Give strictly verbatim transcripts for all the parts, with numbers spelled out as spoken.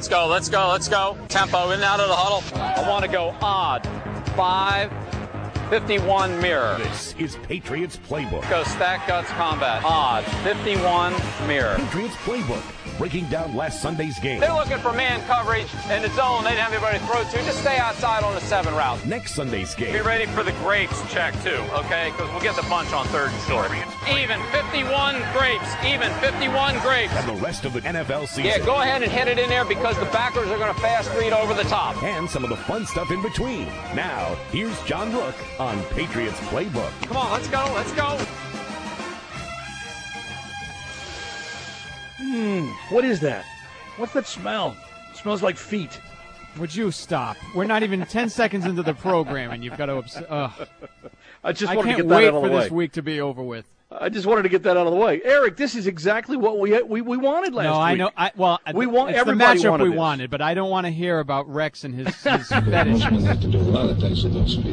Let's go, let's go, let's go. Tempo, in and out of the huddle. I want to go odd. Five, fifty-one mirror. This is Patriots Playbook. Go stack guts combat. Odd, fifty-one mirror. Patriots Playbook, breaking down last Sunday's game. They're looking for man coverage in the zone. They didn't have anybody to throw to. Just stay outside on the seven route. Next Sunday's game. Be ready for the grapes check, too, okay? Because we'll get the bunch on third and short. Even, fifty-one grapes. Even, fifty-one grapes. And the rest of the N F L season. Yeah, go ahead and hit it in there because the backers are going to fast read over the top. And some of the fun stuff in between. Now, here's John Rook on Patriots Playbook. Come on, let's go, let's go. Hmm, what is that? What's that smell? It smells like feet. Would you stop? We're not even ten seconds into the program, and you've got to. Obs- Ugh. I just I wanted can't to get that wait out of the for way. this week to be over with. I just wanted to get that out of the way. Eric, this is exactly what we we, we wanted last no, week. I know. I, well, we want it's everybody the matchup wanted we this. wanted, but I don't want to hear about Rex and his, his Most fetish. men have to do a lot of things with those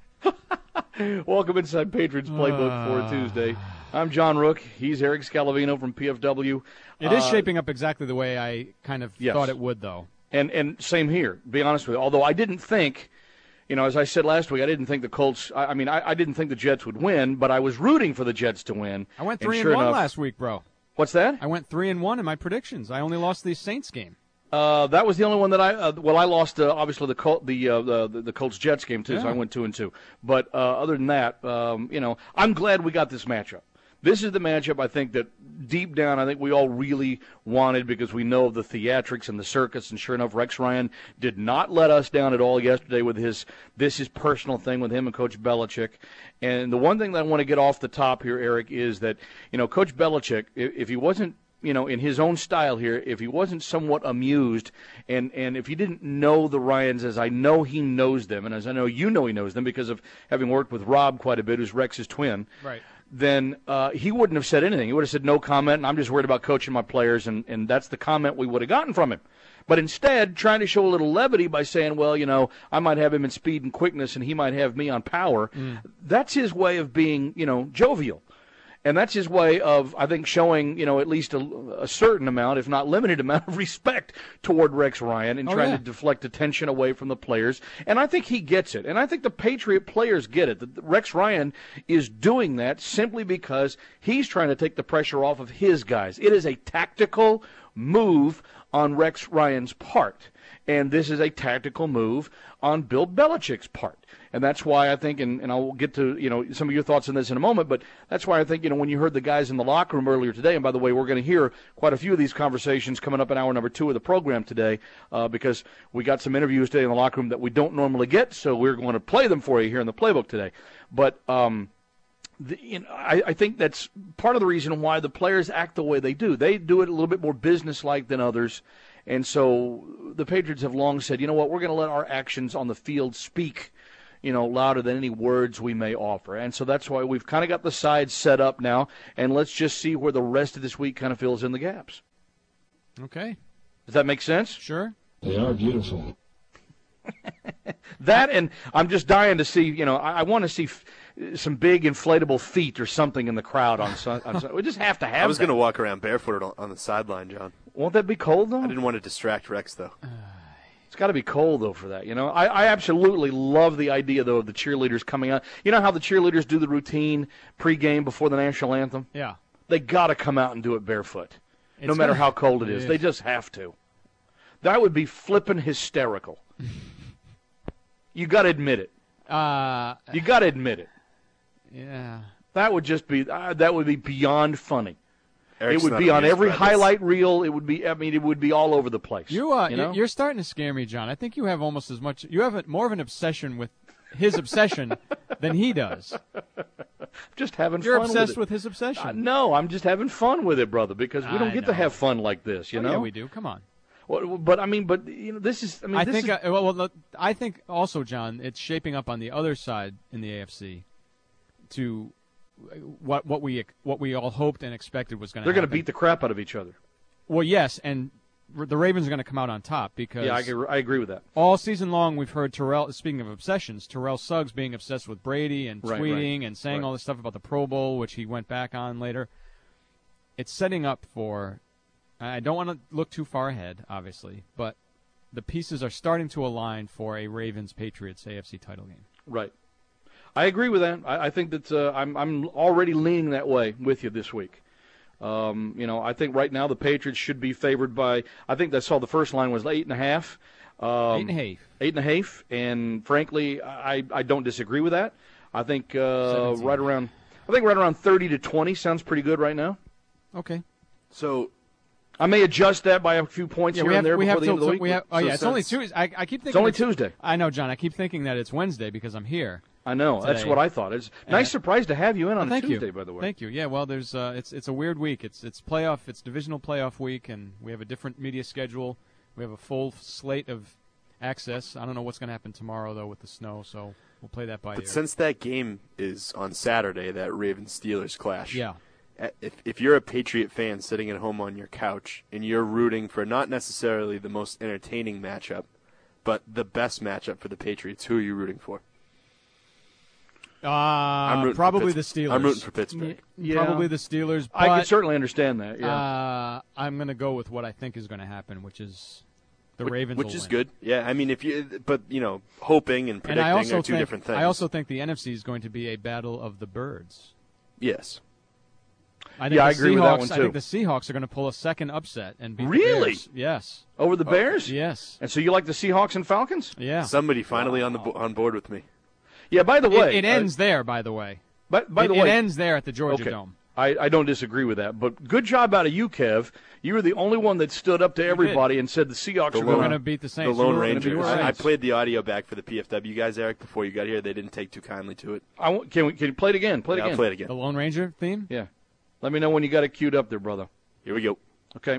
people. Welcome inside Patriots Playbook Uh. for Tuesday. I'm John Rook. He's Eric Scalavino from P F W. It is Uh, shaping up exactly the way I kind of Yes. thought it would, though. And and same here, be honest with you. Although I didn't think, you know, as I said last week, I didn't think the Colts, I, I mean, I, I didn't think the Jets would win, but I was rooting for the Jets to win. I went three and, sure one enough, last week, bro. What's that? I went three and one in my predictions. I only lost the Saints game. Uh, that was the only one that I. Uh, well, I lost uh, obviously the Col- the, uh, the the Colts Jets game too, so Yeah. I went two and two. But uh, other than that, um, you know, I'm glad we got this matchup. This is the matchup I think that deep down I think we all really wanted because we know of the theatrics and the circus, and sure enough, Rex Ryan did not let us down at all yesterday with his this is personal thing with him and Coach Belichick. And the one thing that I want to get off the top here, Eric, is that you know Coach Belichick, if, if he wasn't you know, in his own style here, if he wasn't somewhat amused and, and if he didn't know the Ryans as I know he knows them, and as I know you know he knows them because of having worked with Rob quite a bit, who's Rex's twin, Right. then uh, he wouldn't have said anything. He would have said no comment, and I'm just worried about coaching my players, and, and that's the comment we would have gotten from him. But instead, trying to show a little levity by saying, well, you know, I might have him in speed and quickness, and he might have me on power, Mm. that's his way of being, you know, jovial. And that's his way of, I think, showing, you know, at least a, a certain amount, if not limited amount of respect toward Rex Ryan and Oh, trying yeah. to deflect attention away from the players. And I think he gets it. And I think the Patriot players get it. That Rex Ryan is doing that simply because he's trying to take the pressure off of his guys. It is a tactical move on Rex Ryan's part. And this is a tactical move on Bill Belichick's part. And that's why I think, and, and I'll get to, you know, some of your thoughts on this in a moment, but that's why I think, you know, when you heard the guys in the locker room earlier today, and by the way, we're going to hear quite a few of these conversations coming up in hour number two of the program today, uh, because we got some interviews today in the locker room that we don't normally get, so we're going to play them for you here in the playbook today. But um, the, you know, I, I think that's part of the reason why the players act the way they do. They do it a little bit more businesslike than others. And so the Patriots have long said, you know what, we're going to let our actions on the field speak, you know, louder than any words we may offer. And so that's why we've kind of got the sides set up now, and let's just see where the rest of this week kind of fills in the gaps. Okay. Does that make sense? Sure. They are beautiful. That, and I'm just dying to see, you know, I, I want to see f- some big inflatable feet or something in the crowd on Sunday. We just have to have I was that. going to walk around barefooted on, on the sideline, John. Won't that be cold, though? I didn't want to distract Rex, though. It's got to be cold, though, for that. You know, I, I absolutely love the idea, though, of the cheerleaders coming out. You know how the cheerleaders do the routine pregame before the national anthem? Yeah. They got to come out and do it barefoot, no It's matter gonna- how cold it is. Yeah. They just have to. That would be flippin' hysterical. You got to admit it. Uh, You got to admit it. yeah. That would just be uh, that would be beyond funny. Eric's it would not be on amused every by this. highlight reel. It would be. I mean, it would be all over the place. You, uh, you know? you're starting to scare me, John. I think you have almost as much. You have a, more of an obsession with his obsession than he does. just having You're fun obsessed with, with, it. his obsession. Uh, no, I'm just having fun with it, brother, because we don't I get know. to have fun like this. You Oh, know, yeah, we do. Come on. Well, but I mean, but you know, this is. I mean, I this think. is, Uh, well, well, look, I think also, John, it's shaping up on the other side in the A F C to what what we what we all hoped and expected was going to. they're going to beat the crap out of each other. Well, yes, and r- the Ravens are going to come out on top because. Yeah, I, agree- I agree with that. All season long, we've heard Terrell. Speaking of obsessions, Terrell Suggs being obsessed with Brady and Right, tweeting right, and saying right. all this stuff about the Pro Bowl, which he went back on later. It's setting up for. I don't want to look too far ahead, obviously, but the pieces are starting to align for a Ravens-Patriots A F C title game. Right. I agree with that. I, I think that uh, I'm I'm already leaning that way with you this week. Um, you know, I think right now the Patriots should be favored by. I think I saw the first line was eight and a half. Um, eight and a half. Eight and a half. And frankly, I I don't disagree with that. I think uh, right around. I think right around thirty to twenty sounds pretty good right now. Okay. So I may adjust that by a few points Yeah, here we have, and there we before have the till, end of the week. we have, oh, So yeah, it's only since- Tuesday. I, I keep thinking It's only Tuesday. I know, John. I keep thinking that it's Wednesday because I'm here. I know. That's today. what I thought. It's a And nice I- surprise to have you in on Thank a Tuesday, you. by the way. Thank you. Yeah, well, there's uh, it's it's a weird week. It's it's playoff. It's divisional playoff week, and we have a different media schedule. We have a full slate of access. I don't know what's going to happen tomorrow though with the snow, so we'll play that by But ear. since that game is on Saturday, that Ravens-Steelers clash, yeah. uh, if if you're a Patriot fan sitting at home on your couch and you're rooting for not necessarily the most entertaining matchup, but the best matchup for the Patriots, who are you rooting for? Uh, I'm rooting for probably the Pittsburgh. Steelers. I'm rooting for Pittsburgh. Yeah. Probably the Steelers. I but, can certainly understand that. Yeah. Uh, I'm going to go with what I think is going to happen, which is the Which- Ravens. which will is win. good. Yeah, I mean, if you, but you know, hoping and And predicting I also are two think different things. I also think the N F C is going to be a battle of the birds. yes. I think Yeah, the I agree with that Seahawks- one, I too. think the Seahawks are going to pull a second upset and beat Really? the Bears. Yes. Over the Bears? Yes. And so you like the Seahawks and Falcons? Yeah. Somebody finally on the bo- on board with me. Yeah, by the It, way. it ends there, by the way. Uh, by, by it, the it way. ends there at the Georgia okay. Dome. I, I don't disagree with that. But good job out of you, Kev. You were the only one that stood up to everybody and said the Seahawks The are lone- We're going going to to. beat the The Saints. Lone You were gonna beat Rangers. the I, I Saints. played the audio back for the P F W guys, Eric, before you got here. They didn't take too kindly to it. I want, can, we, can you play it again? Play it Yeah, again. I'll play it again. The Lone Ranger theme? Yeah. Let me know when you got it queued up there, brother. Here we go. Okay.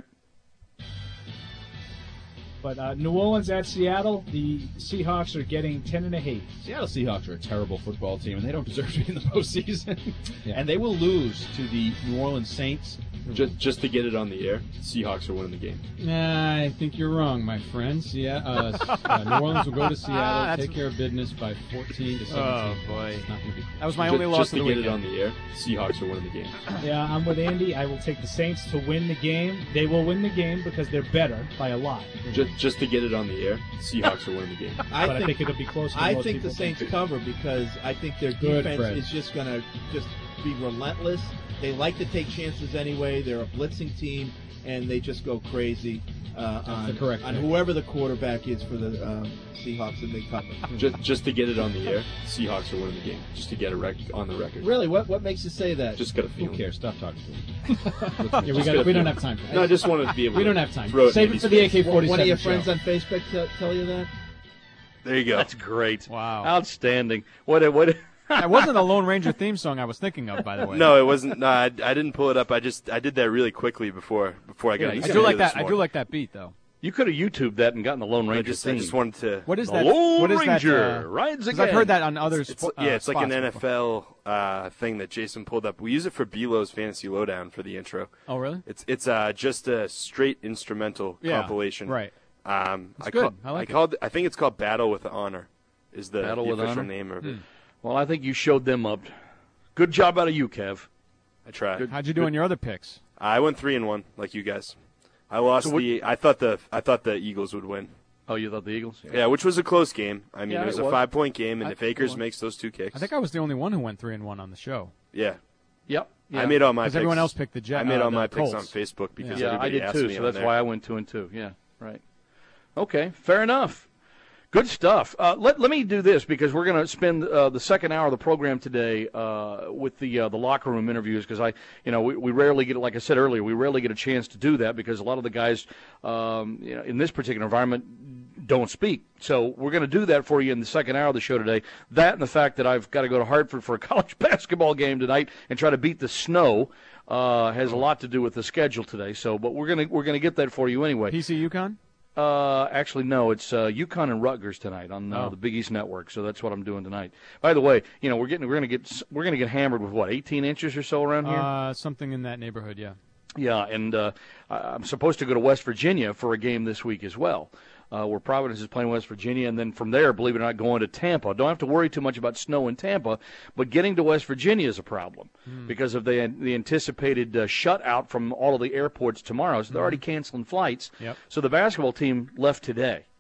But uh, New Orleans at Seattle, the Seahawks are getting ten and a half. Seattle Seahawks are a terrible football team, and they don't deserve to be in the postseason. And they will lose to the New Orleans Saints. Just, just to get it on the air, Seahawks are winning the game. Nah, I think you're wrong, my friends. Yeah, uh, uh, New Orleans will go to Seattle, That's- take care of business by fourteen to seventeen. Oh, boy. It's not gonna be. That was my Ju- only loss just of to the get weekend. it on the air, Seahawks are winning the game. Yeah, I'm with Andy. I will take the Saints to win the game. They will win the game because they're better by a lot. Just, just to get it on the air, Seahawks are winning the game. I but think, I think it'll be closer than I most think the people Saints cover because I think their Good, defense Fred. is just going to just be relentless. They like to take chances anyway. They're a blitzing team, and they just go crazy uh, on, the correct on pick. whoever the quarterback is for the um, Seahawks, and they cover. Just, just to get it on the air, Seahawks are winning the game. Just to get it rec- on the record. Really, what what makes you say that? Just got a Who feeling. cares? Stop talking to him. yeah, we, Just got, got we a don't few- have time for that. No, I just wanted to be able we to don't have time. throw it in Save it Andy's for the A face. K forty-seven One of your show. friends on Facebook t- tell you that? There you go. That's great. Wow. Outstanding. What a, what a, That wasn't the Lone Ranger theme song I was thinking of, by the way. No, it wasn't. No, I, I didn't pull it up. I just I did that really quickly before before I got. Yeah, on you the I do studio like this that. I do morning. like that beat, though. you could have YouTubed that and gotten the Lone I Ranger just I theme. just wanted to. What is The that? Lone what is Ranger that? Uh, rides 'cause again. I've heard that on other It's, spo- yeah, uh, it's like an spots N F before. L uh, thing that Jason pulled up. We use it for Belo's Fantasy Lowdown for the intro. Oh, really? It's it's uh, just a straight instrumental Yeah, compilation. right. Um, It's I good. call- I like it. called. I think it's called Battle with Honor. Is the, Battle the with official Honor? name of it? Well, I think you showed them up. Good job out of you, Kev. I tried. How'd you do on your other picks? I went three and one, like you guys. I lost So what- the. I thought the. I thought the Eagles would win. Oh, you thought the Eagles? Yeah, which was a close game. I mean, Yeah, it was it a was. five point game, and I- if Akers it was. makes those two kicks, I think I was the only one who went three and one on the show. yeah. Yep. Yeah. I made all my Because picks. everyone else picked the Jet. I made uh, all the my picks Colts. on Facebook because Yeah, I everybody did asked too, me so on that's there. why I went two and two. Yeah, right. Okay, fair enough. Good stuff. Uh, let let me do this because we're going to spend uh, the second hour of the program today uh, with the uh, the locker room interviews because I, you know, we, we rarely get, like I said earlier, we rarely get a chance to do that because a lot of the guys, um, you know, in this particular environment, don't speak. So we're going to do that for you in the second hour of the show today. That and the fact that I've got to go to Hartford for a college basketball game tonight and try to beat the snow uh, has a lot to do with the schedule today. So, but we're gonna we're gonna get that for you anyway. P C UConn? Uh, actually, no. It's uh, UConn and Rutgers tonight on uh, Oh. the Big East Network. So that's what I'm doing tonight. By the way, you know we're getting we're gonna get we're gonna get hammered with what eighteen inches or so around here. Uh, something in that neighborhood, yeah. Yeah, and uh, I- I'm supposed to go to West Virginia for a game this week as well, uh, where Providence is playing West Virginia, and then from there, believe it or not, going to Tampa. Don't have to worry too much about snow in Tampa, but getting to West Virginia is a problem because of the the anticipated uh, shutout from all of the airports tomorrow. So they're already canceling flights. Yep. So the basketball team left today.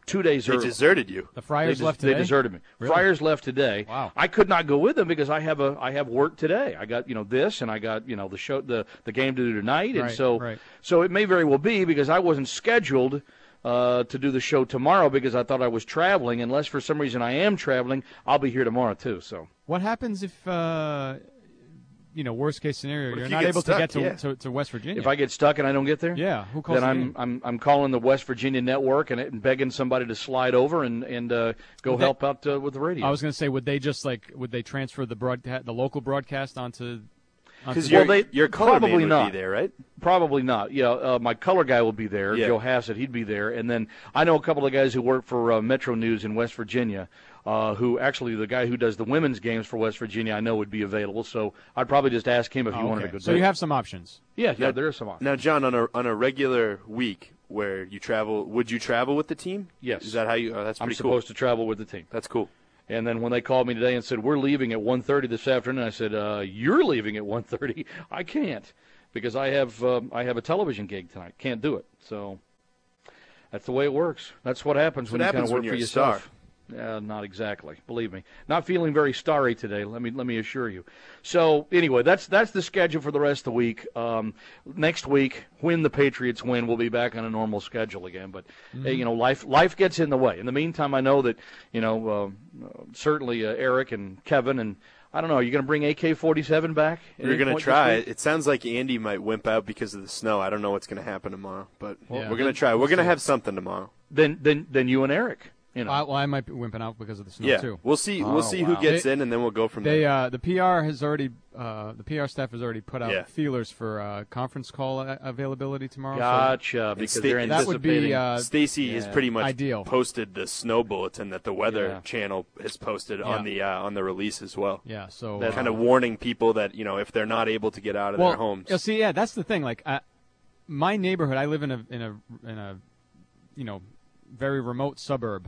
two days They early. deserted you. The Friars they, left They today? deserted me. Really? Friars left today. Wow. I could not go with them because I have a I have work today. I got you know this, and I got you know the show the the game to do tonight, and Right, so right. so it may very well be because I wasn't scheduled uh, to do the show tomorrow because I thought I was traveling. Unless for some reason I am traveling, I'll be here tomorrow too. So What happens if, uh, you know, worst case scenario, What if you're you not get able stuck? to get to, Yeah. to to West Virginia? if I get stuck and I don't get there, yeah, who calls then the I'm game? I'm I'm calling the West Virginia network and, and begging somebody to slide over and and uh, go Would they- help out uh, with the radio. I was going to say, would they just like would they transfer the broadcast, the local broadcast onto? onto Because the- your, Well, they- your color man probably would not. be there, right? Probably not. Yeah, uh, my color guy will be there. Yeah. Joe Hassett, he'd be there. And then I know a couple of guys who work for uh, Metro News in West Virginia, uh, who actually the guy who does the women's games for West Virginia I know would be available. So I'd probably just ask him if he Oh, wanted okay. to go. So do you it. have some options. yeah, yeah, Now- there is some option. Now, John, on a on a regular week where you travel, would you travel with the team? Yes. Is that how you? Oh, that's I'm pretty supposed cool. to travel with the team. That's cool. And then when they called me today and said, we're leaving at one thirty this afternoon, I said, uh, you're leaving at one thirty? I can't because I have um, I have a television gig tonight. Can't do it. So that's the way it works. That's what happens That's when what you kind happens of work when you're for a yourself. star. Uh, not exactly. Believe me. Not feeling very starry today, let me let me assure you. So anyway, that's that's the schedule for the rest of the week. Um, next week, when the Patriots win, we'll be back on a normal schedule again. But Mm-hmm. hey, you know, life life gets in the way. In the meantime, I know that you know uh, uh, certainly uh, Eric and Kevin and I don't know. Are you going to bring A K forty-seven back? at We're any going to point this try. week? It sounds like Andy might wimp out because of the snow. I don't know what's going to happen tomorrow, but Yeah. we're going to try. We're going to have something tomorrow. Then then then you and Eric. You know. I, well, I might be wimping out because of the snow Yeah, too. we'll see. Oh, We'll see wow. who gets They- in, and then we'll go from They there. uh, the P R has already uh, the P R staff has already put out Yeah. feelers for uh, conference call uh, availability tomorrow. so Gotcha. Because sta- they're that would be anticipating. uh, Stacy has yeah. pretty much Ideal. posted the snow bulletin that the Weather Yeah. Channel has posted on Yeah. the uh, on the release as well. yeah. So That uh, Kind of warning people that you know if they're not able to get out of well, their homes. you'll see, yeah, that's the thing. Like, uh, my neighborhood, I live in a in a in a you know very remote suburb,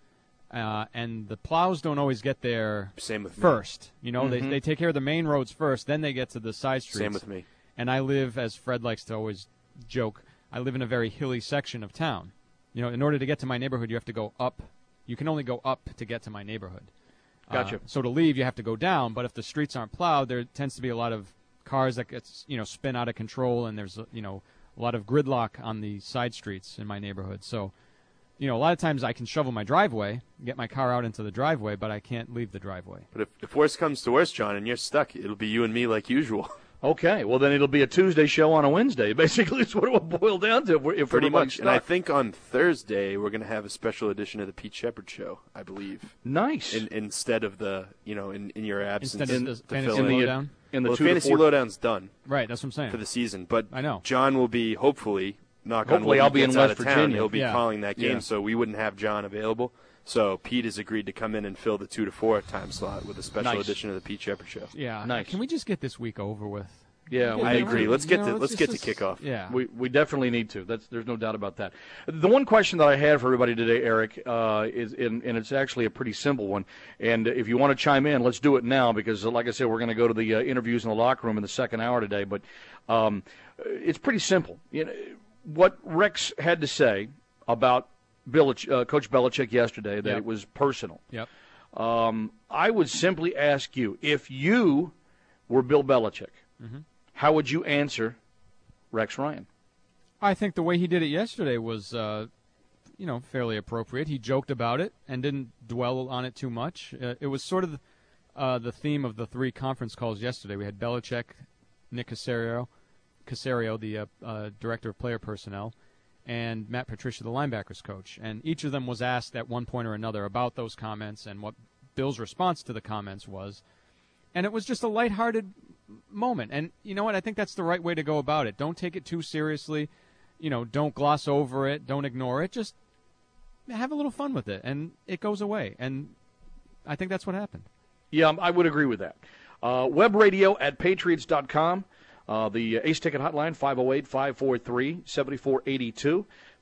uh, and the plows don't always get there Same with me. first. You know, Mhm. they they take care of the main roads first, then they get to the side streets. Same with me. And I live, as Fred likes to always joke, I live in a very hilly section of town. You know, in order to get to my neighborhood, you have to go up. You can only go up to get to my neighborhood. Gotcha. Uh, so to leave, you have to go down. But if the streets aren't plowed, there tends to be a lot of cars that gets you know spin out of control, and there's you know a lot of gridlock on the side streets in my neighborhood. So, you know, a lot of times I can shovel my driveway, get my car out into the driveway, but I can't leave the driveway. But if, if worse comes to worse, John, and you're stuck, it'll be you and me like usual. Okay, well then it'll be a Tuesday show on a Wednesday. Basically, it's what it will boil down to. If, we're, if Pretty everybody's much. And I stuck. think on Thursday we're going to have a special edition of the Pete Shepard Show, I believe, nice in, instead of the you know in, in your absence. Instead of in- the to fantasy fill in. the- lowdown. in the well, two fantasy to four. lowdown's done Right, that's what I'm saying. for the season, but I know. John will be hopefully knock on Hopefully wood, I'll he be in gets out West of town. Virginia. He'll be Yeah. calling that game, Yeah. so we wouldn't have John available. So Pete has agreed to come in and fill the two to four time slot with a special Nice. edition of the Pete Shepard Show. Yeah. Nice. Can we just get this week over with? Yeah, Yeah, I we- agree. Let's You get know, to it's let's just- get to it's- kickoff. Yeah. We we definitely need to. That's there's no doubt about that. The one question that I had for everybody today, Eric, uh, is and, and it's actually a pretty simple one. And if you want to chime in, let's do it now because, uh, like I said, we're going to go to the uh, interviews in the locker room in the second hour today. But um, it's pretty simple. You know, what Rex had to say about Belich- uh, Coach Belichick yesterday, that Yep. it was personal. Yep. Um, I would simply ask you, if you were Bill Belichick, Mhm. how would you answer Rex Ryan? I think the way he did it yesterday was, uh, you know, fairly appropriate. He joked about it and didn't dwell on it too much. Uh, it was sort of uh, the theme of the three conference calls yesterday. We had Belichick, Nick Caserio, Caserio, the uh, uh, director of player personnel, and Matt Patricia, the linebackers coach. And each of them was asked at one point or another about those comments and what Bill's response to the comments was. And it was just a lighthearted moment. And you know what? I think that's the right way to go about it. Don't take it too seriously. You know, don't gloss over it. Don't ignore it. Just have a little fun with it, and it goes away. And I think that's what happened. Yeah, I would agree with that. Uh, web radio at patriots dot com. Uh, the Ace Ticket Hotline, five oh eight, five four three, seven four eight two.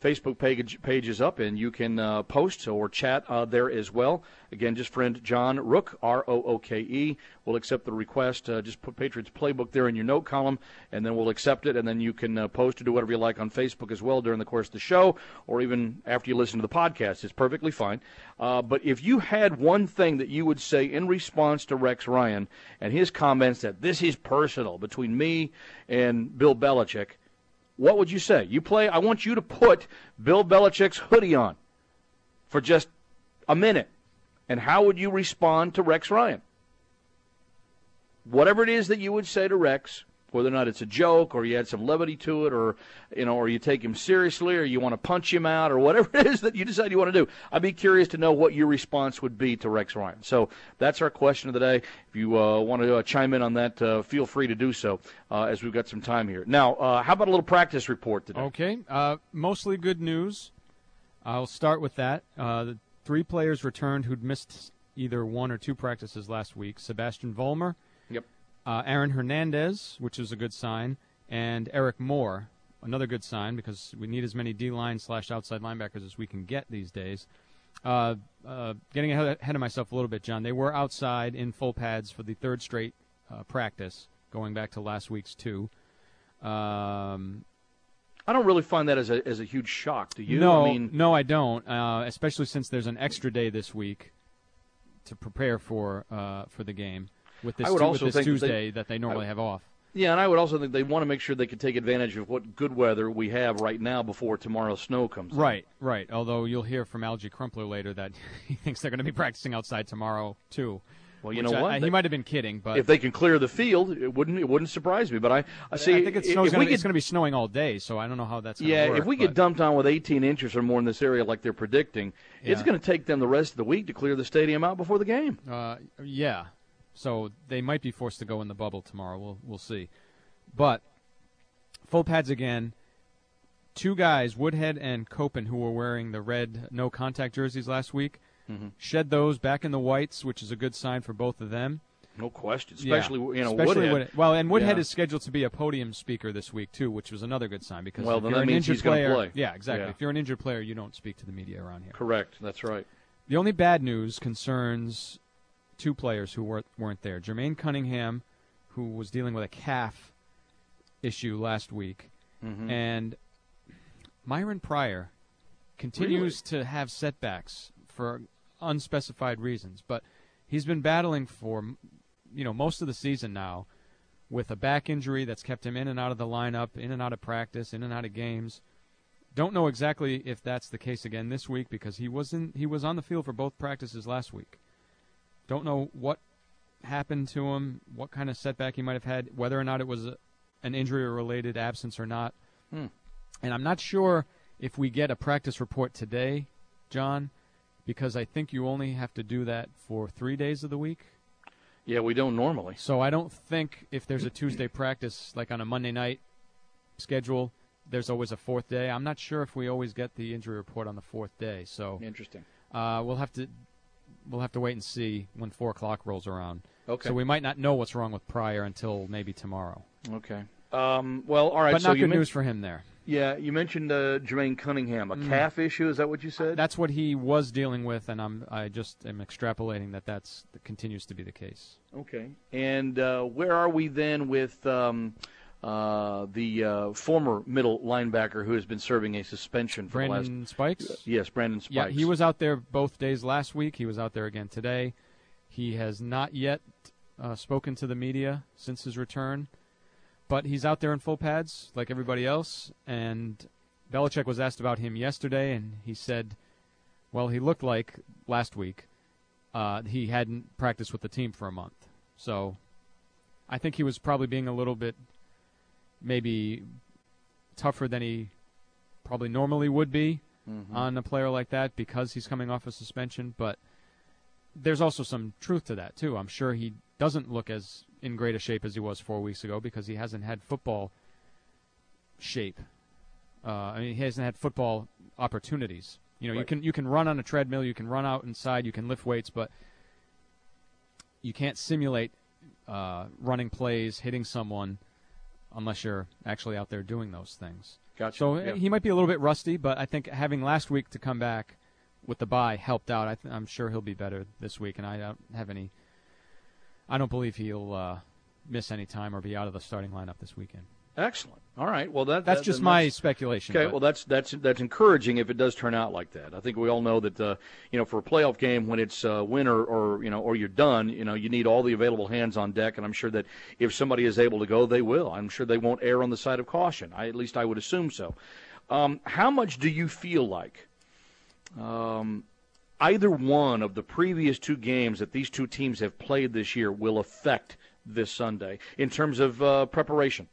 Facebook page, page is up, and you can uh, post or chat uh, there as well. Again, just friend John Rook, R O O K E. We'll accept the request. Uh, just put Patriots Playbook there in your note column, and then we'll accept it, and then you can uh, post or do whatever you like on Facebook as well during the course of the show, or even after you listen to the podcast. It's perfectly fine. Uh, but if you had one thing that you would say in response to Rex Ryan and his comments that this is personal between me and Bill Belichick, what would you say? You play. I want you to put Bill Belichick's hoodie on for just a minute. And how would you respond to Rex Ryan? Whatever it is that you would say to Rex, whether or not it's a joke or you add some levity to it, or you know, or you take him seriously, or you want to punch him out, or whatever it is that you decide you want to do. I'd be curious to know what your response would be to Rex Ryan. So that's our question of the day. If you uh, want to uh, chime in on that, uh, feel free to do so uh, as we've got some time here. Now, uh, how about a little practice report today? Okay, uh, mostly good news. I'll start with that. Uh, the three players returned who'd missed either one or two practices last week. Sebastian Vollmer. Yep. Uh, Aaron Hernandez, which is a good sign, and Eric Moore, another good sign because we need as many D-line slash outside linebackers as we can get these days. Uh, uh, getting ahead of myself a little bit, John, they were outside in full pads for the third straight uh, practice, going back to last week's two. Um, I don't really find that as a as a huge shock. Do you? No, I mean, no, I don't. Uh, especially since there's an extra day this week to prepare for uh, for the game with this, I would tu- also with this think Tuesday that, they, that they normally I, have off. Yeah, and I would also think they want to make sure they can take advantage of what good weather we have right now before tomorrow's snow comes. Right, in. right. Although you'll hear from Algie Crumpler later that he thinks they're going to be practicing outside tomorrow too. Well, you Which know I, what? I, he might have been kidding, but if they can clear the field, it wouldn't it wouldn't surprise me. But I, I see. I think it's, snow's if gonna, we get, it's going to be snowing all day, so I don't know how that's going to yeah. work. If we but, get dumped on with eighteen inches or more in this area, like they're predicting, yeah. it's going to take them the rest of the week to clear the stadium out before the game. Uh, yeah, so they might be forced to go in the bubble tomorrow. We'll we'll see. But full pads again. Two guys, Woodhead and Copen, who were wearing the red no-contact jerseys last week, mm-hmm. shed those back in the whites, which is a good sign for both of them. No question, especially yeah. you know especially Woodhead. Woodhead. Well, and Woodhead yeah. is scheduled to be a podium speaker this week too, which was another good sign because well, if then you're that an means injured he's going player, to play. yeah, exactly. Yeah. If you're an injured player, you don't speak to the media around here. Correct. That's right. The only bad news concerns two players who weren't weren't there. Jermaine Cunningham, who was dealing with a calf issue last week, mm-hmm. and Myron Pryor continues really? to have setbacks for unspecified reasons, but he's been battling for you know most of the season now with a back injury that's kept him in and out of the lineup, in and out of practice, in and out of games. Don't know exactly if that's the case again this week because he wasn't he was on the field for both practices last week. Don't know what happened to him, what kind of setback he might have had, whether or not it was a, an injury-related absence or not. Hmm. And I'm not sure if we get a practice report today, John, because I think you only have to do that for three days of the week. Yeah, we don't normally. So I don't think if there's a Tuesday practice, like on a Monday night schedule, there's always a fourth day. I'm not sure if we always get the injury report on the fourth day. So interesting. Uh, we'll have to we'll have to wait and see when four o'clock rolls around. Okay. So we might not know what's wrong with Pryor until maybe tomorrow. Okay. Um, well, all right. But so not you good men- news for him there. Yeah, you mentioned uh, Jermaine Cunningham, a mm. calf issue. Is that what you said? That's what he was dealing with, and I'm I just am extrapolating that that's that continues to be the case. Okay. And uh, where are we then with um, uh, the uh, former middle linebacker who has been serving a suspension for Brandon the last Spikes? Uh, yes, Brandon Spikes. Yeah, he was out there both days last week. He was out there again today. He has not yet uh, spoken to the media since his return. But he's out there in full pads like everybody else, and Belichick was asked about him yesterday, and he said, well, he looked like last week uh, he hadn't practiced with the team for a month. So I think he was probably being a little bit maybe tougher than he probably normally would be mm-hmm. on a player like that because he's coming off a suspension. But there's also some truth to that, too. I'm sure he doesn't look as in great a shape as he was four weeks ago because he hasn't had football shape. Uh, I mean, he hasn't had football opportunities. You know, right. you can you can run on a treadmill, you can run out inside, you can lift weights, but you can't simulate uh, running plays, hitting someone unless you're actually out there doing those things. Gotcha. So yeah. he might be a little bit rusty, but I think having last week to come back with the bye helped out. I th- I'm sure he'll be better this week, and I don't have any. I don't believe he'll uh, miss any time or be out of the starting lineup this weekend. Excellent. All right. Well, that, that's that, just my that's, speculation. Okay. But. Well, that's that's that's encouraging if it does turn out like that. I think we all know that uh, you know for a playoff game when it's uh, win or, or you know or you're done, you know you need all the available hands on deck, and I'm sure that if somebody is able to go, they will. I'm sure they won't err on the side of caution. I, at least I would assume so. Um, how much do you feel like um, either one of the previous two games that these two teams have played this year will affect this Sunday in terms of uh, preparation?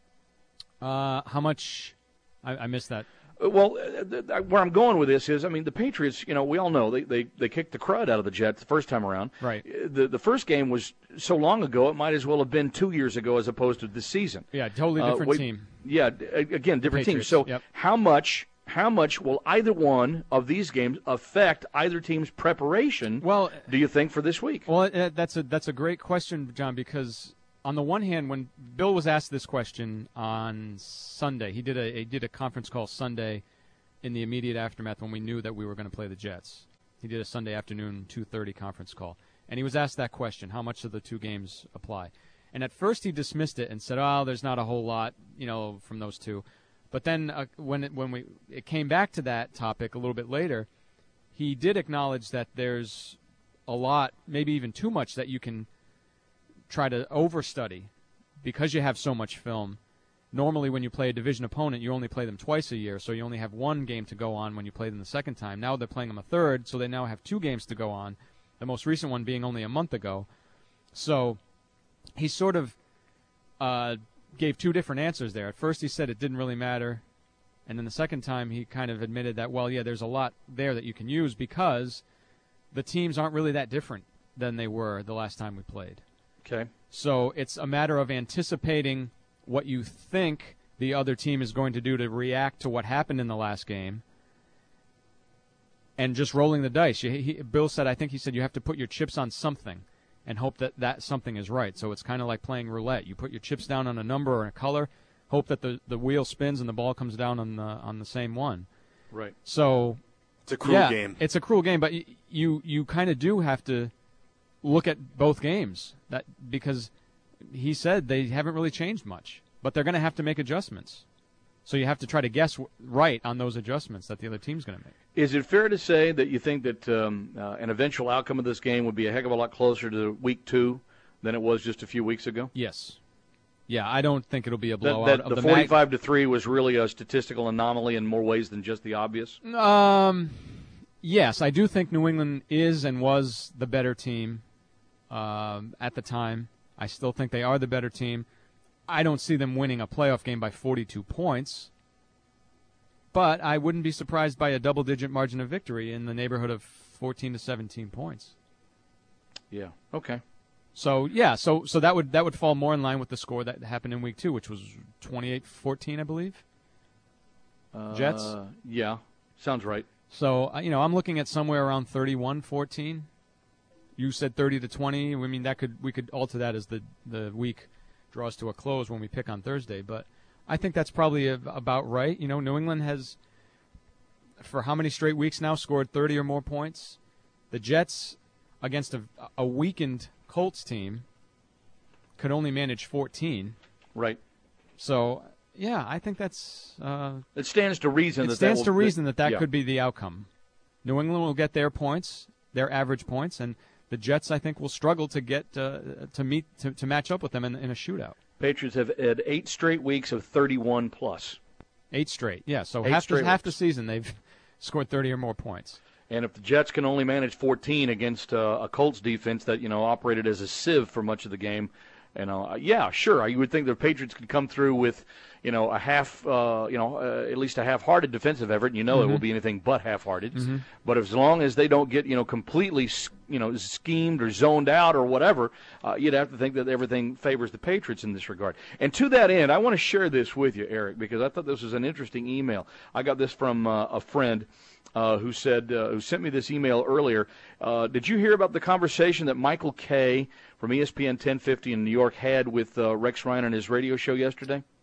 Uh, how much? I, I missed that. Well, uh, where I'm going with this is, I mean, the Patriots, you know, we all know they, they, they kicked the crud out of the Jets the first time around. Right. The the first game was so long ago, it might as well have been two years ago as opposed to this season. Yeah, totally different uh, we, team. Yeah, again, different team. Patriots, So yep. how much how much will either one of these games affect either team's preparation, well, do you think, for this week? Well, uh, that's a that's a great question, John, because on the one hand, when Bill was asked this question on Sunday, he did a he did a conference call Sunday in the immediate aftermath when we knew that we were going to play the Jets. He did a Sunday afternoon two thirty conference call, and he was asked that question: how much do the two games apply? And at first he dismissed it and said, "Oh, there's not a whole lot, you know, from those two." But then uh, when it, when we it came back to that topic a little bit later, he did acknowledge that there's a lot, maybe even too much, that you can try to overstudy because you have so much film. Normally when you play a division opponent, you only play them twice a year, so you only have one game to go on when you play them the second time. Now they're playing them a third, so they now have two games to go on, the most recent one being only a month ago. So he sort of uh, gave two different answers there. At first he said it didn't really matter, and then the second time he kind of admitted that, well, yeah, there's a lot there that you can use because the teams aren't really that different than they were the last time we played. Okay. So it's a matter of anticipating what you think the other team is going to do to react to what happened in the last game and just rolling the dice. He, he, Bill said, I think he said you have to put your chips on something and hope that that something is right. So it's kind of like playing roulette. You put your chips down on a number or a color, hope that the, the wheel spins and the ball comes down on the on the same one. Right. So it's a cruel yeah, game. It's a cruel game, but y- you you kind of do have to look at both games that because he said they haven't really changed much, but they're going to have to make adjustments. So you have to try to guess w- right on those adjustments that the other team's going to make. Is it fair to say that you think that um, uh, an eventual outcome of this game would be a heck of a lot closer to week two than it was just a few weeks ago? Yes. Yeah, I don't think it'll be a That, blowout. that of the the forty-five to three was really a statistical anomaly in more ways than just the obvious? mag- um, yes, I do think New England is and was the better team um, at the time. I still think they are the better team. I don't see them winning a playoff game by forty-two points, but I wouldn't be surprised by a double-digit margin of victory in the neighborhood of fourteen to seventeen points. Yeah. Okay. So yeah, so so that would that would fall more in line with the score that happened in week two, which was twenty-eight fourteen, I believe. Uh, Jets? Yeah. Sounds right. So, uh, you know, I'm looking at somewhere around thirty-one fourteen. You said thirty to twenty. I mean, that could we could alter that as the, the week draws to a close when we pick on Thursday. But I think that's probably a, about right. You know, New England has, for how many straight weeks now, scored thirty or more points. The Jets, against a, a weakened Colts team, could only manage fourteen. Right. So, yeah, I think that's... Uh, it stands to reason it that stands that to will, reason that that yeah. could be the outcome. New England will get their points, their average points, and the Jets, I think, will struggle to get uh, to meet to, to match up with them in, in a shootout. Patriots have had eight straight weeks of thirty-one plus. Eight straight, yeah. So Eight half the, straight half the weeks. season they've scored thirty or more points. And if the Jets can only manage fourteen against uh, a Colts defense that you know operated as a sieve for much of the game, you know, uh, yeah, sure, you would think the Patriots could come through with, you know, a half, uh, you know, uh, at least a half-hearted defensive effort. And you know, Mm-hmm. it will be anything but half-hearted. Mm-hmm. But as long as they don't get, you know, completely, you know, schemed or zoned out or whatever, uh, you'd have to think that everything favors the Patriots in this regard. And to that end, I want to share this with you, Eric, because I thought this was an interesting email. I got this from uh, a friend. Uh, who said uh, who sent me this email earlier. Uh, did you hear about the conversation that Michael Kay from E S P N ten fifty in New York had with uh, Rex Ryan on his radio show yesterday?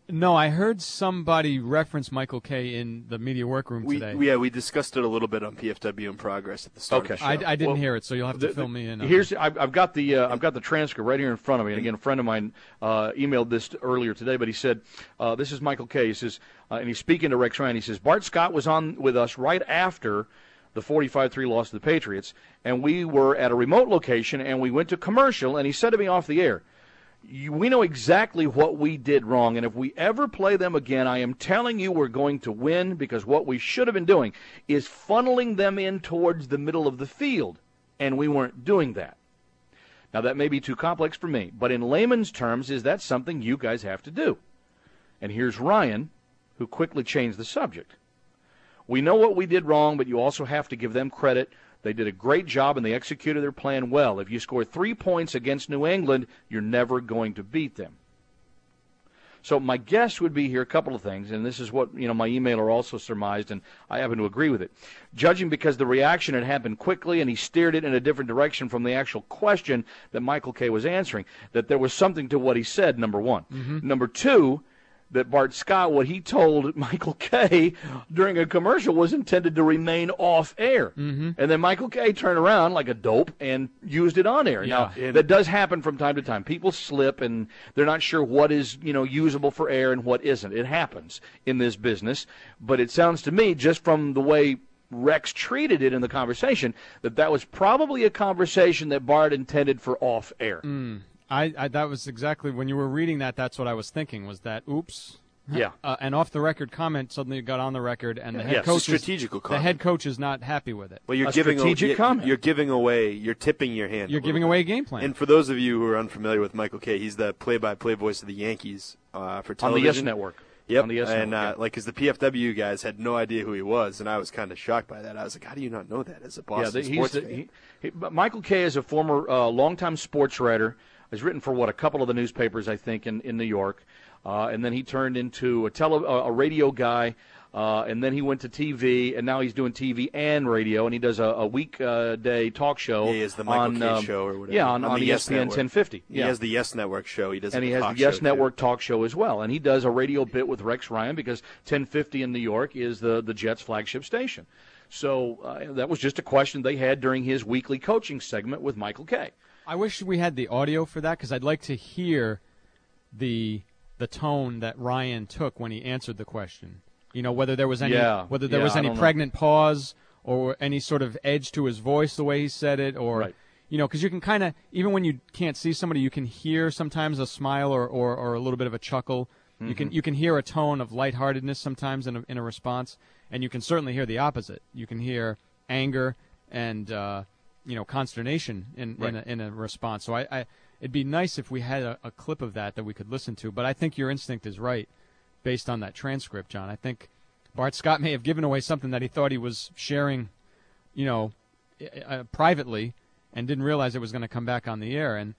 No, I heard somebody reference Michael Kay in the media workroom We, today. yeah, we discussed it a little bit on P F W in Progress at the start Okay. of the show. I, I didn't Well, hear it, so you'll have to the- fill me in. on Here's it. I've, I've got the uh, I've got the transcript right here in front of me. And again, a friend of mine uh, emailed this earlier today, but he said uh, this is Michael Kay. He says, uh, and he's speaking to Rex Ryan. He says Bart Scott was on with us right after the forty-five three loss to the Patriots, and we were at a remote location, and we went to commercial, and he said to me off the air, You, we know exactly what we did wrong, and if we ever play them again, I am telling you we're going to win, because what we should have been doing is funneling them in towards the middle of the field, and we weren't doing that. Now, that may be too complex for me, but in layman's terms, is that something you guys have to do? And here's Ryan, who quickly changed the subject. We know what we did wrong, but you also have to give them credit. They did a great job, and they executed their plan well. If you score three points against New England, you're never going to beat them. So my guess would be here a couple of things, and this is what you know my emailer also surmised, and I happen to agree with it. Judging because the reaction had happened quickly, and he steered it in a different direction from the actual question that Michael Kay was answering, that there was something to what he said, number one. Mm-hmm. Number two, that Bart Scott, what he told Michael Kay during a commercial was intended to remain off air. Mm-hmm. And then Michael Kay turned around like a dope and used it on air. Yeah. Now, that does happen from time to time. People slip and they're not sure what is, you know, usable for air and what isn't. It happens in this business. But it sounds to me, just from the way Rex treated it in the conversation, that that was probably a conversation that Bart intended for off air. Mm. I, I that was exactly when you were reading that. That's what I was thinking. Was that oops? Yeah. Uh, an off the record comment suddenly got on the record, and the head Yes. coach is, Strategical the comment. head coach is not happy with it. Well, you're A giving strategic you're, comment. You're giving away. You're tipping your hand. You're a giving little away a bit. game plan. And for those of you who are unfamiliar with Michael Kay, he's the play-by-play voice of the Yankees uh, for On the television. Yes Network. Yep. On the Yes and Network, uh, like, because the P F W guys had no idea who he was, and I was kind of shocked by that. I was like, how do you not know that as a Boston yeah, the, sports he's the, fan? he, he, but Michael Kay is a former uh, longtime sports writer. He's written for, what, a couple of the newspapers, I think, in, in New York. Uh, and then he turned into a, tele, uh, a radio guy, uh, and then he went to T V, and now he's doing T V and radio, and he does a, a weekday uh, talk show. Yeah, he has the Michael on, Kay um, show or whatever. Yeah, on, on, the E Yes S P N Network. ten fifty. He Yeah. has the Yes Network show. He does And a he has talk the Yes show, too. Network talk show as well. And he does a radio bit with Rex Ryan because ten fifty in New York is the, the Jets' flagship station. So uh, that was just a question they had during his weekly coaching segment with Michael Kay. I wish we had the audio for that because I'd like to hear the the tone that Ryan took when he answered the question. You know, whether there was any Yeah, whether there yeah, was I any don't know. pregnant pause or any sort of edge to his voice the way he said it, or Right. you know, because you can kind of, even when you can't see somebody, you can hear sometimes a smile or, or, or a little bit of a chuckle. You can you can hear a tone of lightheartedness sometimes in a, in a response, and you can certainly hear the opposite. You can hear anger and uh, you know consternation in Right. in, a, in a response. So I, I it'd be nice if we had a, a clip of that that we could listen to. But I think your instinct is right, based on that transcript, John. I think Bart Scott may have given away something that he thought he was sharing, you know, uh, privately, and didn't realize it was going to come back on the air. And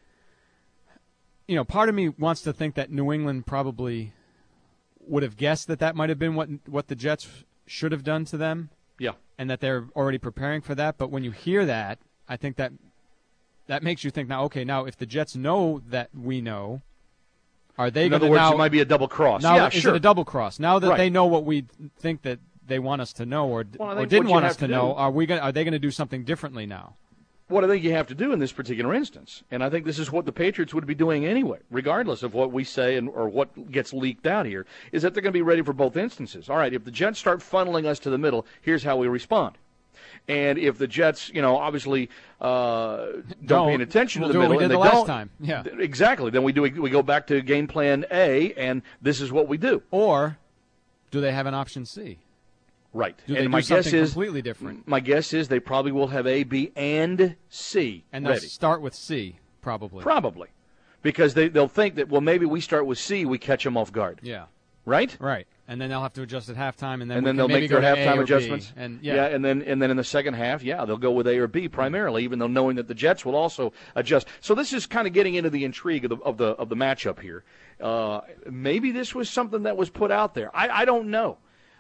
you know, part of me wants to think that New England probably would have guessed that that might have been what what the Jets should have done to them. Yeah. And that they're already preparing for that. But when you hear that, I think that that makes you think now, okay, now if the Jets know that we know, are they In going to other words, now, it might be a double cross. now yeah, is sure. it a double cross? Now that Right. they know what we think that they want us to know or, Well, I or think didn't what you want have us to to know, do- are we going are they going to do something differently now? What I think you have to do in this particular instance, and I think this is what the Patriots would be doing anyway, regardless of what we say and or what gets leaked out here, is that they're going to be ready for both instances. All right, if the Jets start funneling us to the middle, here's how we respond. And if the Jets, you know, obviously uh, don't, Don't. pay any attention We'll to the do what middle, we and did they the last don't, time. Yeah. th- exactly. Then we do we go back to game plan A, and this is what we do. Or do they have an option C? Right. Do and they my do guess something is completely different? my guess is they probably will have A, B, and C And they'll ready. start with C, probably. Probably, because they they'll think that well maybe we start with C, we catch them off guard. Yeah. Right. Right. And then they'll have to adjust at halftime, and then And we then can they'll maybe make go their to A halftime or B. adjustments. And yeah. and then and then in the second half, yeah, they'll go with A or B primarily, even though knowing that the Jets will also adjust. So this is kind of getting into the intrigue of the of the of the matchup here. Uh, maybe this was something that was put out there. I, I don't know.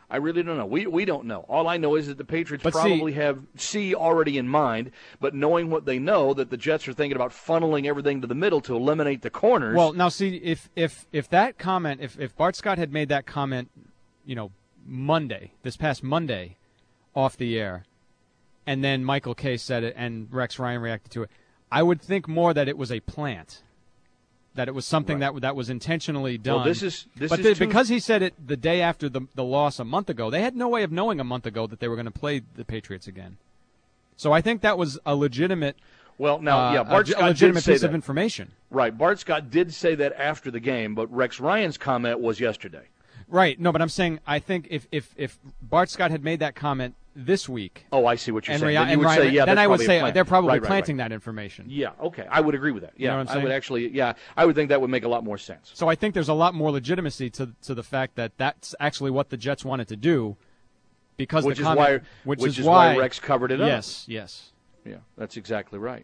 I really don't know. We we don't know. All I know is that the Patriots But probably see- have C already in mind, but knowing what they know, that the Jets are thinking about funneling everything to the middle to eliminate the corners. Well, now see if if if that comment, if if Bart Scott had made that comment, you know, Monday, this past Monday, off the air, and then Michael Kay said it, and Rex Ryan reacted to it, I would think more that it was a plant, that it was something Right. that that was intentionally done. Well, this is this but is the, too- because he said it the day after the the loss a month ago, they had no way of knowing a month ago that they were going to play the Patriots again. So I think that was a legitimate. Well, now, uh, yeah, Bart a, Scott a legitimate did say piece that. of information. Right, Bart Scott did say that after the game, but Rex Ryan's comment was yesterday. Right. No, but I'm saying I think if if if Bart Scott had made that comment this week. Oh, I see what you're and saying. Ria- Then you and would Ryan- say, yeah, then that's I would probably a say plant. they're probably Right, right, planting right. that information. Yeah, okay, I would agree with that. Yeah, You know what I'm I saying? would actually, yeah, I would think that would make a lot more sense. So I think there's a lot more legitimacy to to the fact that that's actually what the Jets wanted to do, because Which the is comment, why- which, which is, is why, why Rex covered it up. Yes, yes. Yeah, that's exactly right.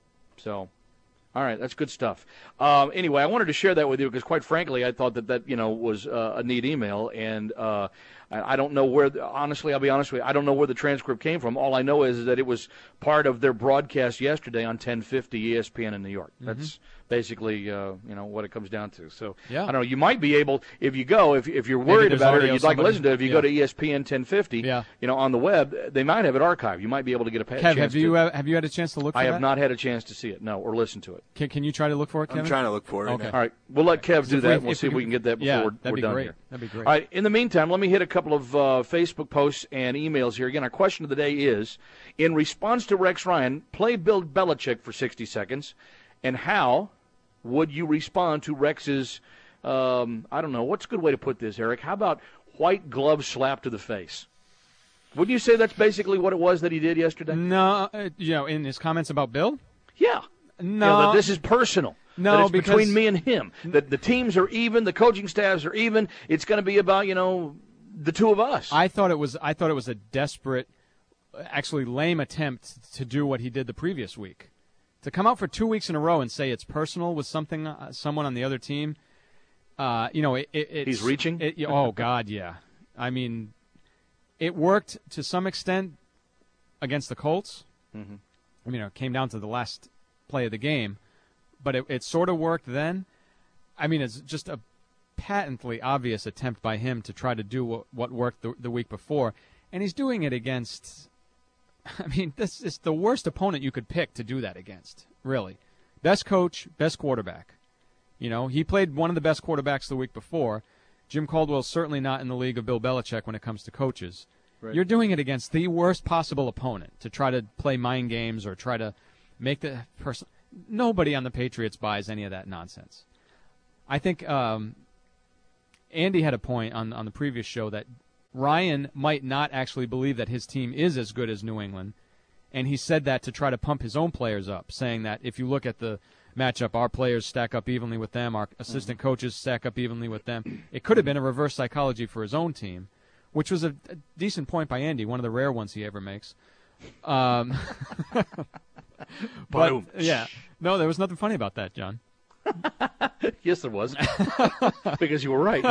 So, all right, that's good stuff. Um, anyway, I wanted to share that with you because, quite frankly, I thought that that you know was uh, a neat email, and uh, I, I don't know where. The, honestly, I'll be honest with you, I don't know where the transcript came from. All I know is, is that it was part of their broadcast yesterday on ten fifty E S P N in New York. That's basically uh, you know what it comes down to. So Yeah. I don't know. You might be able, if you go, if if you're Maybe worried there's about it or audio you'd like to somebody- listen to it, if you yeah. go to E S P N ten fifty, Yeah. you know, on the web, they might have it archived. You might be able to get a pa- Kev, chance have to. you uh, have you had a chance to look for I have that? not had a chance to see it, no, or listen to it. Can, can you try to look for it, Kevin? I'm trying to look for it. Okay. Right now. All right, we'll let Kev do if that. we- and We'll if see if we we can get that before yeah, we're, that'd we're be done great. here. That'd be great. All right, in the meantime, let me hit a couple of uh, Facebook posts and emails here. Again, our question of the day is, in response to Rex Ryan, play Bill Belichick for sixty seconds, and how would you respond to Rex's, um, I don't know, what's a good way to put this, Eric? How about white glove slap to the face? Wouldn't you say that's basically what it was that he did yesterday? No, uh, you know, in his comments about Bill. Yeah. No, You know, that this is personal. No, that it's because- between me and him. That the teams are even, the coaching staffs are even. It's going to be about, you know, the two of us. I thought it was I thought it was a desperate, actually lame attempt to do what he did the previous week, to come out for two weeks in a row and say it's personal with something uh, someone on the other team. Uh, you know, it, it, it's, He's reaching? It, oh God, yeah. I mean, it worked to some extent against the Colts. Mm-hmm. I mean, it came down to the last play of the game, but it, it sort of worked then. I mean, it's just a patently obvious attempt by him to try to do what, what worked the, the week before, and he's doing it against. I mean, this is the worst opponent you could pick to do that against. Really, best coach, best quarterback. You know, he played one of the best quarterbacks the week before. Jim Caldwell's certainly not in the league of Bill Belichick when it comes to coaches. Right. You're doing it against the worst possible opponent to try to play mind games or try to make the person. Nobody on the Patriots buys any of that nonsense. I think um, Andy had a point on on the previous show that Ryan might not actually believe that his team is as good as New England, and he said that to try to pump his own players up, saying that if you look at the matchup, our players stack up evenly with them, our assistant Mm-hmm. coaches stack up evenly with them. It could have been a reverse psychology for his own team, which was a, a decent point by Andy, one of the rare ones he ever makes. Um, but, Boom. yeah, no, there was nothing funny about that, John. Yes, there was. Because you were right.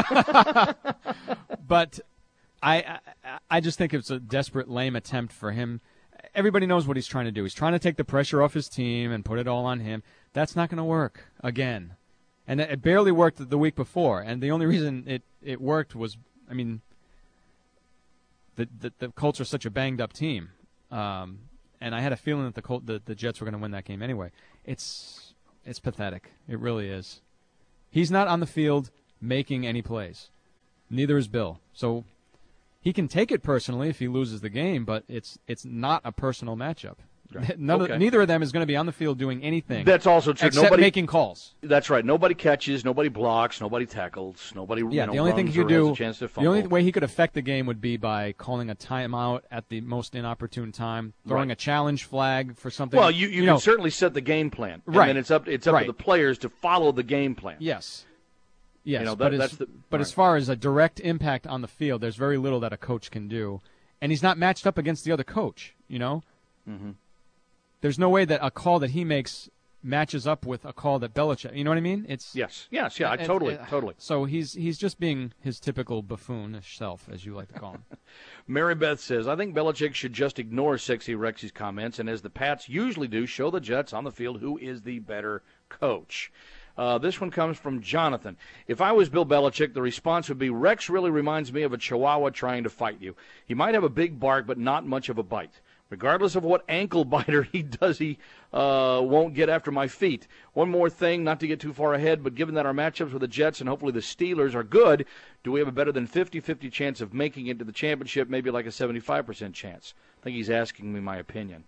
But I, I I just think it's a desperate, lame attempt for him. Everybody knows what he's trying to do. He's trying to take the pressure off his team and put it all on him. That's not going to work again. And it barely worked the week before. And the only reason it, it worked was, I mean, the, the, the Colts are such a banged-up team. Um, and I had a feeling that the, Col- the, the Jets were going to win that game anyway. It's It's pathetic. It really is. He's not on the field making any plays. Neither is Bill. So he can take it personally if he loses the game, but it's it's not a personal matchup. Right. None Okay. of, neither of them is going to be on the field doing anything. That's also true. Except Nobody, making calls. That's right. Nobody catches, nobody blocks, nobody tackles, nobody Yeah, you know, the only thing runs he could or has do, a chance to the fumble. only way he could affect the game would be by calling a timeout at the most inopportune time, throwing Right. a challenge flag for something. Well, you, you, you can know, certainly set the game plan. And Right. then it's up it's up Right. to the players to follow the game plan. Yes. Yes, You know, but, that- as, that's the- but right. as far as a direct impact on the field, there's very little that a coach can do. And he's not matched up against the other coach, you know? Mm-hmm. There's no way that a call that he makes matches up with a call that Belichick. You know what I mean? It's yes, yes, yeah, I it, totally, it, totally. So he's he's just being his typical buffoonish self, as you like to call him. Mary Beth says, I think Belichick should just ignore Sexy Rexy's comments and, as the Pats usually do, show the Jets on the field who is the better coach. Uh, this one comes from Jonathan. If I was Bill Belichick, the response would be, Rex really reminds me of a chihuahua trying to fight you. He might have a big bark, but not much of a bite. Regardless of what ankle biter he does, he uh, won't get after my feet. One more thing, not to get too far ahead, but given that our matchups with the Jets and hopefully the Steelers are good, do we have a better than fifty-fifty chance of making it to the championship, maybe like a seventy-five percent chance? I think he's asking me my opinion.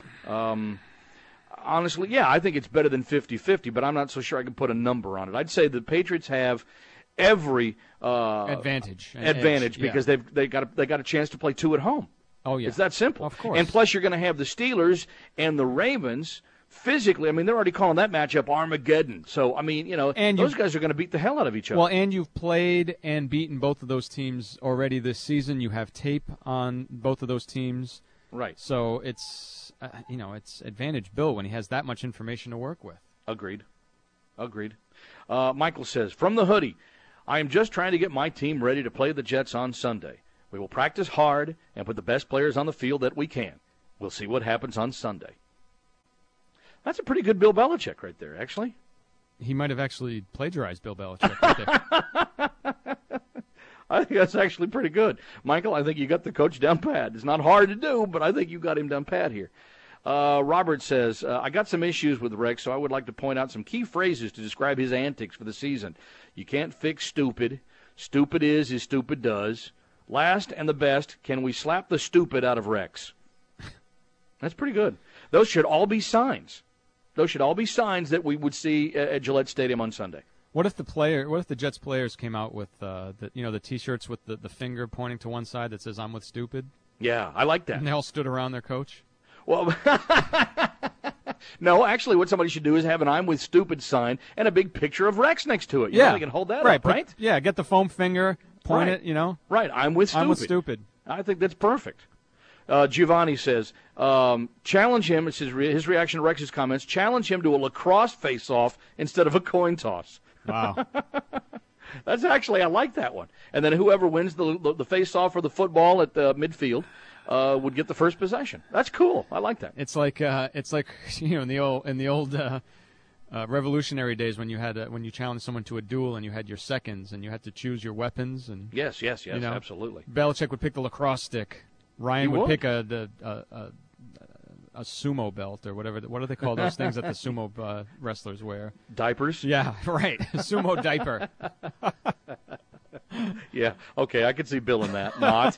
Um, honestly, yeah, I think it's better than fifty-fifty, but I'm not so sure I can put a number on it. I'd say the Patriots have every uh, advantage advantage edge, because yeah. they've they got a, they got a chance to play two at home. Oh, yeah. It's that simple. Of course. And plus, you're going to have the Steelers and the Ravens physically. I mean, they're already calling that matchup Armageddon. So, I mean, you know, and those guys are going to beat the hell out of each other. Well, and you've played and beaten both of those teams already this season. You have tape on both of those teams. Right. So it's, uh, you know, it's advantage Bill when he has that much information to work with. Agreed. Agreed. Uh, Michael says, from the hoodie, I am just trying to get my team ready to play the Jets on Sunday. We will practice hard and put the best players on the field that we can. We'll see what happens on Sunday. That's a pretty good Bill Belichick right there, actually. He might have actually plagiarized Bill Belichick right there. I think that's actually pretty good. Michael, I think you got the coach down pat. It's not hard to do, but I think you got him down pat here. Uh, Robert says, uh, I got some issues with Rex, so I would like to point out some key phrases to describe his antics for the season. You can't fix stupid. Stupid is as stupid does. Last and the best, can we slap the stupid out of Rex? That's pretty good. Those should all be signs. Those should all be signs that we would see at Gillette Stadium on Sunday. What if the player? What if the Jets players came out with uh, the you know the T-shirts with the, the finger pointing to one side that says "I'm with stupid"? Yeah, I like that. And they all stood around their coach. Well, no, actually, what somebody should do is have an "I'm with stupid" sign and a big picture of Rex next to it. You yeah, know, they can hold that right, up, right? But, yeah, get the foam finger, point right. it. You know, right. I'm with stupid. I'm with stupid. I think that's perfect. Uh, Giovanni says, um, challenge him, it's his, re- his reaction to Rex's comments, challenge him to a lacrosse face-off instead of a coin toss. Wow. That's actually, I like that one. And then whoever wins the, the, the face-off or the football at the midfield uh, would get the first possession. That's cool. I like that. It's like, uh, it's like you know, in the old, in the old uh, uh, revolutionary days when you had uh, when you challenged someone to a duel and you had your seconds and you had to choose your weapons. And Yes, yes, yes, you know, absolutely. Belichick would pick the lacrosse stick. Ryan would. would pick a, the, a, a a sumo belt or whatever. What do they call those things that the sumo uh, wrestlers wear? Diapers? Yeah, right. Sumo diaper. Yeah, okay, I could see Bill in that. Not.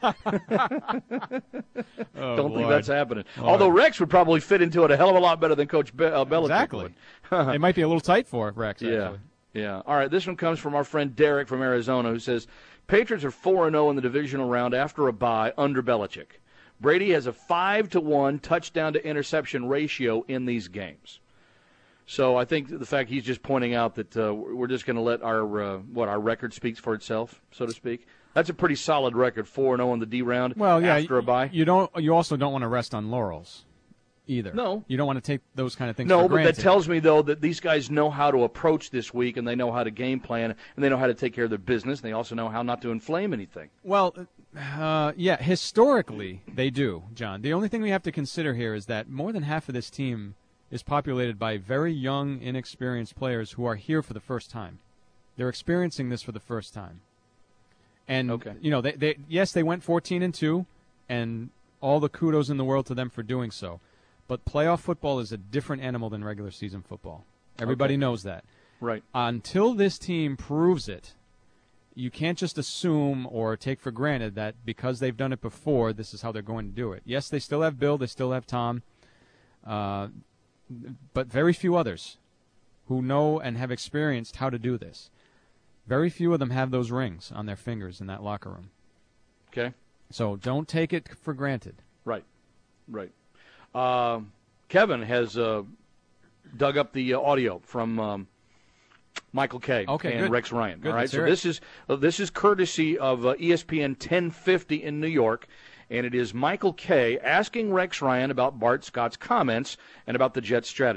oh, Don't think Lord. that's happening. Lord. Although Rex would probably fit into it a hell of a lot better than Coach Be- uh, Belichick Exactly. would. It might be a little tight for Rex, Yeah, actually. yeah. All right, this one comes from our friend Derek from Arizona, who says, Patriots are four and oh in the divisional round after a bye under Belichick. Brady has a five to one touchdown to interception ratio in these games. So I think the fact he's just pointing out that uh, we're just going to let our uh, what our record speaks for itself, so to speak. That's a pretty solid record, four and oh in the D round Well, yeah, after a bye. You don't. You also don't want to rest on laurels, either. No. You don't want to take those kind of things No, for but granted. that tells me, though, that these guys know how to approach this week, and they know how to game plan, and they know how to take care of their business, and they also know how not to inflame anything. Well, uh, yeah, historically they do, John. The only thing we have to consider here is that more than half of this team is populated by very young, inexperienced players who are here for the first time. They're experiencing this for the first time. And, Okay. you know, they, they yes, they went fourteen and two, and all the kudos in the world to them for doing so. But playoff football is a different animal than regular season football. Everybody Okay. knows that. Right. Until this team proves it, you can't just assume or take for granted that because they've done it before, this is how they're going to do it. Yes, they still have Bill, they still have Tom, uh, but very few others who know and have experienced how to do this. Very few of them have those rings on their fingers in that locker room. Okay. So don't take it for granted. Right. Right. Uh, Kevin has uh, dug up the uh, audio from um, Michael Kay Okay, and good. Rex Ryan. Good, All right, let's so hear it. this is uh, this is courtesy of uh, E S P N ten fifty in New York, and it is Michael Kay asking Rex Ryan about Bart Scott's comments and about the Jets' strategy.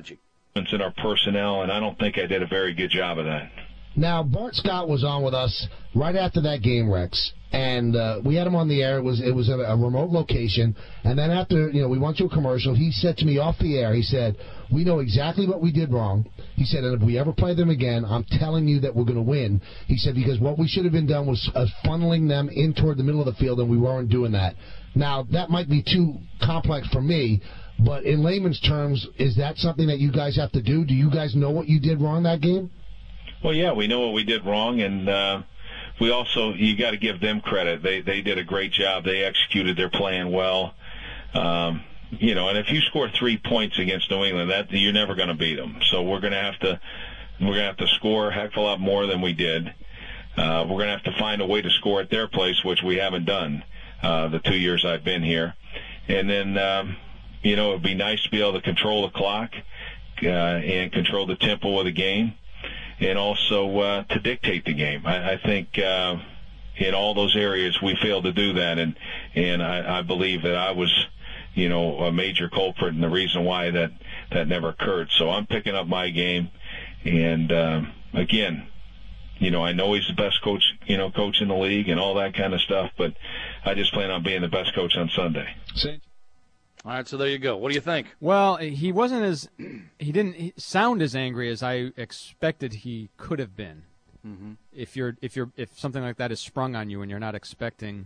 in our personnel, and I don't think I did a very good job of that. Now, Bart Scott was on with us right after that game, Rex, and uh, we had him on the air. It was it was at a remote location, and then after you know we went to a commercial, he said to me off the air, he said, "We know exactly what we did wrong." He said, "And if we ever play them again, I'm telling you that we're going to win." He said, "Because what we should have been done was uh, funneling them in toward the middle of the field, and we weren't doing that." Now, that might be too complex for me, but in layman's terms, is that something that you guys have to do? Do you guys know what you did wrong that game? Well, yeah, we know what we did wrong, and uh, we also, you got to give them credit. They they did a great job. They executed their plan well. Um, you know, and if you score three points against New England, that you're never going to beat them. So we're going to have to we're going to have to score a heck of a lot more than we did. Uh, we're going to have to find a way to score at their place, which we haven't done uh, the two years I've been here. And then, um, you know, it'd be nice to be able to control the clock uh, and control the tempo of the game. And also uh, to dictate the game. I, I think uh, in all those areas we failed to do that, and and I, I believe that I was, you know, a major culprit and the reason why that that never occurred. So I'm picking up my game, and uh, again, you know, I know he's the best coach, you know, coach in the league and all that kind of stuff, but I just plan on being the best coach on Sunday. All right, so there you go. What do you think? Well, he wasn't as he didn't sound as angry as I expected he could have been. Mm-hmm. If you're if you're if something like that is sprung on you and you're not expecting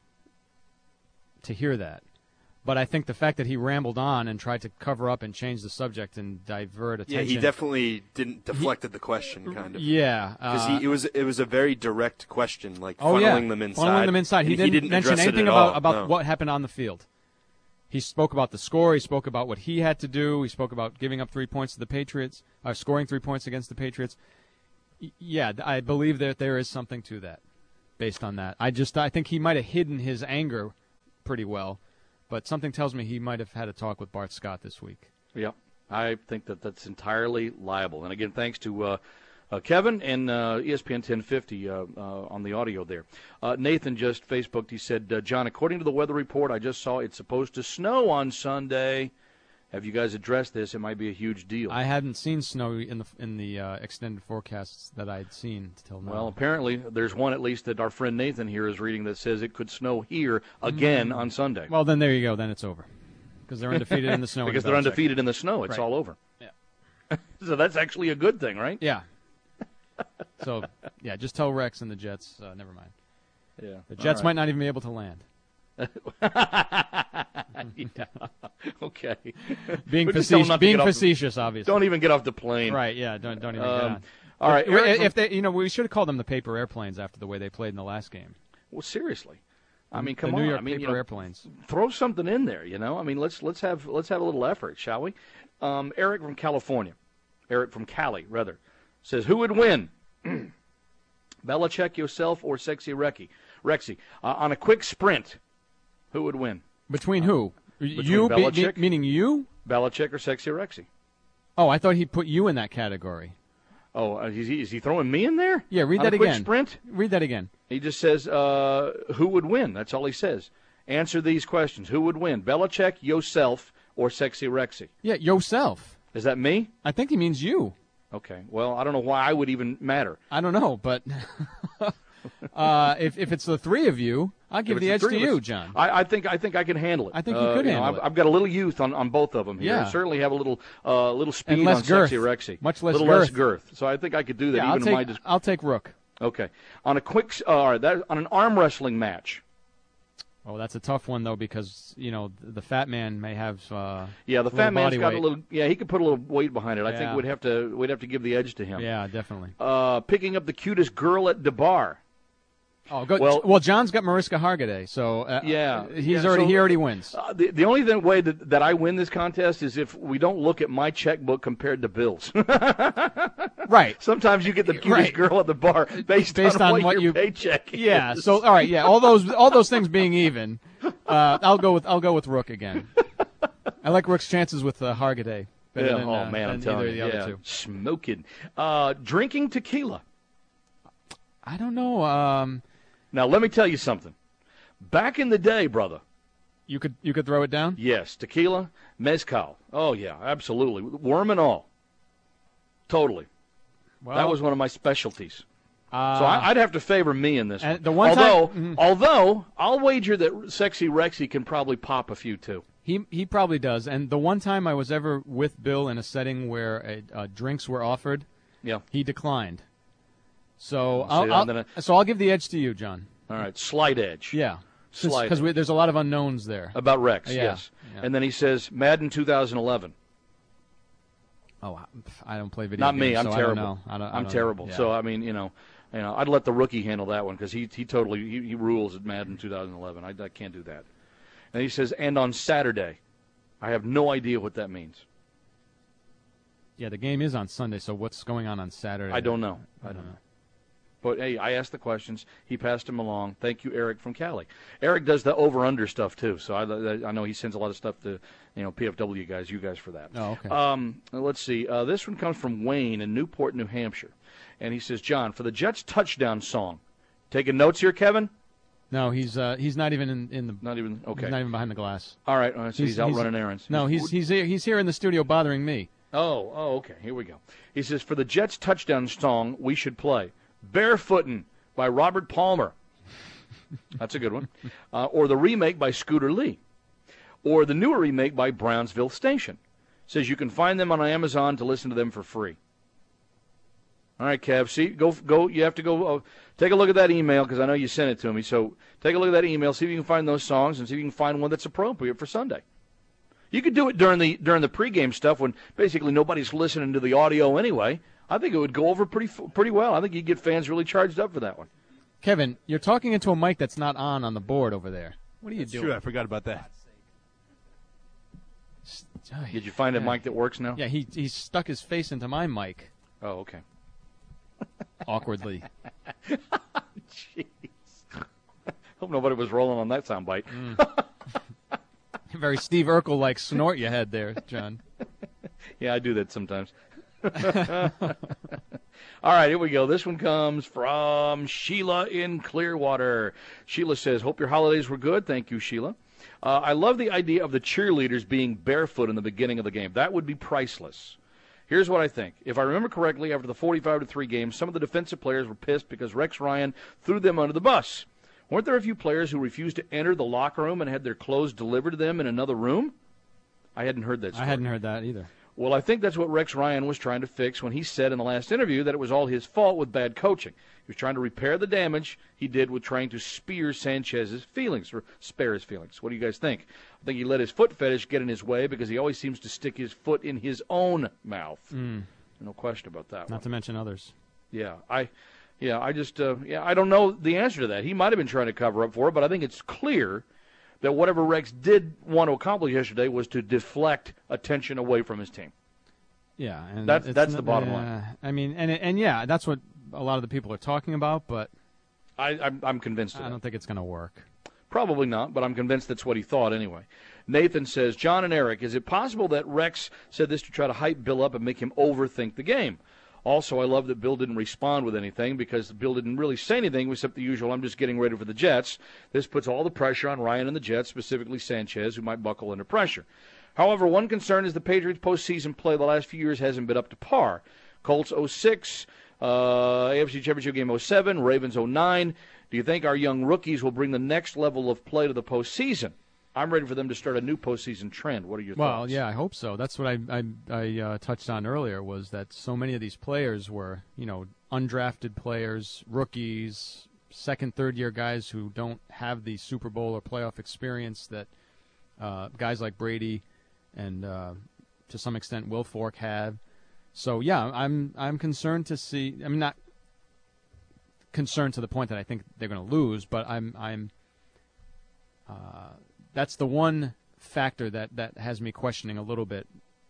to hear that. But I think the fact that he rambled on and tried to cover up and change the subject and divert attention. Yeah, he definitely didn't deflected the question, kind of. Yeah, because uh, it was it was a very direct question, like oh, funneling yeah. them inside. Funneling them inside. He, he didn't, didn't mention anything about about, about no. what happened on the field. He spoke about the score. He spoke about what he had to do. He spoke about giving up three points to the Patriots, or scoring three points against the Patriots. Y- yeah, I believe that there is something to that, based on that. I just I think he might have hidden his anger pretty well, but something tells me he might have had a talk with Bart Scott this week. Yeah, I think that that's entirely liable. And again, thanks to uh, uh, Kevin and uh, E S P N ten fifty uh, uh, on the audio there. Uh, Nathan just Facebooked. He said, uh, John, according to the weather report, I just saw it's supposed to snow on Sunday. Have you guys addressed this? It might be a huge deal. I hadn't seen snow in the in the uh, extended forecasts that I'd seen till now. Well, apparently there's one at least that our friend Nathan here is reading that says it could snow here again mm. on Sunday. Well, then there you go. Then it's over because they're undefeated in the snow. Because they're undefeated in the snow. It's right. all over. Yeah. So that's actually a good thing, right? Yeah. So, yeah, just tell Rex and the Jets, uh, never mind. Yeah. The Jets right. might not even be able to land. Yeah. Okay. Being, Just tell them facetious, not to being get off the- facetious, obviously. Don't even get off the plane. Right, yeah, don't, don't even Um, get on. all right, If, Eric if from- they, you know, we should have called them the paper airplanes after the way they played in the last game. Well, seriously. I mean, The come New on. York I mean, paper you know, airplanes. Throw something in there, you know. I mean, let's let's have let's have a little effort, shall we? Um, Eric from California, Eric from Cali, rather, says, "Who would win, Belichick, yourself, or Sexy Rexy? Rexy uh, on a quick sprint, who would win? Between who? Between you, be- Belichick, be- meaning you? Belichick or Sexy Rexy? Oh, I thought he put you in that category. Oh, uh, is, he, is he throwing me in there? Yeah, read on that a quick again. Sprint. Read that again. He just says, uh, "Who would win?" That's all he says. Answer these questions: Who would win, Belichick, yourself, or Sexy Rexy? Yeah, yourself. Is that me? I think he means you. Okay. Well, I don't know why I would even matter. I don't know, but uh, if if it's the three of you, I'll give If the it's edge the to three of you, us, John. I, I think I think I can handle it. I think you Uh, could know, handle I've, it. I've got a little youth on, on both of them here. Yeah. I certainly have a little uh, little speed And less on girth. Sexy Rexy. Much less little girth. less girth. So I think I could do that Yeah, even I'll in take, my. Dis- I'll take Rook. okay. On a quick, uh, all right, that on an arm wrestling match. Oh, that's a tough one though because you know the, the fat man may have. Uh, Yeah, the little fat man's body got weight. a little. Yeah, he could put a little weight behind it. I Yeah. think we'd have to we'd have to give the edge to him. Yeah, definitely. Uh, picking up the cutest girl at the bar. Oh, good. Well- Well, John's got Mariska Hargitay, so uh, Yeah, he's yeah, already so- he already wins. Uh, the, the only thing, way that, that I win this contest is if we don't look at my checkbook compared to Bill's. Right. Sometimes you get the cutest Right. girl at the bar based, Based on, on what, what your you- paycheck is. Yeah. So all right. Yeah. All those all those things being even, uh, I'll go with I'll go with Rook again. I like Rook's chances with uh, Hargitay. better Yeah, than, oh uh, man, I'm than telling either you, of the yeah, other two. smoking, uh, drinking tequila. I don't know. Um, now let me tell you something. Back in the day, brother. You could you could throw it down. Yes, tequila, mezcal. Oh yeah, absolutely, worm and all. Totally. Well, that was one of my specialties. Uh, so I, I'd have to favor me in this one. the one although, time, mm, although I'll wager that Sexy Rexy can probably pop a few too. He he probably does. And the one time I was ever with Bill in a setting where a, uh, drinks were offered, yeah, he declined. So See, I'll, I'll, gonna... so I'll give the edge to you, John. All right, slight edge. Yeah, slight because there's a lot of unknowns there about Rex. Yeah. Yes, yeah. and then he says Madden two thousand eleven. Oh, I don't play video Not games. me. I'm so terrible. I don't know. I don't, I I'm don't terrible. Know. Yeah. So I mean, you know, you know, I'd let the rookie handle that one because he he totally he, he rules at Madden two thousand eleven. I, I can't do that. And he says, and on Saturday, I have no idea what that means. Yeah, the game is on Sunday. So what's going on on Saturday? I don't know. I don't know. But hey, I asked the questions. He passed them along. Thank you, Eric from Cali. Eric does the over/under stuff too, so I, I know he sends a lot of stuff to you know P F W guys, you guys for that. Oh, okay. Um, let's see. Uh, this one comes from Wayne in Newport, New Hampshire, and he says, John, for the Jets touchdown song, taking notes here, Kevin? No, he's uh, he's not even in, in the. Not even okay. He's not even behind the glass. All right, all right so he's, he's out he's, running errands. No, he's he's here, he's here in the studio bothering me. Oh, oh, okay. Here we go. He says, for the Jets touchdown song, we should play "Barefootin'" by Robert Palmer. That's a good one. Uh, or the remake by Scooter Lee. Or the newer remake by Brownsville Station. Says you can find them on Amazon to listen to them for free. All right, Kev. See, go, go. You have to go uh, take a look at that email because I know you sent it to me. So take a look at that email. See if you can find those songs and see if you can find one that's appropriate for Sunday. You could do it during the during the pregame stuff when basically nobody's listening to the audio anyway. I think it would go over pretty pretty well. I think you'd get fans really charged up for that one. Kevin, you're talking into a mic that's not on on the board over there. What are you That's doing? True, I forgot about that. Did you find a yeah. mic that works now? Yeah, he he stuck his face into my mic. Oh, okay. Awkwardly. Jeez. Hope nobody was rolling on that soundbite. Mm. Very Steve Urkel-like snort you had there, John. Yeah, I do that sometimes. All right, here we go. This one comes from Sheila in Clearwater. Sheila says, hope your holidays were good. Thank you, Sheila. Uh, I love the idea of the cheerleaders being barefoot in the beginning of the game. That would be priceless. Here's what I think. If I remember correctly, after the forty-five to three game, some of the defensive players were pissed because Rex Ryan threw them under the bus. Weren't there a few players who refused to enter the locker room and had their clothes delivered to them in another room? I hadn't heard that story. I hadn't heard that either. Well, I think that's what Rex Ryan was trying to fix when he said in the last interview that it was all his fault with bad coaching. He was trying to repair the damage he did with trying to spear Sanchez's feelings, or spare his feelings. What do you guys think? I think he let his foot fetish get in his way because he always seems to stick his foot in his own mouth. Mm. No question about that Not one. to mention others. Yeah, I, yeah, I just, uh, yeah, I don't know the answer to that. He might have been trying to cover up for it, but I think it's clear that whatever Rex did want to accomplish yesterday was to deflect attention away from his team. Yeah, and that's it's that's not, the bottom uh, line. I mean, and and yeah, that's what a lot of the people are talking about, but I, I'm, I'm convinced of I that. don't think it's going to work. Probably not, but I'm convinced that's what he thought anyway. Nathan says, John and Eric, is it possible that Rex said this to try to hype Bill up and make him overthink the game? Also, I love that Bill didn't respond with anything because Bill didn't really say anything except the usual, I'm just getting ready for the Jets. This puts all the pressure on Ryan and the Jets, specifically Sanchez, who might buckle under pressure. However, one concern is the Patriots' postseason play the last few years hasn't been up to par. Colts oh six, uh, A F C Championship game oh seven, Ravens oh nine. Do you think our young rookies will bring the next level of play to the postseason? I'm ready for them to start a new postseason trend. What are your well, thoughts? Well, yeah, I hope so. That's what I I, I uh, touched on earlier, was that so many of these players were, you know, undrafted players, rookies, second, third-year guys who don't have the Super Bowl or playoff experience that uh, guys like Brady and uh, to some extent Will Fork have. So yeah, I'm I'm concerned to see. I mean, not concerned to the point that I think they're going to lose, but I'm I'm. Uh, that's the one factor that, that has me questioning a little bit.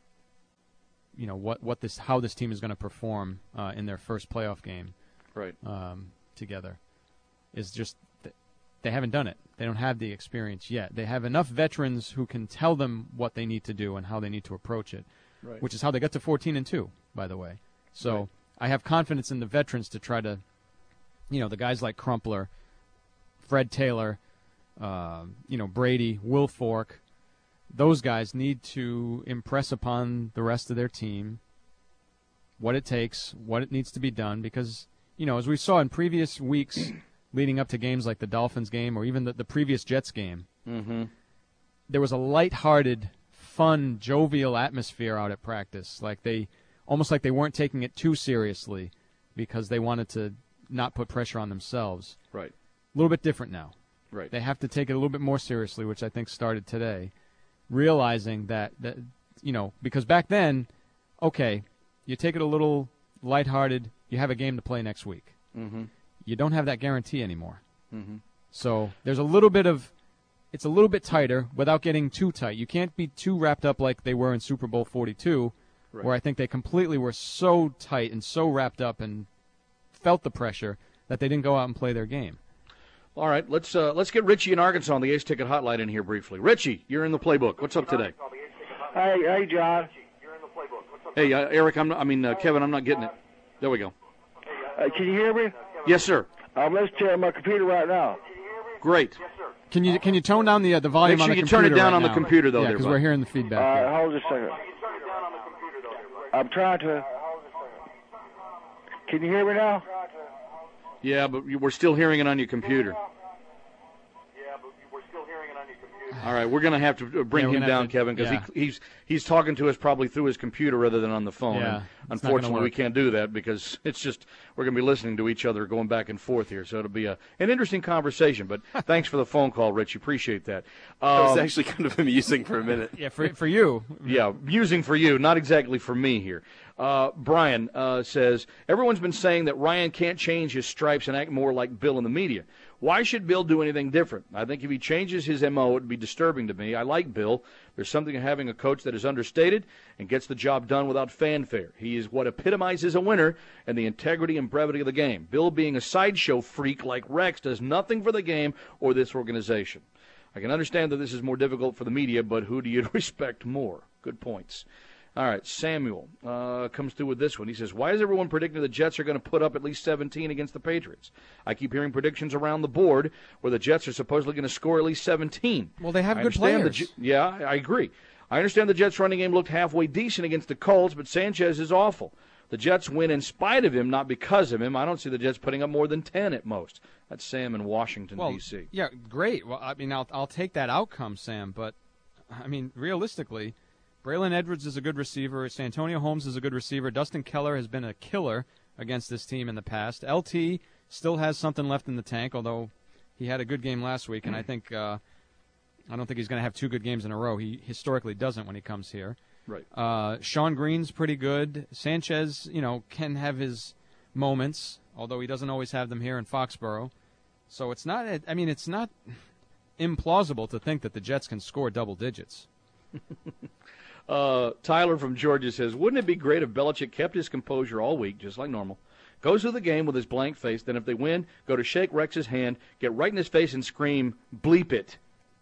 You know what what this how this team is going to perform uh, in their first playoff game, right? Um, together, is just th- they haven't done it. They don't have the experience yet. They have enough veterans who can tell them what they need to do and how they need to approach it, right. Which is how they got to fourteen and two, by the way. So right. I have confidence in the veterans to try to, you know, the guys like Crumpler, Fred Taylor, uh, you know, Brady, Will Fork. Those guys need to impress upon the rest of their team what it takes, what it needs to be done, because, you know, as we saw in previous weeks leading up to games like the Dolphins game or even the, the previous Jets game, mm-hmm. there was a lighthearted, fun, jovial atmosphere out at practice. Like they, almost like they weren't taking it too seriously because they wanted to not put pressure on themselves. Right. A little bit different now. Right. They have to take it a little bit more seriously, which I think started today, realizing that, that you know, because back then, okay, you take it a little lighthearted, you have a game to play next week. Mm-hmm. You don't have that guarantee anymore. Mm-hmm. So there's a little bit of, it's a little bit tighter without getting too tight. You can't be too wrapped up like they were in Super Bowl forty-two, right. where I think they completely were so tight and so wrapped up and felt the pressure that they didn't go out and play their game. All right, let's uh, let's get Richie in Arkansas on the Ace Ticket Hotline in here briefly. Richie, you're in the playbook. What's up today? Hey, hey, John. Hey, uh, Eric. I'm. Not, I mean, uh, Kevin. I'm not getting it. There we go. Uh, can you hear me? Yes, sir. I'm listening to my computer right now. Great. Can you can you tone down the uh, the volume Make sure on the you computer? turn it down right on the now? computer, though. Yeah, because we're hearing the feedback. All here. right, hold just a second. I'm trying to. Can you hear me now? Yeah, but we're still hearing it on your computer. All right, we're going to have to bring yeah, him down, to, Kevin, because yeah. he, he's he's talking to us probably through his computer rather than on the phone. Yeah, and unfortunately, we can't do that because it's just we're going to be listening to each other going back and forth here. So it'll be a, an interesting conversation. But thanks for the phone call, Rich. Appreciate that. Um, That was actually kind of amusing for a minute. Yeah, for for you. Yeah, amusing for you, not exactly for me here. Uh, Brian uh, says, everyone's been saying that Ryan can't change his stripes and act more like Bill in the media. Why should Bill do anything different? I think if he changes his M O, it would be disturbing to me. I like Bill. There's something in having a coach that is understated and gets the job done without fanfare. He is what epitomizes a winner and the integrity and brevity of the game. Bill, being a sideshow freak like Rex, does nothing for the game or this organization. I can understand that this is more difficult for the media, but who do you respect more? Good points. All right, Samuel uh, comes through with this one. He says, why is everyone predicting the Jets are going to put up at least seventeen against the Patriots? I keep hearing predictions around the board where the Jets are supposedly going to score at least seventeen. Well, they have I good players. The, yeah, I agree. I understand the Jets' running game looked halfway decent against the Colts, but Sanchez is awful. The Jets win in spite of him, not because of him. I don't see the Jets putting up more than ten at most. That's Sam in Washington, well, D C Yeah, great. Well, I mean, I'll, I'll take that outcome, Sam, but, I mean, realistically, Braylon Edwards is a good receiver. Santonio Holmes is a good receiver. Dustin Keller has been a killer against this team in the past. L T still has something left in the tank, although he had a good game last week, and I think uh, I don't think he's going to have two good games in a row. He historically doesn't when he comes here. Right. Uh, Sean Green's pretty good. Sanchez, you know, can have his moments, although he doesn't always have them here in Foxborough. So it's not. I mean, it's not implausible to think that the Jets can score double digits. Uh, Tyler from Georgia says, wouldn't it be great if Belichick kept his composure all week, just like normal, goes through the game with his blank face, then if they win, go to shake Rex's hand, get right in his face and scream, bleep it?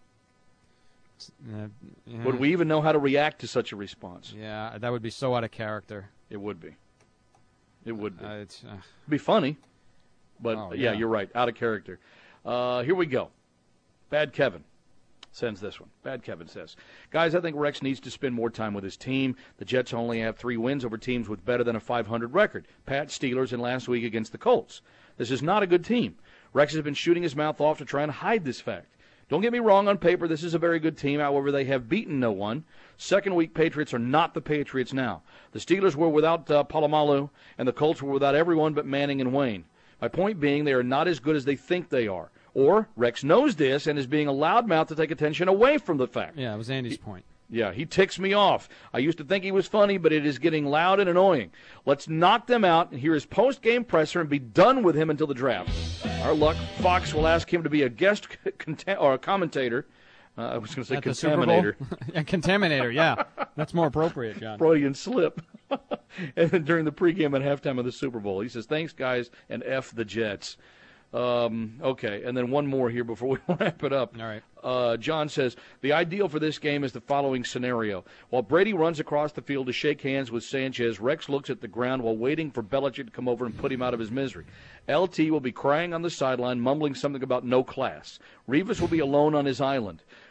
Uh, yeah. Would we even know how to react to such a response? Yeah, that would be so out of character. It would be. It would be. Uh, it's, uh, It'd be funny, but oh, yeah, yeah, you're right, out of character. Uh, here we go. Bad Kevin sends this one. Bad Kevin says, guys, I think Rex needs to spend more time with his team. The Jets only have three wins over teams with better than a five hundred record. Pat, Steelers, and last week against the Colts. This is not a good team. Rex has been shooting his mouth off to try and hide this fact. Don't get me wrong, on paper, this is a very good team. However, they have beaten no one. Second week Patriots are not the Patriots now. The Steelers were without uh, Palomalu, and the Colts were without everyone but Manning and Wayne. My point being, they are not as good as they think they are. Or Rex knows this and is being a loudmouth to take attention away from the fact. Yeah, it was Andy's point. Yeah, he ticks me off. I used to think he was funny, but it is getting loud and annoying. Let's knock them out and hear his post-game presser and be done with him until the draft. Our luck, Fox will ask him to be a guest cont- or a commentator. Uh, I was going to say At the contaminator. yeah, contaminator, yeah. That's more appropriate, John. Freudian slip. And then during the pregame and halftime of the Super Bowl, he says, thanks, guys, and F the Jets. Um, okay, and then one more here before we wrap it up. All right. Uh, John says, the ideal for this game is the following scenario. While Brady runs across the field to shake hands with Sanchez, Rex looks at the ground while waiting for Belichick to come over and put him out of his misery. L T will be crying on the sideline, mumbling something about no class. Revis will be alone on his island.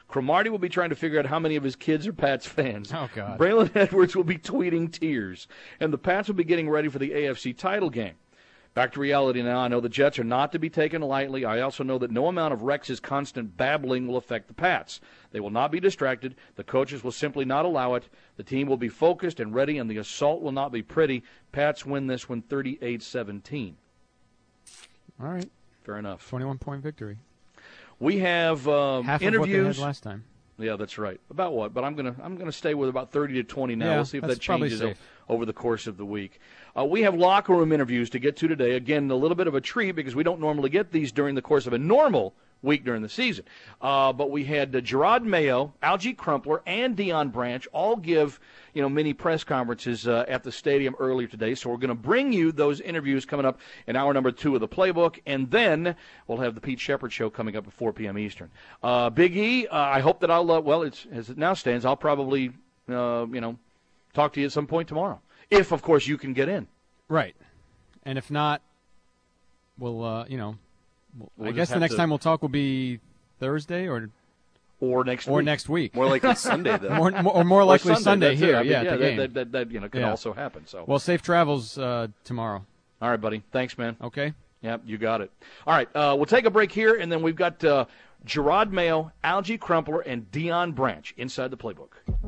Cromartie will be trying to figure out how many of his kids are Pats fans. Oh, God. Braylon Edwards will be tweeting tears. And the Pats will be getting ready for the A F C title game. Back to reality now. I know the Jets are not to be taken lightly. I also know that no amount of Rex's constant babbling will affect the Pats. They will not be distracted. The coaches will simply not allow it. The team will be focused and ready, and the assault will not be pretty. Pats win this one thirty-eight seventeen. All right. Fair enough. twenty-one point victory. We have um, Half interviews. of what they had last time. Yeah, that's right. About what? But I'm gonna I'm gonna stay with about thirty to twenty now. Yeah, we'll see if that's that changes probably safe. over the course of the week. Uh, we have locker room interviews to get to today. Again, a little bit of a treat because we don't normally get these during the course of a normal week during the season. Uh, but we had uh, Gerard Mayo, Algie Crumpler, and Deion Branch all give you know mini press conferences uh, at the stadium earlier today. So we're going to bring you those interviews coming up in hour number two of the Playbook, and then we'll have the Pete Shepard Show coming up at four p.m. Eastern. Uh, Big E, uh, I hope that I'll uh, well, it's as it now stands, I'll probably uh, you know talk to you at some point tomorrow, if of course you can get in. Right, and if not, we'll uh, you know. We'll I guess the next to, time we'll talk will be Thursday or or next or week. next week. More likely Sunday, though. more, more, or more likely or Sunday, Sunday here. I mean, yeah, yeah at the that, game. that, that, that you know can yeah. also happen. So well, safe travels uh, tomorrow. All right, buddy. Thanks, man. Okay. Yep, you got it. All right, uh, we'll take a break here, and then we've got uh, Gerard Mayo, Algie Crumpler, and Deion Branch inside the Playbook.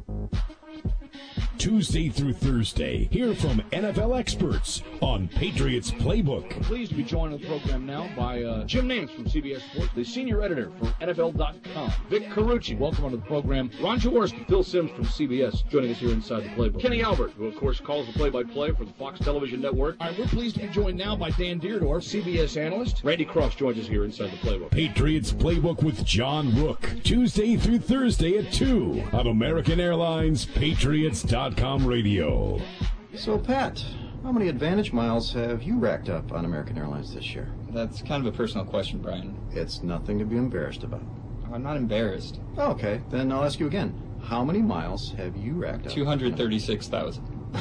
Tuesday through Thursday, hear from N F L experts on Patriots Playbook. I'm pleased to be joined on the program now by uh, Jim Nance from C B S Sports, the senior editor for N F L dot com. Vic Carucci, welcome onto the program. Ron Jaworski, Phil Simms from C B S, joining us here inside the Playbook. Kenny Albert, who of course calls the play-by-play for the Fox Television Network. All right, we're pleased to be joined now by Dan Deerdorf, C B S analyst. Randy Cross joins us here inside the Playbook. Patriots Playbook with John Rook, Tuesday through Thursday at two on American Airlines Patriots dot com radio. So, Pat, how many Advantage miles have you racked up on American Airlines this year? That's kind of a personal question, Brian. It's nothing to be embarrassed about. I'm not embarrassed. Okay, then I'll ask you again. How many miles have you racked up? two hundred thirty-six thousand.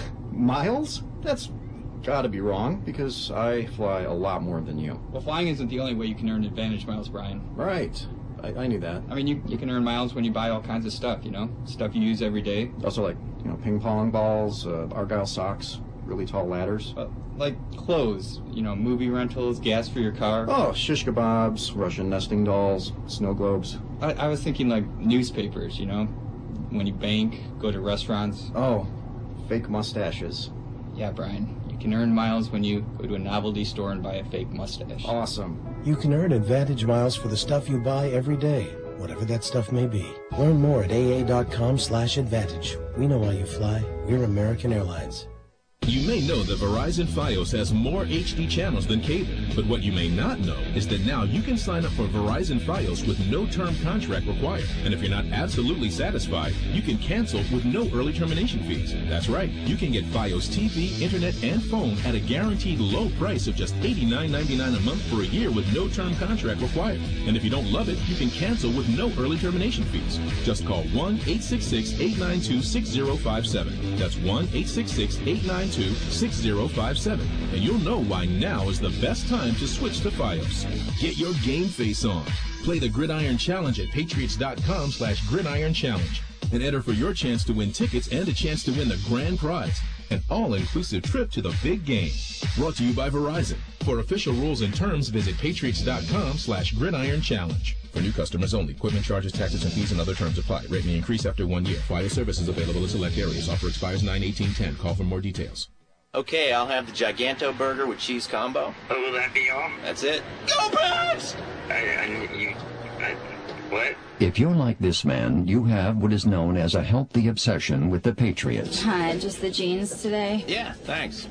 Miles? That's gotta be wrong, because I fly a lot more than you. Well, flying isn't the only way you can earn Advantage miles, Brian. Right. I, I knew that. I mean, you, you can earn miles when you buy all kinds of stuff, you know? Stuff you use every day. Also, like, you know, ping pong balls, uh, Argyle socks, really tall ladders. Uh, like clothes, you know, movie rentals, gas for your car. Oh, shish kebabs, Russian nesting dolls, snow globes. I, I was thinking, like, newspapers, you know? When you bank, go to restaurants. Oh, fake mustaches. Yeah, Brian. You can earn miles when you go to a novelty store and buy a fake mustache. Awesome. You can earn Advantage miles for the stuff you buy every day, whatever that stuff may be. Learn more at A A dot com slash advantage. We know why you fly. We're American Airlines. You may know that Verizon Fios has more H D channels than cable, but what you may not know is that now you can sign up for Verizon Fios with no term contract required. And if you're not absolutely satisfied, you can cancel with no early termination fees. That's right, you can get Fios T V, internet, and phone at a guaranteed low price of just eighty-nine ninety-nine a month for a year with no term contract required. And if you don't love it, you can cancel with no early termination fees. Just call one eight six six, eight nine two, six zero five seven. That's one eight six six, eight nine two, six zero five seven, and you'll know why now is the best time to switch to Fios. Get your game face on. Play the Gridiron Challenge at patriots dot com slash gridiron challenge and enter for your chance to win tickets and a chance to win the grand prize, an all-inclusive trip to the big game. Brought to you by Verizon. For official rules and terms, visit patriots dot com slash gridiron challenge. For new customers only. Equipment charges, taxes, and fees and other terms apply. Rate may increase after one year. Fios service is available in select areas. Offer expires nine eighteen ten. Call for more details. Okay, I'll have the Giganto burger with cheese combo. Oh, will that be all? That's it. Go Pats! I, I, you, I, what? If you're like this man, you have what is known as a healthy obsession with the Patriots. Hi, just the jeans today? Yeah, thanks.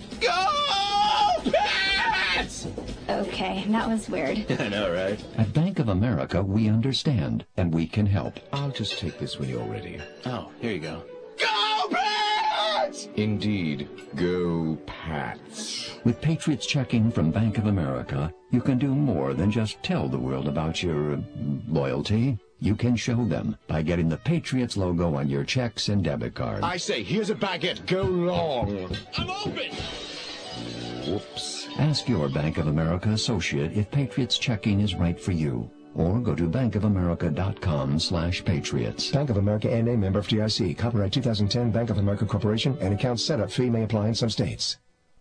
Go Pats! Okay, that was weird. I know, right? At Bank of America, we understand, and we can help. I'll just take this when you're ready. Oh, here you go. Go Pats! Indeed, go Pats. With Patriots checking from Bank of America, you can do more than just tell the world about your uh, loyalty. You can show them by getting the Patriots logo on your checks and debit cards. I say, here's a baguette. Go long. I'm open! Whoops. Ask your Bank of America associate if Patriots checking is right for you. or go to bankofamerica.com slash patriots. Bank of America N A, member F D I C. Copyright two thousand ten, Bank of America Corporation, and account setup fee may apply in some states.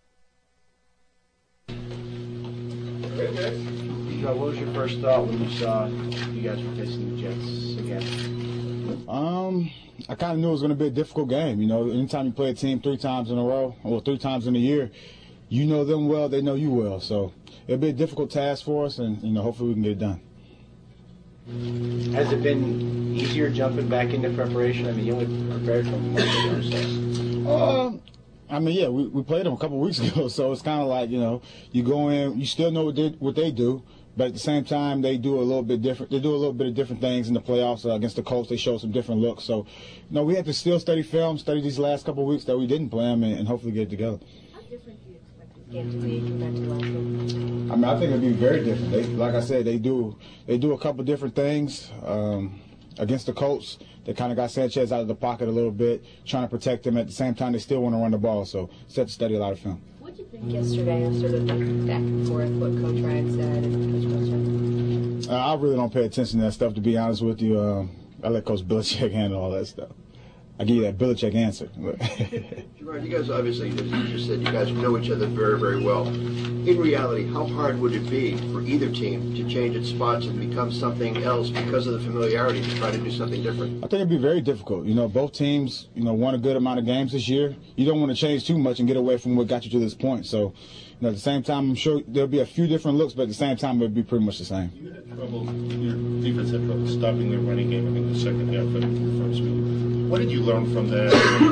What was your first thought when you saw you guys were facing the Jets again? Um, I kind of knew it was going to be a difficult game. You know, anytime you play a team three times in a row, or three times in a year, you know them well, they know you well. So it'll be a difficult task for us, and, you know, hopefully we can get it done. Has it been easier jumping back into preparation? I mean, you only prepared for a month ago, so. Uh, I mean, yeah, we, we played them a couple weeks ago, so it's kind of like, you know, you go in, you still know what they, what they do, but at the same time, they do a little bit different. They do a little bit of different things in the playoffs uh, against the Colts. They show some different looks. So, you know, we have to still study film, study these last couple of weeks that we didn't play them, and, and hopefully get it together. How different do you expect this game to be compared to last week? I mean, I think it'd be very different. They, like I said, they do they do a couple different things um, against the Colts. They kind of got Sanchez out of the pocket a little bit, trying to protect him. At the same time, they still want to run the ball. So, it's have to study a lot of film. What did you think yesterday of sort of the back and forth, what Coach Ryan said and Coach Belichick? Uh, I really don't pay attention to that stuff, to be honest with you. Uh, I let Coach Belichick handle all that stuff. I give you that Belichick answer. Gerard, you guys obviously, as you just said, you guys know each other very, very well. In reality, how hard would it be for either team to change its spots and become something else because of the familiarity to try to do something different? I think it'd be very difficult. You know, both teams, you know, won a good amount of games this year. You don't want to change too much and get away from what got you to this point. So, you know, at the same time, I'm sure there'll be a few different looks, but at the same time, it'll be pretty much the same. You had trouble, your defense had trouble stopping the running game, I think, the second half of the first week. What did you learn from that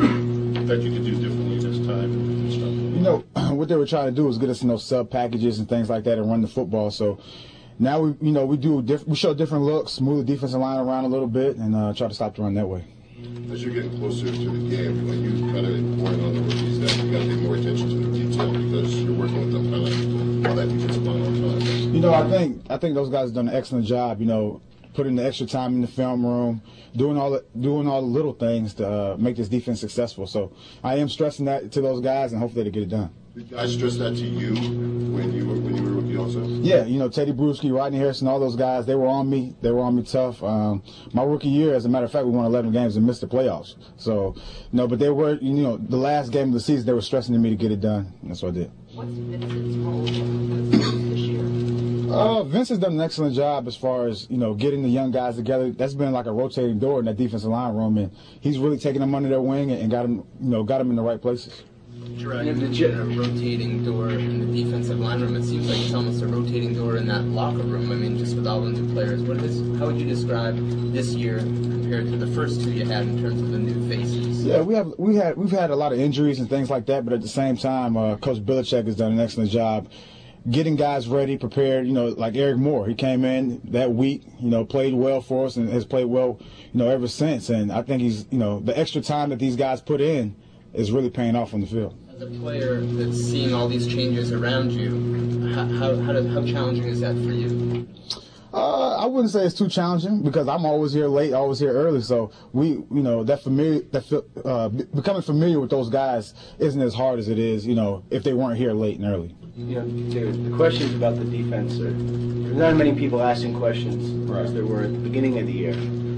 that you could do differently this time? You know, what they were trying to do was get us in those sub packages and things like that and run the football. So now we, you know, we do diff- we show different looks, move the defensive line around a little bit, and uh, try to stop the run that way. As you're getting closer to the game, when you kind of point on the rookies that you got to pay more attention to the detail because you're working with them kind of all that defensive line all the time. You know, I think I think those guys have done an excellent job. You know, putting the extra time in the film room, doing all the doing all the little things to uh, make this defense successful. So I am stressing that to those guys, and hopefully they get it done. Did I stress that to you when you were when you were rookie also? Yeah, you know, Teddy Bruschi, Rodney Harrison, all those guys, they were on me. They were on me tough. Um, my rookie year, as a matter of fact, we won eleven games and missed the playoffs. So, you know, but they were, you know, the last game of the season, they were stressing to me to get it done. That's what I did. What's Vincent's role this year? Uh, Vince has done an excellent job as far as, you know, getting the young guys together. That's been like a rotating door in that defensive line room, and he's really taken them under their wing and got them, you know, got them in the right places. Gerard, you mentioned a rotating door in the defensive line room. It seems like it's almost a rotating door in that locker room. I mean, just with all the new players. What is? How would you describe this year compared to the first two you had in terms of the new faces? Yeah, we have we had we've had a lot of injuries and things like that, but at the same time, uh, Coach Belichick has done an excellent job getting guys ready, prepared. You know, like Eric Moore, he came in that week, you know, played well for us and has played well, you know, ever since. And I think he's, you know, the extra time that these guys put in is really paying off on the field. As a player that's seeing all these changes around you, how how how, does, how challenging is that for you? Uh, I wouldn't say it's too challenging because I'm always here late, always here early. So we, you know, that familiar, that uh, becoming familiar with those guys isn't as hard as it is, you know, if they weren't here late and early. You know, the questions about the defense are, there's not many people asking questions right. as there were at the beginning of the year.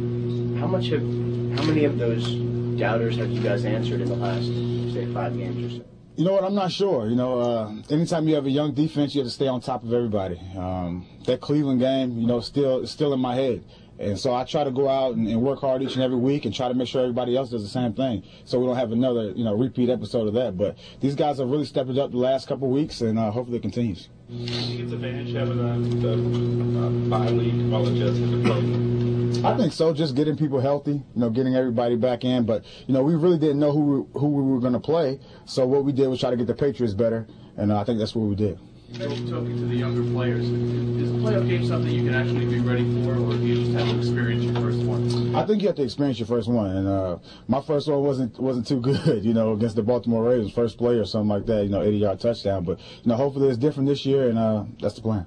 How much have, how many of those doubters have you guys answered in the last, say, five games or so? You know what? I'm not sure. You know, uh, anytime you have a young defense, you have to stay on top of everybody. Um, that Cleveland game, you know, still still in my head. And so I try to go out and, and work hard each and every week and try to make sure everybody else does the same thing so we don't have another, you know, repeat episode of that. But these guys have really stepped it up the last couple of weeks, and uh, hopefully it continues. Do you think it's advantage having a, the uh, bye week while the Jets in the play? I think so, just getting people healthy, you know, getting everybody back in. But, you know, we really didn't know who we, who we were going to play. So what we did was try to get the Patriots better, and uh, I think that's what we did. Maybe talking to the younger players, is the playoff game something you can actually be ready for, or do you just have to experience your first one? I think you have to experience your first one, and uh, my first one wasn't wasn't too good, you know, against the Baltimore Ravens, first play or something like that, you know, eighty-yard touchdown. But, you know, hopefully it's different this year, and uh, that's the plan.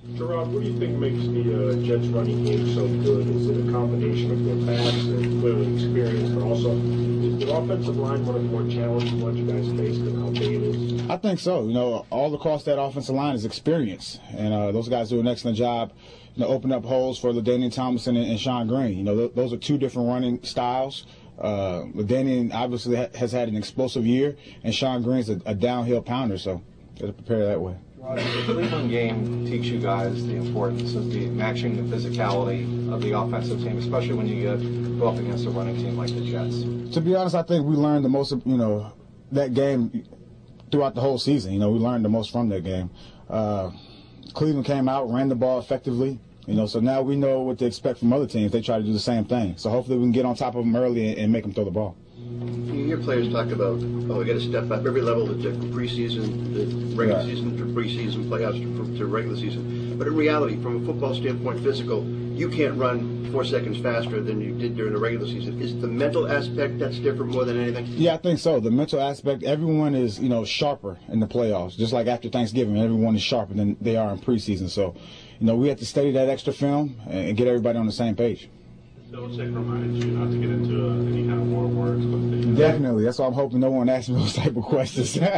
Gerard, what do you think makes the uh, Jets running game so good? Is it a combination of their pass and clearly experience, but also is the offensive line one of the more challenging ones you guys faced and how big it is? I think so. You know, all across that offensive line is experience, and uh, those guys do an excellent job. You know, open up holes for LaDainian Tomlinson and, and Sean Green. You know, th- those are two different running styles. Uh, LaDainian obviously ha- has had an explosive year, and Sean Green's a, a downhill pounder, so got to prepare that way. The Cleveland game teach you guys the importance of the matching the physicality of the offensive team, especially when you get, go up against a running team like the Jets. To be honest, I think we learned the most, you know, that game throughout the whole season. You know, we learned the most from that game. Uh, Cleveland came out, ran the ball effectively. You know, so now we know what to expect from other teams. They try to do the same thing. So hopefully we can get on top of them early and, and make them throw the ball. You hear players talk about, oh, we got to step up every level, the preseason, the regular Right. season to preseason, playoffs to, to regular season. But in reality, from a football standpoint, physical, you can't run four seconds faster than you did during the regular season. Is the mental aspect that's different more than anything? Yeah, I think so. The mental aspect, everyone is, you know, sharper in the playoffs. Just like after Thanksgiving, everyone is sharper than they are in preseason. So, you know, we have to study that extra film and get everybody on the same page. Belichick reminded you not to get into uh, any kind of war words. But Definitely. That's why I'm hoping no one asks me those type of questions. what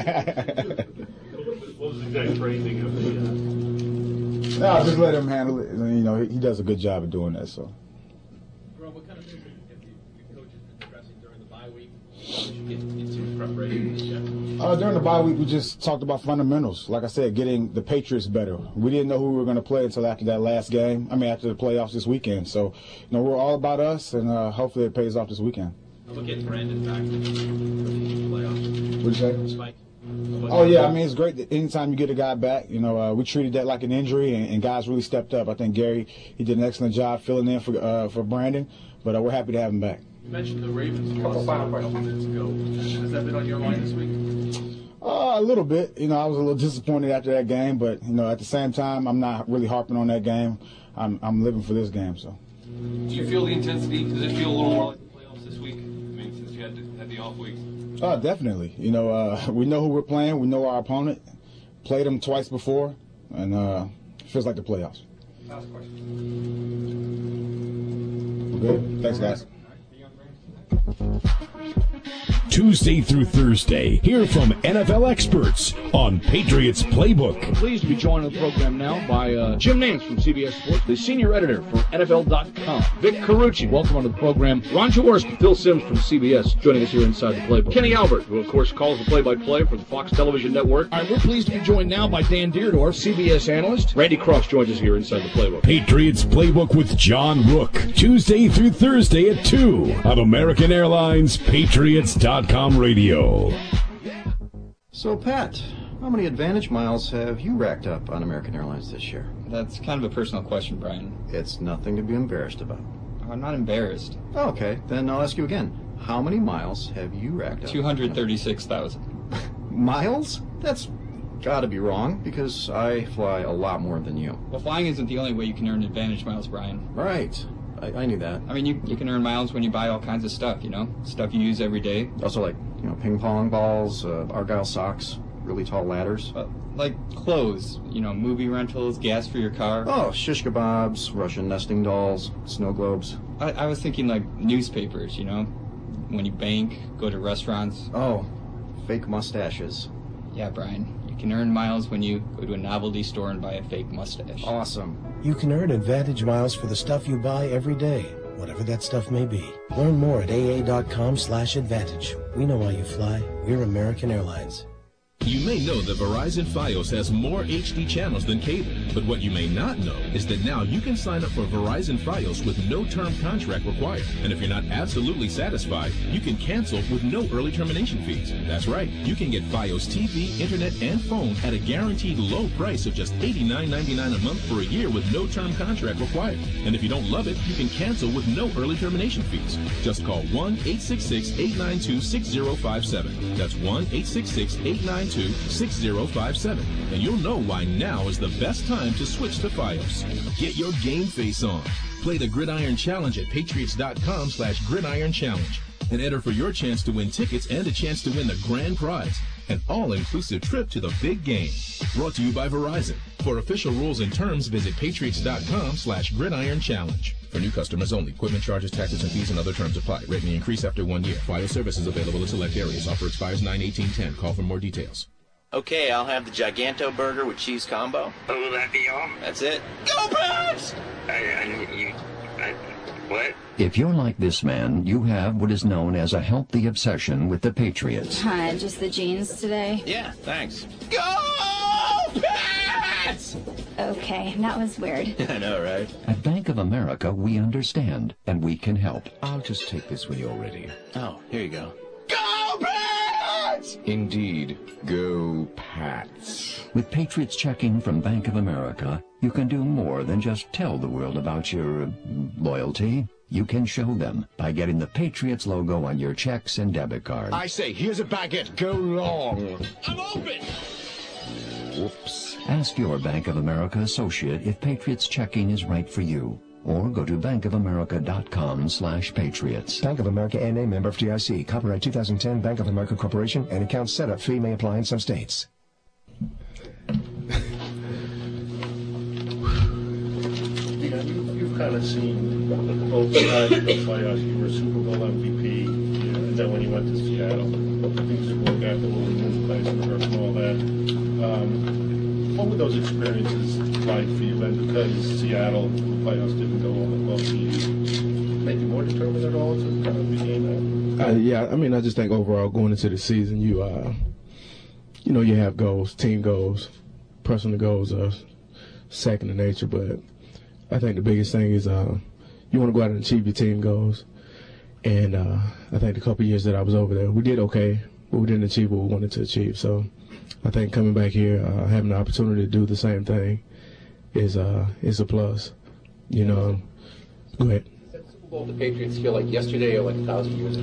was the exact phrasing of the... Uh... No, I'll just let him handle it. You know, he, he does a good job of doing that. So. Rob, what kind of things have the coaches been addressing during the bye week? How did you get into preparation for the Jets? Uh, during the bye week, we just talked about fundamentals. Like I said, getting the Patriots better. We didn't know who we were going to play until after that last game. I mean, after the playoffs this weekend. So, you know, we're all about us, and uh, hopefully it pays off this weekend. How about getting Brandon back for the playoffs? What'd you say? Spike? Oh, yeah. I mean, it's great that anytime you get a guy back, you know, uh, we treated that like an injury, and, and guys really stepped up. I think Gary, he did an excellent job filling in for uh, for Brandon, but uh, we're happy to have him back. You mentioned the Ravens lost a couple minutes ago. Has that been on your mind this week? Uh, a little bit. You know, I was a little disappointed after that game, but, you know, at the same time, I'm not really harping on that game. I'm I'm living for this game, so. Do you feel the intensity? Does it feel a little more like the playoffs this week? I mean, since you had, to, had the off weeks. Oh, definitely. You know, uh, we know who we're playing. We know our opponent. Played them twice before, and uh, it feels like the playoffs. Last question. Good. Thanks, guys. Tuesday through Thursday, hear from N F L experts on Patriots Playbook. I'm pleased to be joined on the program now by uh, Jim Nance from C B S Sports, the senior editor for N F L dot com. Vic Carucci, welcome onto the program. Ron Jaworski, Phil Simms from C B S, joining us here inside the Playbook. Kenny Albert, who of course calls the play-by-play for the Fox Television Network. All right, we're pleased to be joined now by Dan Deerdorf, C B S analyst. Randy Cross joins us here inside the Playbook. Patriots Playbook with John Rook, Tuesday through Thursday at two on American Airlines Patriots dot com radio. So, Pat, how many Advantage miles have you racked up on American Airlines this year? That's kind of a personal question, Brian. It's nothing to be embarrassed about. I'm not embarrassed. Okay, then I'll ask you again. How many miles have you racked up? two hundred thirty-six thousand. Miles? That's gotta be wrong, because I fly a lot more than you. Well, flying isn't the only way you can earn Advantage miles, Brian. Right. I, I knew that. I mean, you, you can earn miles when you buy all kinds of stuff, you know? Stuff you use every day. Also, like, you know, ping pong balls, uh, Argyle socks, really tall ladders. Uh, like clothes, you know, movie rentals, gas for your car. Oh, shish kebabs, Russian nesting dolls, snow globes. I, I was thinking, like, newspapers, you know? When you bank, go to restaurants. Oh, fake mustaches. Yeah, Brian. You can earn miles when you go to a novelty store and buy a fake mustache. Awesome. You can earn Advantage miles for the stuff you buy every day, whatever that stuff may be. Learn more at A A dot com slash advantage. We know why you fly. We're American Airlines. You may know that Verizon Fios has more H D channels than cable, but what you may not know is that now you can sign up for Verizon Fios with no term contract required. And if you're not absolutely satisfied, you can cancel with no early termination fees. That's right, you can get Fios T V, internet, and phone at a guaranteed low price of just eighty-nine ninety-nine a month for a year with no term contract required. And if you don't love it, you can cancel with no early termination fees. Just call one eight six six, eight nine two, six zero five seven. That's one eight six six, eight nine two, six zero five seven, and you'll know why now is the best time to switch to Fios. Get your game face on. Play the Gridiron Challenge at patriots dot com slash gridiron challenge and enter for your chance to win tickets and a chance to win the grand prize, an all-inclusive trip to the big game. Brought to you by Verizon. For official rules and terms, visit patriots.com slash gridiron challenge. For new customers only. Equipment charges, taxes, and fees and other terms apply. Rate may increase after one year. File service is available in select areas. Offer expires nine eighteen ten. Call for more details. Okay, I'll have the Giganto burger with cheese combo. Oh, will that be all? That's it. Go Pats! I, I, you, I, what? If you're like this man, you have what is known as a healthy obsession with the Patriots. Hi, just the jeans today? Yeah, thanks. Go Pats! Okay, that was weird. I know, right? At Bank of America, we understand, and we can help. I'll just take this when you're ready. Oh, here you go. Go Pats! Indeed. Go Pats. With Patriots checking from Bank of America, you can do more than just tell the world about your uh, loyalty. You can show them by getting the Patriots logo on your checks and debit cards. I say, here's a baguette. Go long. I'm open! Whoops. Ask your Bank of America associate if Patriots checking is right for you. Or go to bankofamerica.com slash patriots. Bank of America N A member F D I C. Copyright two thousand ten Bank of America Corporation. And account setup fee may apply in some states. Yeah, you, you've kind of seen both sides of the playoffs. You were a Super Bowl M V P, yeah, and then when you went to Seattle, things didn't work out. The whole remove plays and reverse and all that. Um, what were those experiences like for you? And because Seattle, the playoffs didn't go all that well for you, make you more determined at all to kind of regain that? Uh, yeah, I mean, I just think overall going into the season, you, uh, you know, you have goals, team goals, personal goals are second to nature, but I think the biggest thing is uh, you want to go out and achieve your team goals. And uh, I think the couple of years that I was over there, we did okay, but we didn't achieve what we wanted to achieve. So I think coming back here, uh, having the opportunity to do the same thing is uh, is a plus. You know, go ahead. Does that Super Bowl the Patriots feel like yesterday or like a thousand years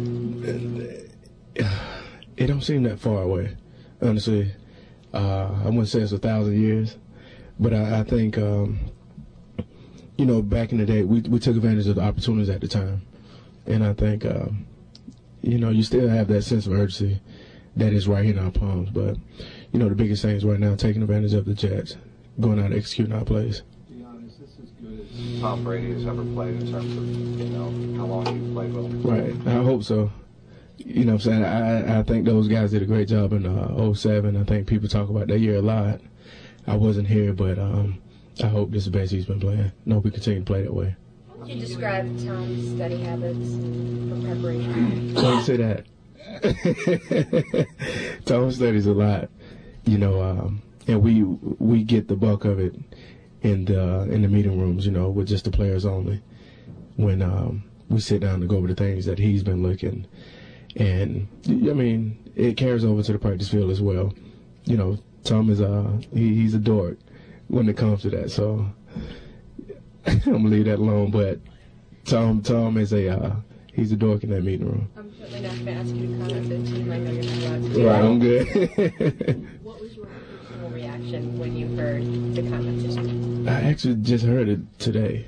ago? It don't seem that far away, honestly. Uh, I wouldn't say it's a thousand years, but I, I think, um, you know, back in the day, we we took advantage of the opportunities at the time. And I think, um, you know, you still have that sense of urgency that is right here in our palms. But, you know, the biggest thing is right now taking advantage of the Jets, going out and executing our plays. Is this as good as Tom Brady has ever played in terms of, you know, how long you've played with him? Right. I hope so. You know what I'm saying? I, I think those guys did a great job in uh, oh seven. I think people talk about that year a lot. I wasn't here, but um, I hope this is the best he's been playing. I hope we continue to play that way. How would you describe Tom's study habits for preparation? Why do you say that? Tom studies a lot, you know, um, and we we get the bulk of it in the in the meeting rooms, you know, with just the players only. When um, we sit down to go over the things that he's been looking, and I mean, it carries over to the practice field as well. You know, Tom is uh he, he's a dork when it comes to that, so I'm gonna leave that alone. But Tom Tom is a uh, he's a dork in that meeting room. I'm certainly not going to ask you to comment the team. I know you're not allowed to do Right, that. I'm good. What was your personal reaction when you heard the comment? I actually just heard it today,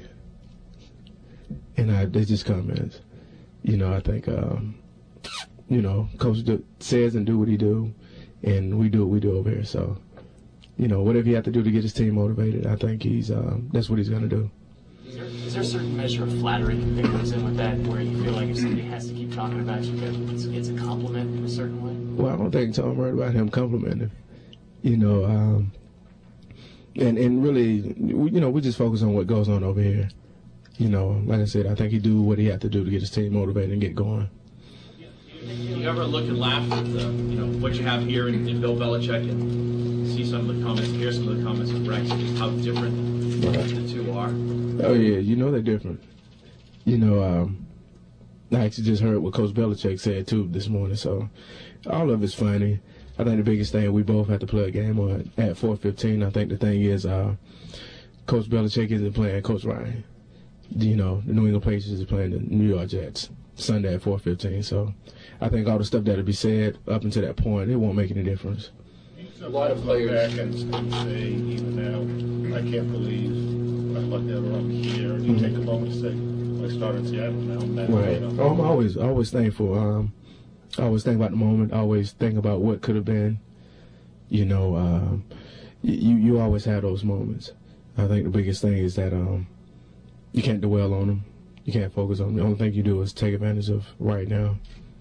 and I they just comments. You know, I think um, you know, Coach do, says and do what he do, and we do what we do over here. So, you know, whatever he have to do to get his team motivated, I think he's um, that's what he's gonna do. Is there, is there a certain measure of flattery that goes in with that, where you feel like if somebody has to keep talking about you, that it's, it's a compliment in a certain way? Well, I don't think Tom worried about him complimenting. You know, um, and and really, we, you know, we just focus on what goes on over here. You know, like I said, I think he do what he had to do to get his team motivated and get going. Do you ever look and laugh at the, you know, what you have here in, in Bill Belichick and see some of the comments, hear some of the comments of Rex, just how different Right. the two are? Oh yeah, you know they're different. You know, um, I actually just heard what Coach Belichick said too this morning. So all of it's funny. I think the biggest thing, we both have to play a game on at four fifteen. I think the thing is, uh, Coach Belichick isn't playing Coach Ryan. You know, the New England Patriots is playing the New York Jets Sunday at four fifteen. So I think all the stuff that'll be said up until that point, it won't make any difference. A lot of players back and say, even now, I can't believe I let that run here. And you Mhm. take a moment to say, I started in Seattle now. I'm back. Right. You know? Oh, I'm always always thankful. Um, I always think about the moment. I always think about what could have been. You know, um, you you always have those moments. I think the biggest thing is that um, you can't dwell on them. You can't focus on them. The only thing you do is take advantage of right now.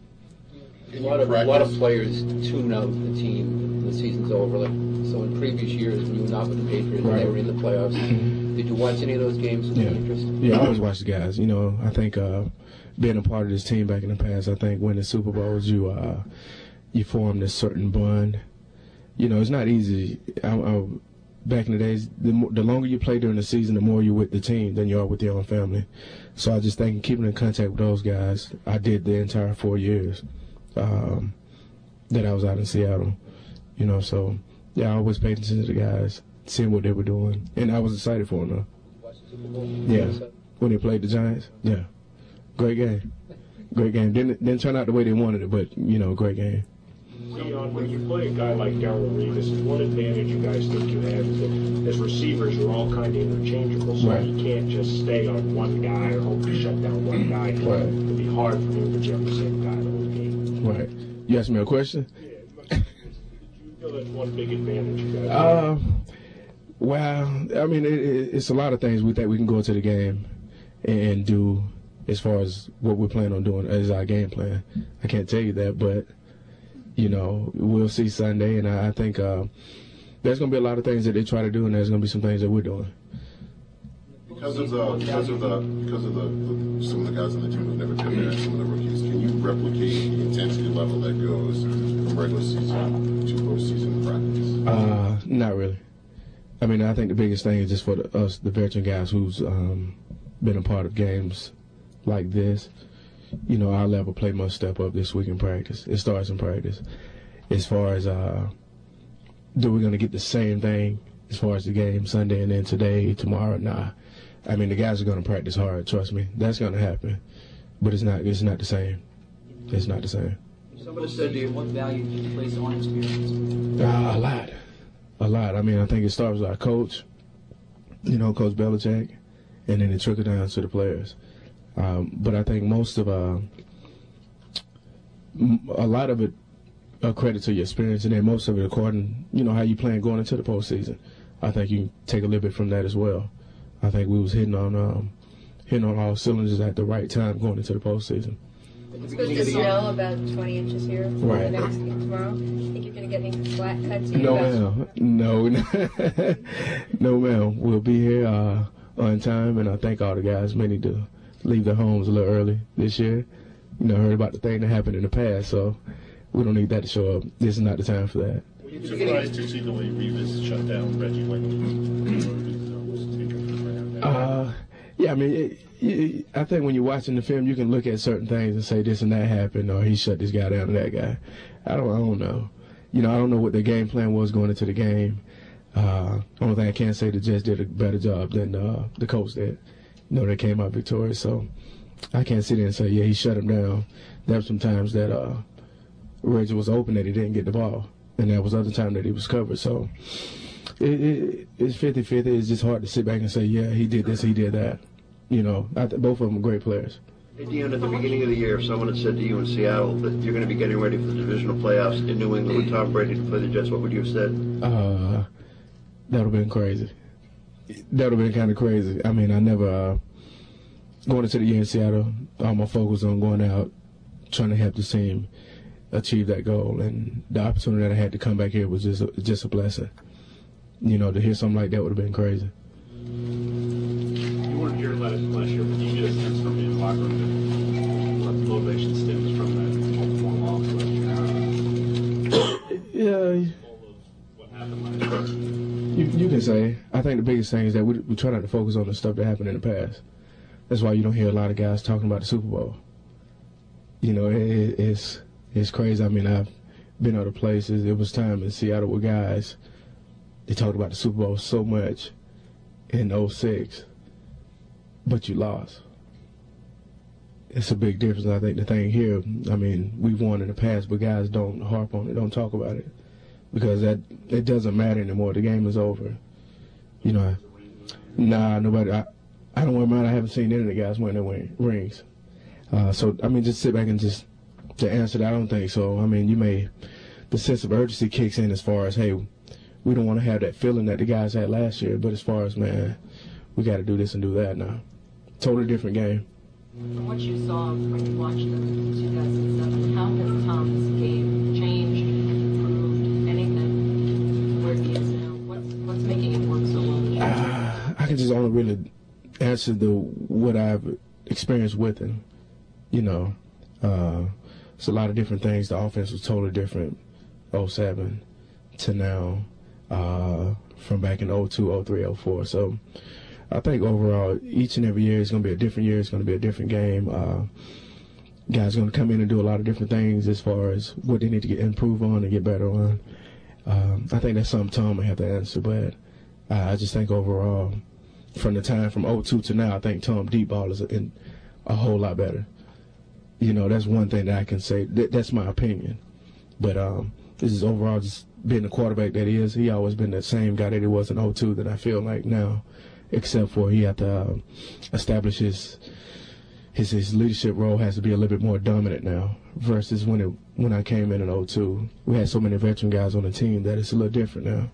A lot of a lot of players tune out the team when the season's over. Like so, in previous years when you were not with the Patriots, Right. and they were in the playoffs. Mhm. Did you watch any of those games with Yeah, interest? yeah. I always watch the guys. You know, I think uh, being a part of this team back in the past, I think winning Super Bowls, you uh, you form this certain bond. You know, it's not easy. I, I, back in the days, the, mo- the longer you play during the season, the more you're with the team than you are with your own family. So I just think keeping in contact with those guys, I did the entire four years um, that I was out in Seattle. You know, so yeah, I always paid attention to the guys, seeing what they were doing, and I was excited for them. Though. Yeah, when they played the Giants, yeah, great game, great game. Didn't didn't turn out the way they wanted it, but you know, great game. Leon, when you play a guy like Darrelle Revis, one advantage you guys think you have is that as receivers, you're all kind of interchangeable, so Right. you can't just stay on one guy or hope to shut down one guy. Right. It'd be hard for him to jump the same guy the whole game. Right. You asked me a question. You feel that's one big advantage you guys have. Uh, well, I mean, it, it, it's a lot of things we think we can go into the game and, and do as far as what we're planning on doing as our game plan. I can't tell you that, but, you know, we'll see Sunday, and I, I think uh, there's going to be a lot of things that they try to do, and there's going to be some things that we're doing. Because of the because of the because of the, the some of the guys on the team who've never been there, some of the rookies, can you replicate the intensity level that goes from regular season to postseason practice? Uh, not really. I mean, I think the biggest thing is just for the, us, the veteran guys who's um, been a part of games like this. You know, our level play must step up this week in practice. It starts in practice. As far as uh, do we going to get the same thing as far as the game Sunday and then today, tomorrow? Nah. I mean, the guys are going to practice hard. Trust me, that's going to happen. But it's not. It's not the same. It's not the same. Somebody said to you, what value do you place on experience? Uh, a lot. A lot. I mean, I think it starts with our coach, you know, Coach Belichick, and then it trickles down to the players. Um, but I think most of, uh, m- a lot of it, a credit to your experience, and then most of it according, you know, how you plan going into the postseason. I think you can take a little bit from that as well. I think we was hitting on, um, hitting on all cylinders at the right time going into the postseason. It's supposed to snow about twenty inches here for Right. the next game tomorrow. Think you're going to get any flat cuts? No, ma'am. No, no, ma'am. We'll be here uh, on time, and I thank all the guys. May need to leave their homes a little early this year. You know, heard about the thing that happened in the past, so we don't need that to show up. This is not the time for that. Were you surprised to see the way Revis shut down Reggie White? Uh, yeah, I mean, it, it, I think when you're watching the film, you can look at certain things and say this and that happened, or he shut this guy down and that guy. I don't, I don't know. You know, I don't know what the game plan was going into the game. Uh, only thing I can say, the Jets did a better job than uh, the coach did. You know, they came out victorious, so I can't sit there and say, yeah, he shut him down. There were some times that uh, Reggie was open that he didn't get the ball, and there was other time that he was covered. So it, it, it's fifty-fifty. It's just hard to sit back and say, yeah, he did this, he did that. You know, I th- both of them are great players. Hey, Dion, at the beginning of the year, if someone had said to you in Seattle that you're going to be getting ready for the divisional playoffs in New England with Tom Brady to play the Jets, what would you have said? Uh, that would have been crazy. That would have been kind of crazy. I mean, I never, uh, going into the year in Seattle, all my focus on going out, trying to help the team achieve that goal. And the opportunity that I had to come back here was just a, just a blessing. You know, to hear something like that would have been crazy. You weren't here last, last year, but you get a sense from the locker room that what the motivation stems from that one loss. Yeah. What happened last year? You, you can say. I think the biggest thing is that we, we try not to focus on the stuff that happened in the past. That's why you don't hear a lot of guys talking about the Super Bowl. You know, it, it's it's crazy. I mean, I've been other places. It was time in Seattle with guys. They talked about the Super Bowl so much in oh six, but you lost. It's a big difference. I think the thing here, I mean, we've won in the past, but guys don't harp on it, don't talk about it, because that it doesn't matter anymore. The game is over. You know, nah, nobody. I, I don't wear mine. I haven't seen any of the guys wearing their rings. Uh, so I mean, just sit back and just to answer that. I don't think so. I mean, you may the sense of urgency kicks in as far as, hey, we don't want to have that feeling that the guys had last year. But as far as, man, we got to do this and do that now. Totally different game. From what you saw when you watched them in two thousand seven, how has Tom's game changed, improved, anything? Where he is now? What's, what's making it work so well? Uh, I can just only really answer the what I've experienced with him. You know, uh, it's a lot of different things. The offense was totally different oh seven to now, uh, from back in oh two, oh three, oh four. So I think overall, each and every year is going to be a different year. It's going to be a different game. Uh, guys are going to come in and do a lot of different things as far as what they need to get improve on and get better on. Um, I think that's something Tom may have to answer, but uh, I just think overall, from the time from oh two to now, I think Tom deep ball is a, a whole lot better. You know, that's one thing that I can say. Th- that's my opinion. But um, this is overall just being the quarterback that he is. He always been the same guy that he was in oh two that I feel like now, except for he had to uh, establish his, his his leadership role has to be a little bit more dominant now versus when it when I came in in oh two. We had so many veteran guys on the team that it's a little different now.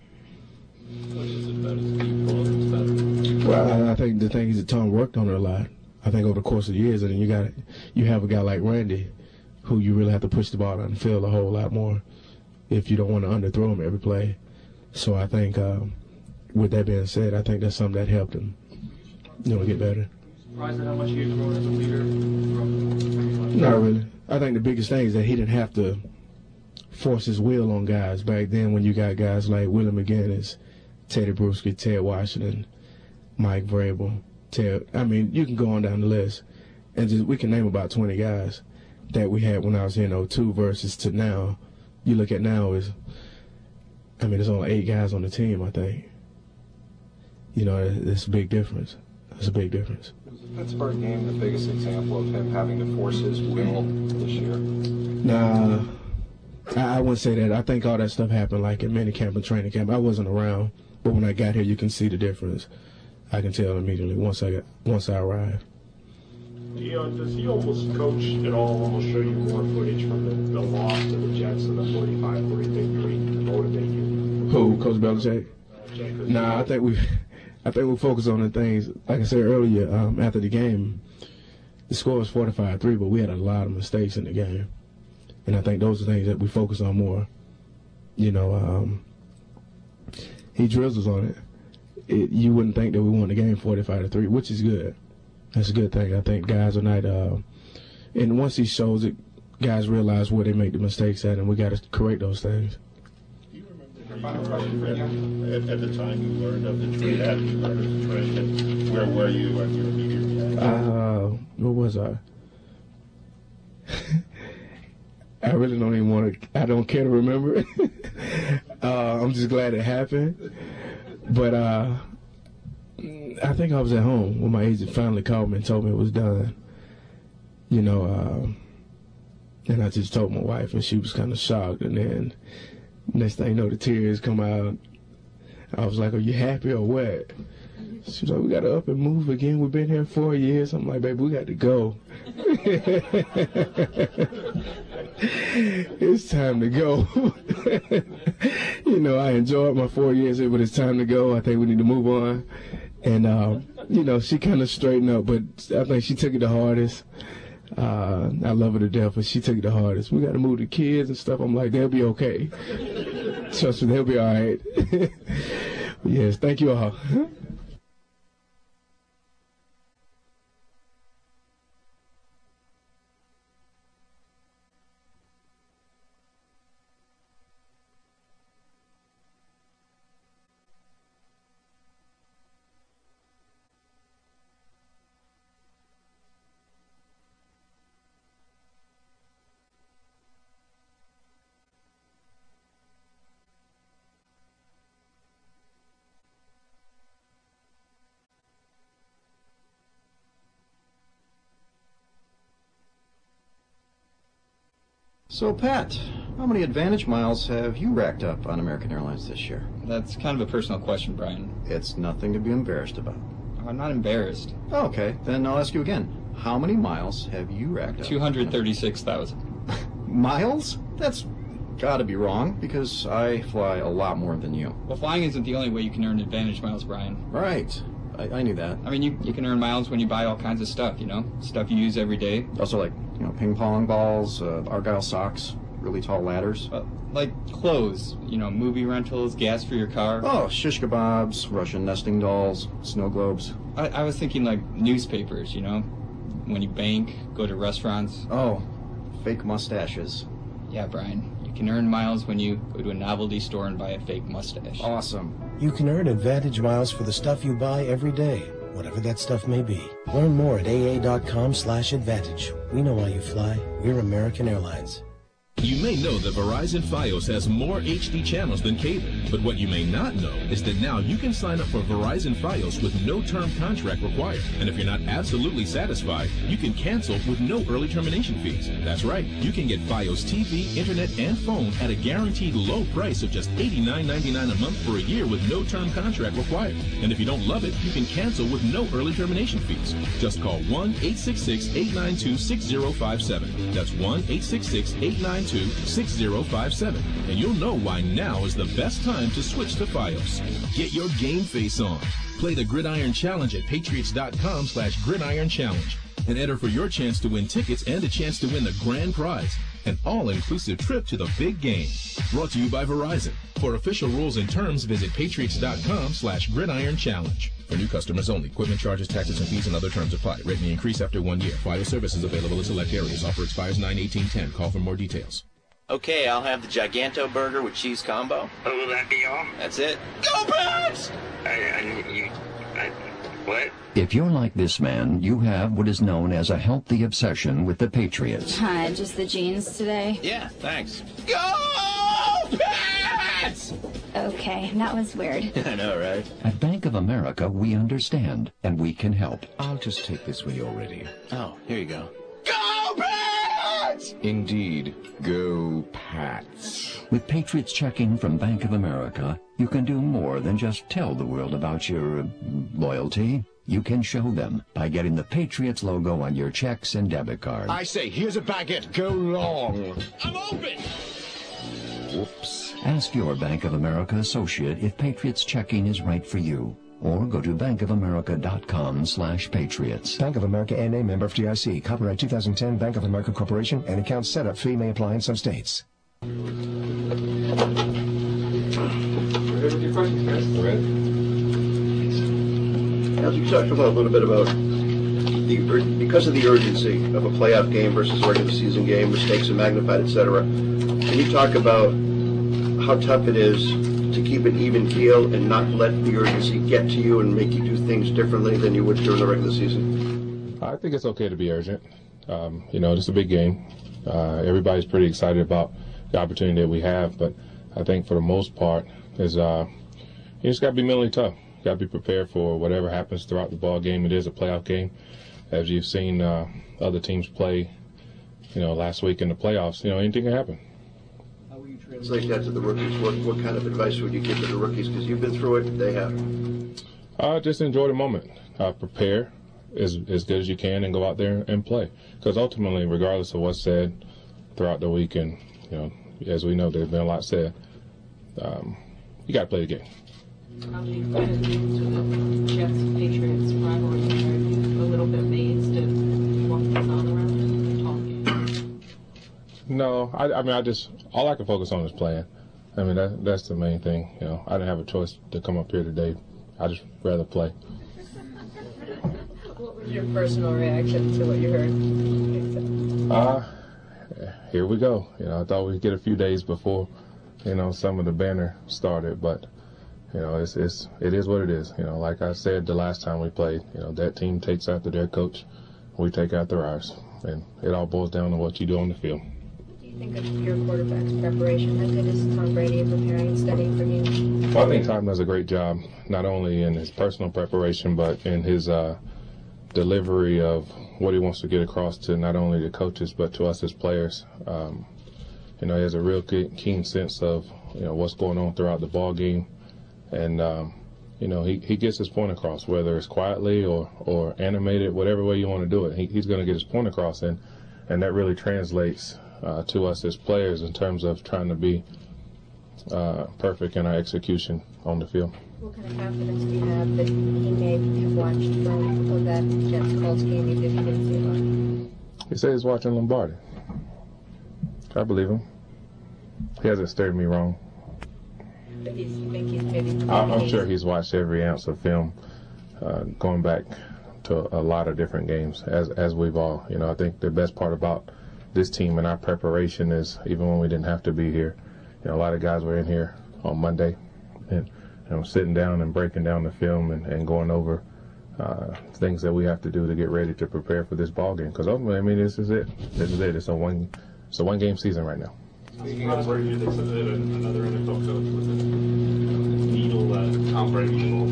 Well, I, I think the thing is that Tom worked on it a lot. I think over the course of the years, and then you got you have a guy like Randy, who you really have to push the ball down the field a whole lot more if you don't want to underthrow him every play. So I think, um, with that being said, I think that's something that helped him, you know, get better. Surprised at how much he's grown as a leader? From Not really. I think the biggest thing is that he didn't have to force his will on guys back then when you got guys like Willie McGinnis, Teddy Bruschi, Ted Washington, Mike Vrabel. Ted, I mean, you can go on down the list, and just we can name about twenty guys that we had when I was here in oh two versus to now. You look at now is, I mean, there's only eight guys on the team, I think. You know, it's a big difference. It's a big difference. Was the Pittsburgh game the biggest example of him having to force his will this year? Nah, I, I wouldn't say that. I think all that stuff happened like in minicamp and training camp. I wasn't around, but when I got here, you can see the difference. I can tell immediately once I got once I arrived. He, uh, does he almost coach at all, almost show you more footage from the, the loss to the Jets and the forty-five forty victory to motivate you? Who, Coach Belichick? Uh, nah, I think we, I think we focus on the things. Like I said earlier, um, after the game, the score was forty-five three, but we had a lot of mistakes in the game, and I think those are things that we focus on more. You know, um, he drills us on it. It, you wouldn't think that we won the game forty-five to three, which is good. That's a good thing. I think guys are not, uh, and once he shows it, guys realize where they make the mistakes at, and we got to correct those things. Do you remember at, at the time you learned of the trade, after you learned of the trade, and where were you at your immediate reaction? Uh, where was I? I really don't even want to, I don't care to remember it. uh, I'm just glad it happened. But uh, I think I was at home when my agent finally called me and told me it was done. You know, uh, and I just told my wife, and she was kind of shocked. And then next thing you know, the tears come out. I was like, are you happy or what? She was like, we got to up and move again. We've been here four years. I'm like, baby, we got to go. It's time to go. You know, I enjoyed my four years here, but it's time to go. I think we need to move on. And, uh, you know, she kind of straightened up, but I think she took it the hardest. Uh, I love her to death, but she took it the hardest. We got to move the kids and stuff. I'm like, they'll be okay. Trust me, they'll be all right. Yes, thank you all. So, Pat, how many Advantage miles have you racked up on American Airlines this year? That's kind of a personal question, Brian. It's nothing to be embarrassed about. I'm not embarrassed. Okay, then I'll ask you again. How many miles have you racked up? two hundred thirty-six thousand. Miles? That's gotta be wrong, because I fly a lot more than you. Well, flying isn't the only way you can earn advantage miles, Brian. Right. I, I knew that. I mean, you, you can earn miles when you buy all kinds of stuff, you know? Stuff you use every day. Also, like, you know, ping pong balls, uh, Argyle socks, really tall ladders. Uh, like clothes, you know, movie rentals, gas for your car. Oh, shish kebabs, Russian nesting dolls, snow globes. I, I was thinking like newspapers, you know? When you bank, go to restaurants. Oh, fake mustaches. Yeah, Brian. You can earn miles when you go to a novelty store and buy a fake mustache. Awesome. You can earn advantage miles for the stuff you buy every day, whatever that stuff may be. Learn more at A A dot com slash advantage. We know why you fly. We're American Airlines. You may know that Verizon Fios has more H D channels than cable, but what you may not know is that now you can sign up for Verizon Fios with no term contract required. And if you're not absolutely satisfied, you can cancel with no early termination fees. That's right, you can get Fios T V, internet, and phone at a guaranteed low price of just eighty-nine ninety-nine a month for a year with no term contract required. And if you don't love it, you can cancel with no early termination fees. Just call one eight six six, eight nine two, six zero five seven. That's one eight six six, eight nine two, six zero five seven, and you'll know why now is the best time to switch to Fios. Get your game face on. Play the Gridiron Challenge at patriots dot com slash gridiron challenge and enter for your chance to win tickets and a chance to win the grand prize, an all-inclusive trip to the big game. Brought to you by Verizon. For official rules and terms, visit patriots dot com slash gridiron challenge. For new customers only. Equipment charges, taxes, and fees and other terms apply. Rate may increase after one year. Fios service is available in select areas. Offer expires nine eighteen ten. Call for more details. Okay, I'll have the Giganto burger with cheese combo. Oh, will that be all? That's it. Go Pats! I, I, you, I, what? If you're like this man, you have what is known as a healthy obsession with the Patriots. Hi, just the jeans today? Yeah, thanks. Go Pats! Okay, that was weird. I know, right? At Bank of America, we understand, and we can help. I'll just take this when you're ready. Oh, here you go. Go Pats! Indeed. Go Pats. With Patriots checking from Bank of America, you can do more than just tell the world about your uh, loyalty. You can show them by getting the Patriots logo on your checks and debit cards. I say, here's a baguette. Go long. I'm open! Whoops. Ask your Bank of America associate if Patriots checking is right for you. Or go to bank of america dot com slash patriots. Bank of America N A member F D I C. Copyright two thousand ten Bank of America Corporation. And account setup fee may apply in some states. We're good with your questions, guys. Go ahead. As you talked about a little bit about the ur- because of the urgency of a playoff game versus a regular season game, mistakes are magnified, et cetera. Can you talk about how tough it is to keep an even keel and not let the urgency get to you and make you do things differently than you would during the regular season? I think it's okay to be urgent. Um, you know, it's a big game. Uh, everybody's pretty excited about the opportunity that we have, but I think for the most part is uh, you just got to be mentally tough. You got to be prepared for whatever happens throughout the ball game. It is a playoff game, as you've seen uh, other teams play. You know, last week in the playoffs, you know, anything can happen. It's like that to the rookies. What what kind of advice would you give to the rookies? Because you've been through it, they have. Uh, just enjoy the moment. Uh, prepare as as good as you can and go out there and play. Because ultimately, regardless of what's said throughout the week, and you know, as we know, there's been a lot said. Um, you got to play the game. How do you find it with the Jets Patriots rivalry? Are you a little bit amazed at what goes on around them talking? No, I, I mean, I just all I can focus on is playing. I mean, that that's the main thing. You know, I didn't have a choice to come up here today. I just rather play. What was your personal reaction to what you heard? Uh, here we go. You know, I thought we'd get a few days before, you know, some of the banner started, but you know, it's it's it is what it is. You know, like I said the last time we played, you know, that team takes after their coach, we take after ours, and it all boils down to what you do on the field. Do you think of your quarterback's preparation method is Tom Brady preparing and studying for you? Well, I think Tom does a great job, not only in his personal preparation, but in his uh, delivery of what he wants to get across to not only the coaches, but to us as players. Um, you know, he has a real keen sense of, you know, what's going on throughout the ball game. And, um, you know, he, he gets his point across, whether it's quietly or, or animated, whatever way you want to do it. He, he's going to get his point across, and, and that really translates uh, to us as players in terms of trying to be uh, perfect in our execution on the field. What kind of confidence do you have that he may have watched film of that Jets Colts game if he didn't see it? He said he's watching Lombardi. I believe him. He hasn't steered me wrong. But he's, you think he's maybe I'm, I'm sure he's watched every ounce of film, uh, going back to a lot of different games, as as we've all. You know, I think the best part about this team and our preparation is even when we didn't have to be here, you know, a lot of guys were in here on Monday, and you know, sitting down and breaking down the film and, and going over uh, things that we have to do to get ready to prepare for this ball game. Because ultimately, I mean, this is it. This is it. It's a one, it's a one game season right now. Speaking of Brady, they said that another N F L coach was a needle uh, Tom Brady of all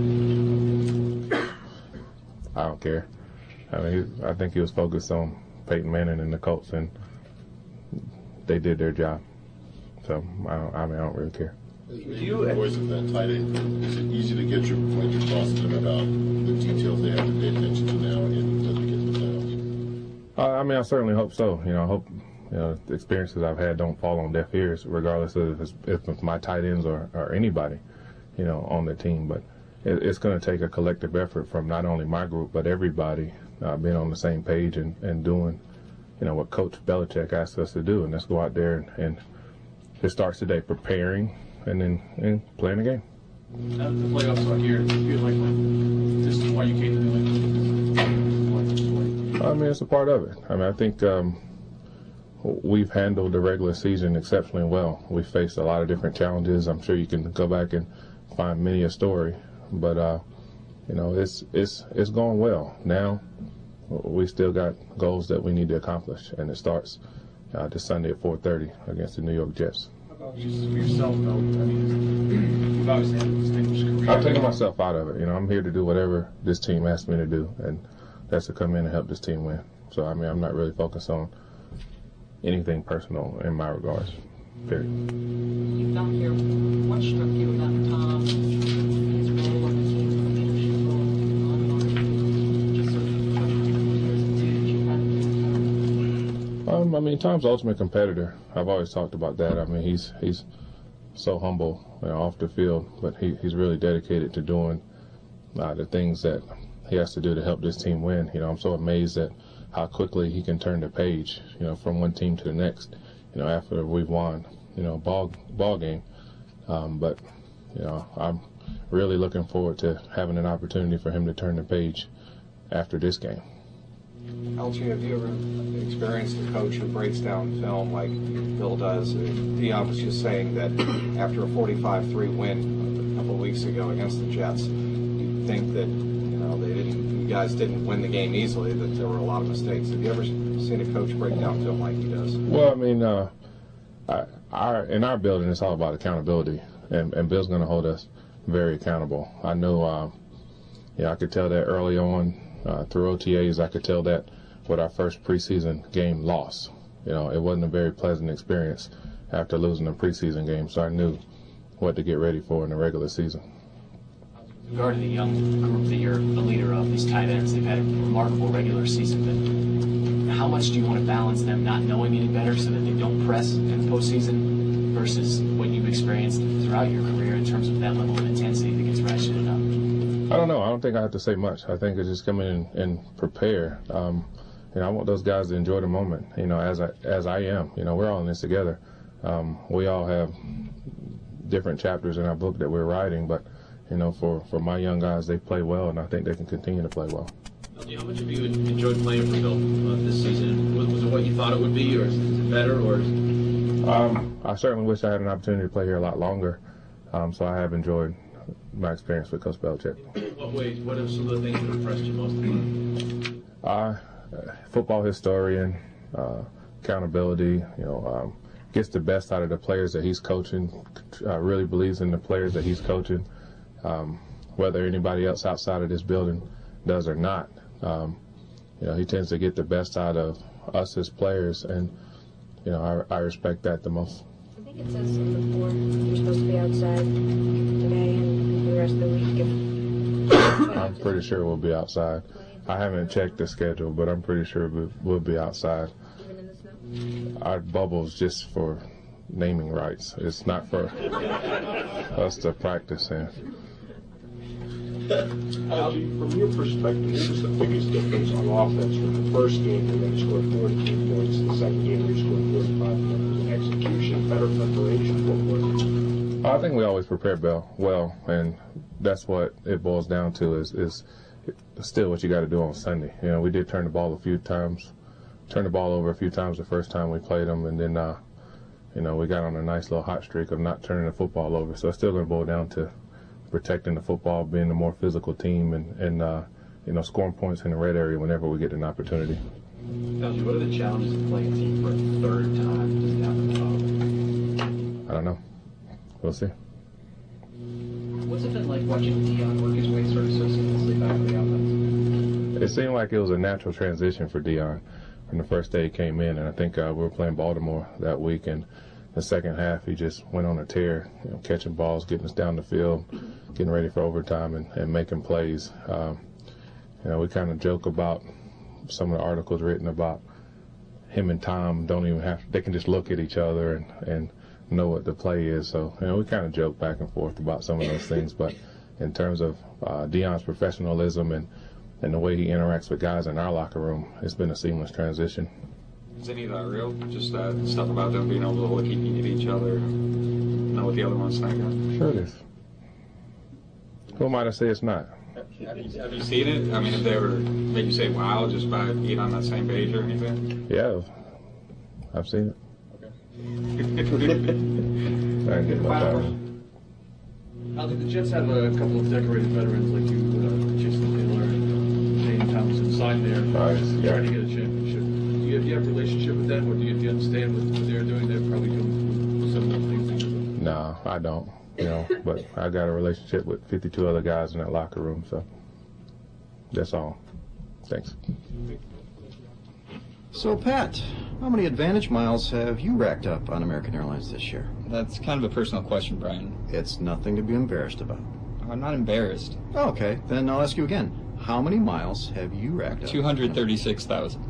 people. I don't care. I mean, he, I think he was focused on Peyton Manning and the Colts, and they did their job. So I, don't, I mean, I don't really care. Do you, the voice of that tight end, is it easy to get your point across to them about the details they have to pay attention to now in order to get the playoffs? Uh, I mean, I certainly hope so. You know, I hope you know the experiences I've had don't fall on deaf ears, regardless of if it's, if it's my tight ends or, or anybody, you know, on the team. But it, it's going to take a collective effort from not only my group but everybody uh, being on the same page and, and doing, you know, what Coach Belichick asked us to do, and let's go out there and, and it starts today, preparing and then and playing the game. Uh, the playoffs are here. Do you feel like this is why you came to New England? I mean, it's a part of it. I mean, I think um, we've handled the regular season exceptionally well. We faced a lot of different challenges. I'm sure you can go back and find many a story, but uh, you know, it's it's it's going well. Now we still got goals that we need to accomplish, and it starts uh, this Sunday at four thirty against the New York Jets. Just for yourself, though. I mean, you've obviously had a distinguished career. I've taken myself out of it. You know, I'm here to do whatever this team asks me to do, and that's to come in and help this team win. So, I mean, I'm not really focused on anything personal in my regards, period. You've done here. What struck you about Tom, his role on the team, the leadership role, on and on? Just sort of what years you've had. Um, I mean, Tom's the ultimate competitor. I've always talked about that. I mean, he's he's so humble, you know, off the field, but he, he's really dedicated to doing uh, the things that he has to do to help this team win. You know, I'm so amazed at how quickly he can turn the page, you know, from one team to the next, you know, after we've won, you know, ball ball game. Um, but, you know, I'm really looking forward to having an opportunity for him to turn the page after this game. L G, have you ever experienced a coach who breaks down film like Bill does? Dion was just saying that after a forty-five three win a couple of weeks ago against the Jets, you think that, you know, they didn't, you guys didn't win the game easily, that there were a lot of mistakes. Have you ever seen a coach break down film like he does? Well, I mean, uh, I, our, in our building, it's all about accountability, and, and Bill's going to hold us very accountable. I know, uh, yeah, I could tell that early on. Uh, through O T As, I could tell that with our first preseason game loss. You know, it wasn't a very pleasant experience after losing a preseason game, so I knew what to get ready for in the regular season. With regard to the young group that you're the leader of, these tight ends, they've had a remarkable regular season, but how much do you want to balance them not knowing any better so that they don't press in the postseason versus what you've experienced throughout your career in terms of that level of intensity that gets ratcheted up? I don't know. I don't think I have to say much. I think it's just come in and prepare. Um, you know, I want those guys to enjoy the moment, you know, as I, as I am. You know, we're all in this together. Um, we all have different chapters in our book that we're writing, but, you know, for, for my young guys, they play well, and I think they can continue to play well. How much have you enjoyed playing for Bill uh, this season? Was, was it what you thought it would be, or is it better? Or um, I certainly wish I had an opportunity to play here a lot longer, um, so I have enjoyed my experience with Coach Belichick. What ways? What are some of the things that impressed you most? Uh, football historian, uh, accountability. You know, um, gets the best out of the players that he's coaching. Uh, really believes in the players that he's coaching, um, whether anybody else outside of this building does or not. Um, you know, he tends to get the best out of us as players, and you know, I, I respect that the most. I think it says something before you're supposed to be outside today and the rest of the week. If I'm pretty sure we'll be outside. I haven't checked the schedule, but I'm pretty sure we'll be outside. Even in the snow? our bubble's just for naming rights. It's not for us to practice in. Algie, from your perspective, what was the biggest difference on offense from the first game where you scored forty-two points, the second game where you scored forty-five points? Was it execution, better preparation? What was it? I think we always prepare well, well, and that's what it boils down to is, is still what you got to do on Sunday. You know, we did turn the ball a few times, turned the ball over a few times the first time we played them, and then, uh, you know, we got on a nice little hot streak of not turning the football over. So it's still going to boil down to protecting the football, being a more physical team, and, and uh, you know, scoring points in the red area whenever we get an opportunity. Algie, what are the challenges of playing a team for a third time? Does it happen? I don't know. We'll see. What's it been like watching Dion work his way sort of so seamlessly back to the offense? It seemed like it was a natural transition for Dion from the first day he came in, and I think uh, we were playing Baltimore that week, and the second half he just went on a tear, you know, catching balls, getting us down the field, getting ready for overtime, and, and making plays. Um, you know, we kind of joke about some of the articles written about him and Tom don't even have, they can just look at each other and, and know what the play is. So, you know, we kind of joke back and forth about some of those things, but in terms of uh, Dion's professionalism and, and the way he interacts with guys in our locker room, it's been a seamless transition. Is any of that real? Just uh, stuff about them being able to look at each other, know what the other one's thinking? Sure it is. Who am I to say it's not? Have you, have you seen it? I mean, if they ever make you say, wow, just by being on that same page or anything? Yeah, I've seen it. I didn't get my time. Algie, the Jets have a couple of decorated veterans like you, uh, Jason Taylor and Shane Thompson signed there, Nice, yeah. trying to get a championship. Do you, do you have a relationship with them, or do you, do you understand what, what they're doing? They're probably doing some of the things that you're doing. No, I don't. You know, but I got a relationship with fifty-two other guys in that locker room, so that's all. Thanks. So, Pat, how many Advantage miles have you racked up on American Airlines this year? That's kind of a personal question, Brian. It's nothing to be embarrassed about. I'm not embarrassed. Okay, then I'll ask you again. How many miles have you racked up? two hundred thirty-six thousand.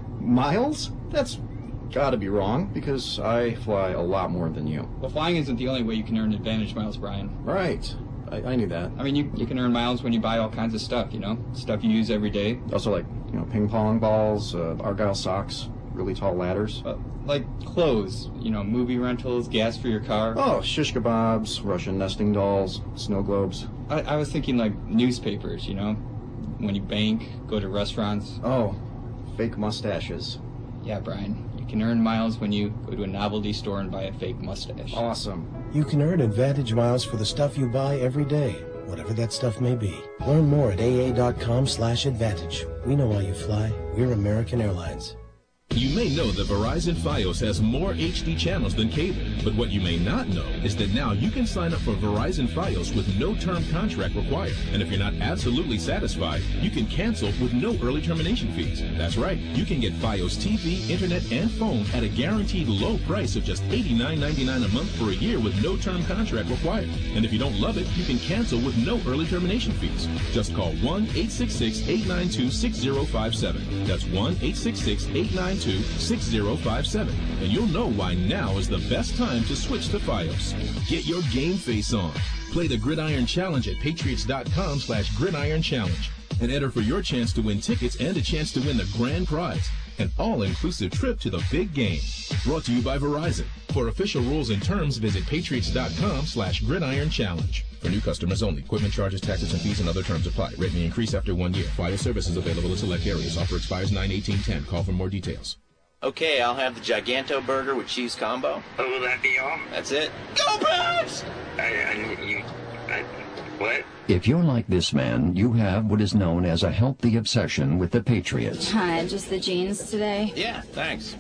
Miles? That's gotta be wrong, because I fly a lot more than you. Well, flying isn't the only way you can earn Advantage miles, Brian. Right. I, I knew that. I mean, you, you can earn miles when you buy all kinds of stuff, you know? Stuff you use every day. Also, like, you know, ping pong balls, uh, Argyle socks, really tall ladders. Uh, like clothes, you know, movie rentals, gas for your car. Oh, shish kebabs, Russian nesting dolls, snow globes. I, I was thinking like newspapers, you know? When you bank, go to restaurants. Oh, fake mustaches. Yeah, Brian. You can earn miles when you go to a novelty store and buy a fake mustache. Awesome. You can earn Advantage miles for the stuff you buy every day, whatever that stuff may be. Learn more at A A dot com slash advantage. We know why you fly. We're American Airlines. You may know that Verizon Fios has more H D channels than cable, but what you may not know is that now you can sign up for Verizon Fios with no term contract required. And if you're not absolutely satisfied, you can cancel with no early termination fees. That's right, you can get Fios T V, internet, and phone at a guaranteed low price of just eighty-nine ninety-nine a month for a year with no term contract required. And if you don't love it, you can cancel with no early termination fees. Just call one eight six six, eight nine two, six zero five seven. That's one eight six six, eight nine two, six zero five seven, and you'll know why now is the best time to switch to Fios. Get your game face on. Play the Gridiron Challenge at patriots dot com slash gridiron challenge and enter for your chance to win tickets and a chance to win the grand prize, an all-inclusive trip to the big game. Brought to you by Verizon. For official rules and terms, visit patriots dot com slash gridiron challenge. For new customers only. Equipment charges, taxes, and fees and other terms apply. Rate may increase after one year. Fios services available in select areas. Offer expires nine eighteen ten. Call for more details. Okay, I'll have the Giganto burger with cheese combo. Oh, will that be all? That's it. Go Pats! I, I, you, I, what? If you're like this man, you have what is known as a healthy obsession with the Patriots. Hi, just the jeans today? Yeah, thanks.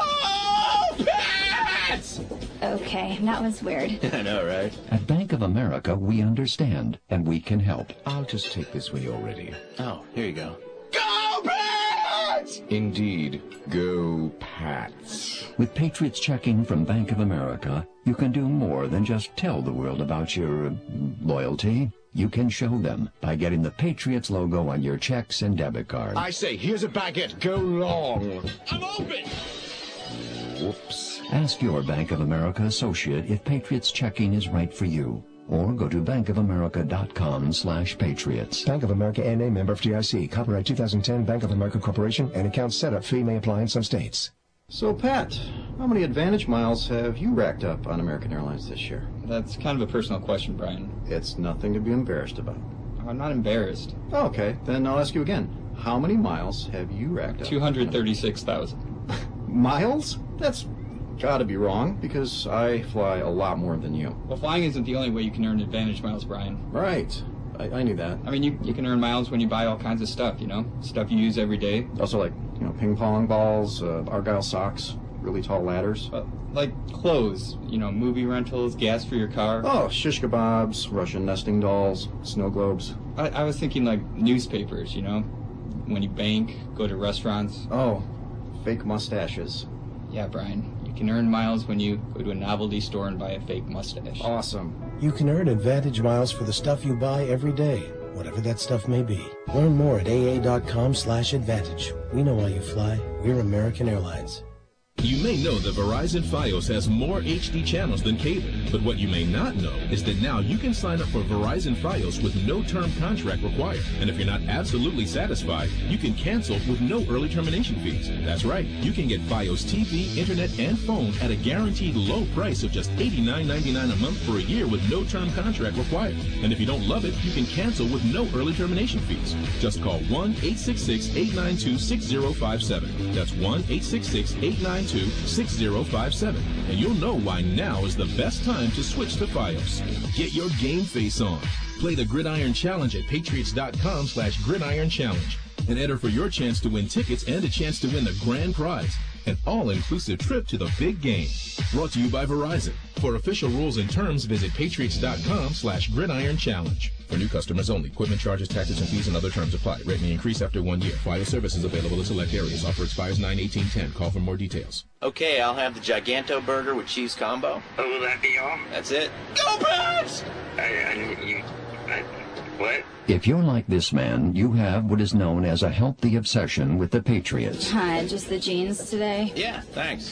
Go Pats! Okay, that was weird. I know, right? At Bank of America, we understand, and we can help. I'll just take this when you're ready. Oh, here you go. Go Pats! Indeed, go Pats. With Patriots checking from Bank of America, you can do more than just tell the world about your uh, loyalty. You can show them by getting the Patriots logo on your checks and debit cards. I say, here's a baguette. Go long. I'm open! Whoops. Ask your Bank of America associate if Patriots checking is right for you. Or go to bankofamerica.com slash patriots. Bank of America N A, member F D I C. Copyright two thousand ten, Bank of America Corporation, and account setup fee may apply in some states. So, Pat, how many Advantage miles have you racked up on American Airlines this year? That's kind of a personal question, Brian. It's nothing to be embarrassed about. I'm not embarrassed. Okay, then I'll ask you again. How many miles have you racked up? two hundred thirty-six thousand. Miles? That's gotta be wrong, because I fly a lot more than you. Well, flying isn't the only way you can earn Advantage miles, Brian. Right. I, I knew that. I mean, you, you can earn miles when you buy all kinds of stuff, you know? Stuff you use every day. Also, like, you know, ping pong balls, uh, Argyle socks, really tall ladders. Uh, like clothes, you know, movie rentals, gas for your car. Oh, shish kebabs, Russian nesting dolls, snow globes. I, I was thinking like newspapers, you know? When you bank, go to restaurants. Oh, fake mustaches. Yeah, Brian. You can earn miles when you go to a novelty store and buy a fake mustache. Awesome. You can earn Advantage miles for the stuff you buy every day, whatever that stuff may be. Learn more at aa.com slash advantage. We know why you fly. We're American Airlines. You may know that Verizon Fios has more H D channels than cable, but what you may not know is that now you can sign up for Verizon Fios with no term contract required. And if you're not absolutely satisfied, you can cancel with no early termination fees. That's right, you can get Fios T V, internet, and phone at a guaranteed low price of just eighty-nine ninety-nine a month for a year with no term contract required. And if you don't love it, you can cancel with no early termination fees. Just call one eight six six, eight nine two, six zero five seven. That's one eight six six, eight nine two, six zero five seven, and you'll know why now is the best time to switch to Fios. Get your game face on. Play the Gridiron Challenge at patriots.com slash gridiron challenge and enter for your chance to win tickets and a chance to win the grand prize, an all-inclusive trip to the big game. Brought to you by Verizon. For official rules and terms, visit patriots.com slash gridiron challenge. For new customers only. Equipment charges, taxes, and fees and other terms apply. Rate may increase after one year. Fios service is available in select areas. Offer expires nine eighteen ten. Call for more details. Okay, I'll have the Giganto burger with cheese combo. Oh, will that be all? That's it. Go Pats! I, I, you, I, what? If you're like this man, you have what is known as a healthy obsession with the Patriots. Hi, just the jeans today? Yeah, thanks.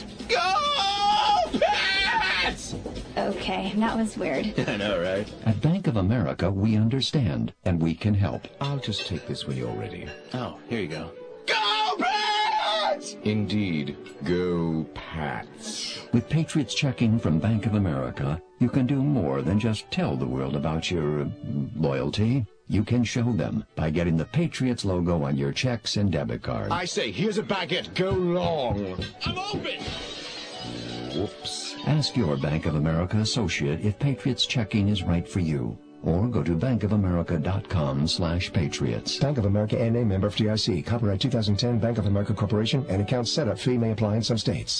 Go Pats! Okay, that was weird. I know, right? At Bank of America, we understand, and we can help. I'll just take this when you're ready. Oh, here you go. Go Pats! Indeed, go Pats. With Patriots checking from Bank of America, you can do more than just tell the world about your uh, loyalty. You can show them by getting the Patriots logo on your checks and debit cards. I say, here's a baguette. Go long. I'm open! Whoops. Ask your Bank of America associate if Patriots checking is right for you. Or go to bankofamerica.com slash patriots. Bank of America N A, member F D I C. Copyright two thousand ten, Bank of America Corporation, and account setup fee may apply in some states.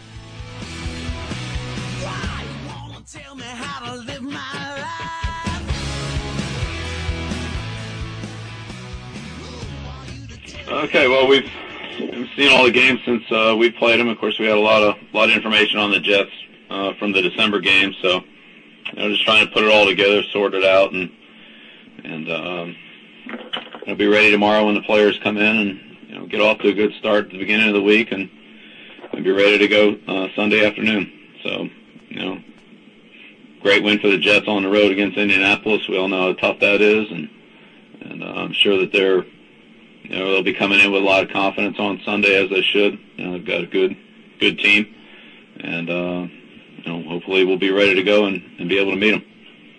Okay, well, we've seen all the games since uh, we played them. Of course, we had a lot of lot of information on the Jets uh, from the December game, so you know, just trying to put it all together, sort it out, and and um, we'll be ready tomorrow when the players come in, and you know, get off to a good start at the beginning of the week, and, and be ready to go uh, Sunday afternoon. So, you know, great win for the Jets on the road against Indianapolis. We all know how tough that is, and and uh, I'm sure that they're You know, they'll be coming in with a lot of confidence on Sunday, as they should. You know, they've got a good, good team, and uh, you know, hopefully we'll be ready to go and, and be able to meet them.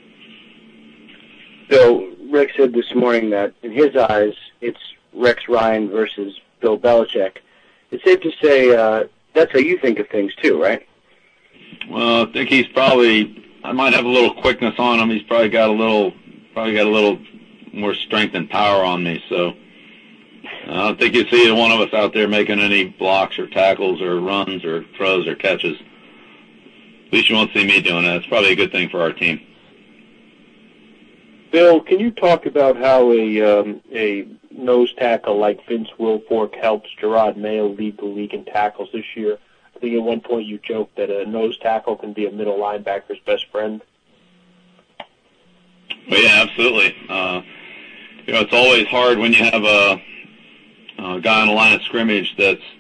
Bill, Rick said this morning that in his eyes, it's Rex Ryan versus Bill Belichick. It's safe to say uh, that's how you think of things too, right? Well, I think he's probably. I might have a little quickness on him. He's probably got a little, probably got a little more strength and power on me. So. I don't think you see either one of us out there making any blocks or tackles or runs or throws or catches. At least you won't see me doing that. It's probably a good thing for our team. Bill, can you talk about how a um, a nose tackle like Vince Wilfork helps Gerard Mayo lead the league in tackles this year? I think at one point you joked that a nose tackle can be a middle linebacker's best friend. Well, yeah, absolutely. Uh, you know, it's always hard when you have a, a guy on the line of scrimmage that's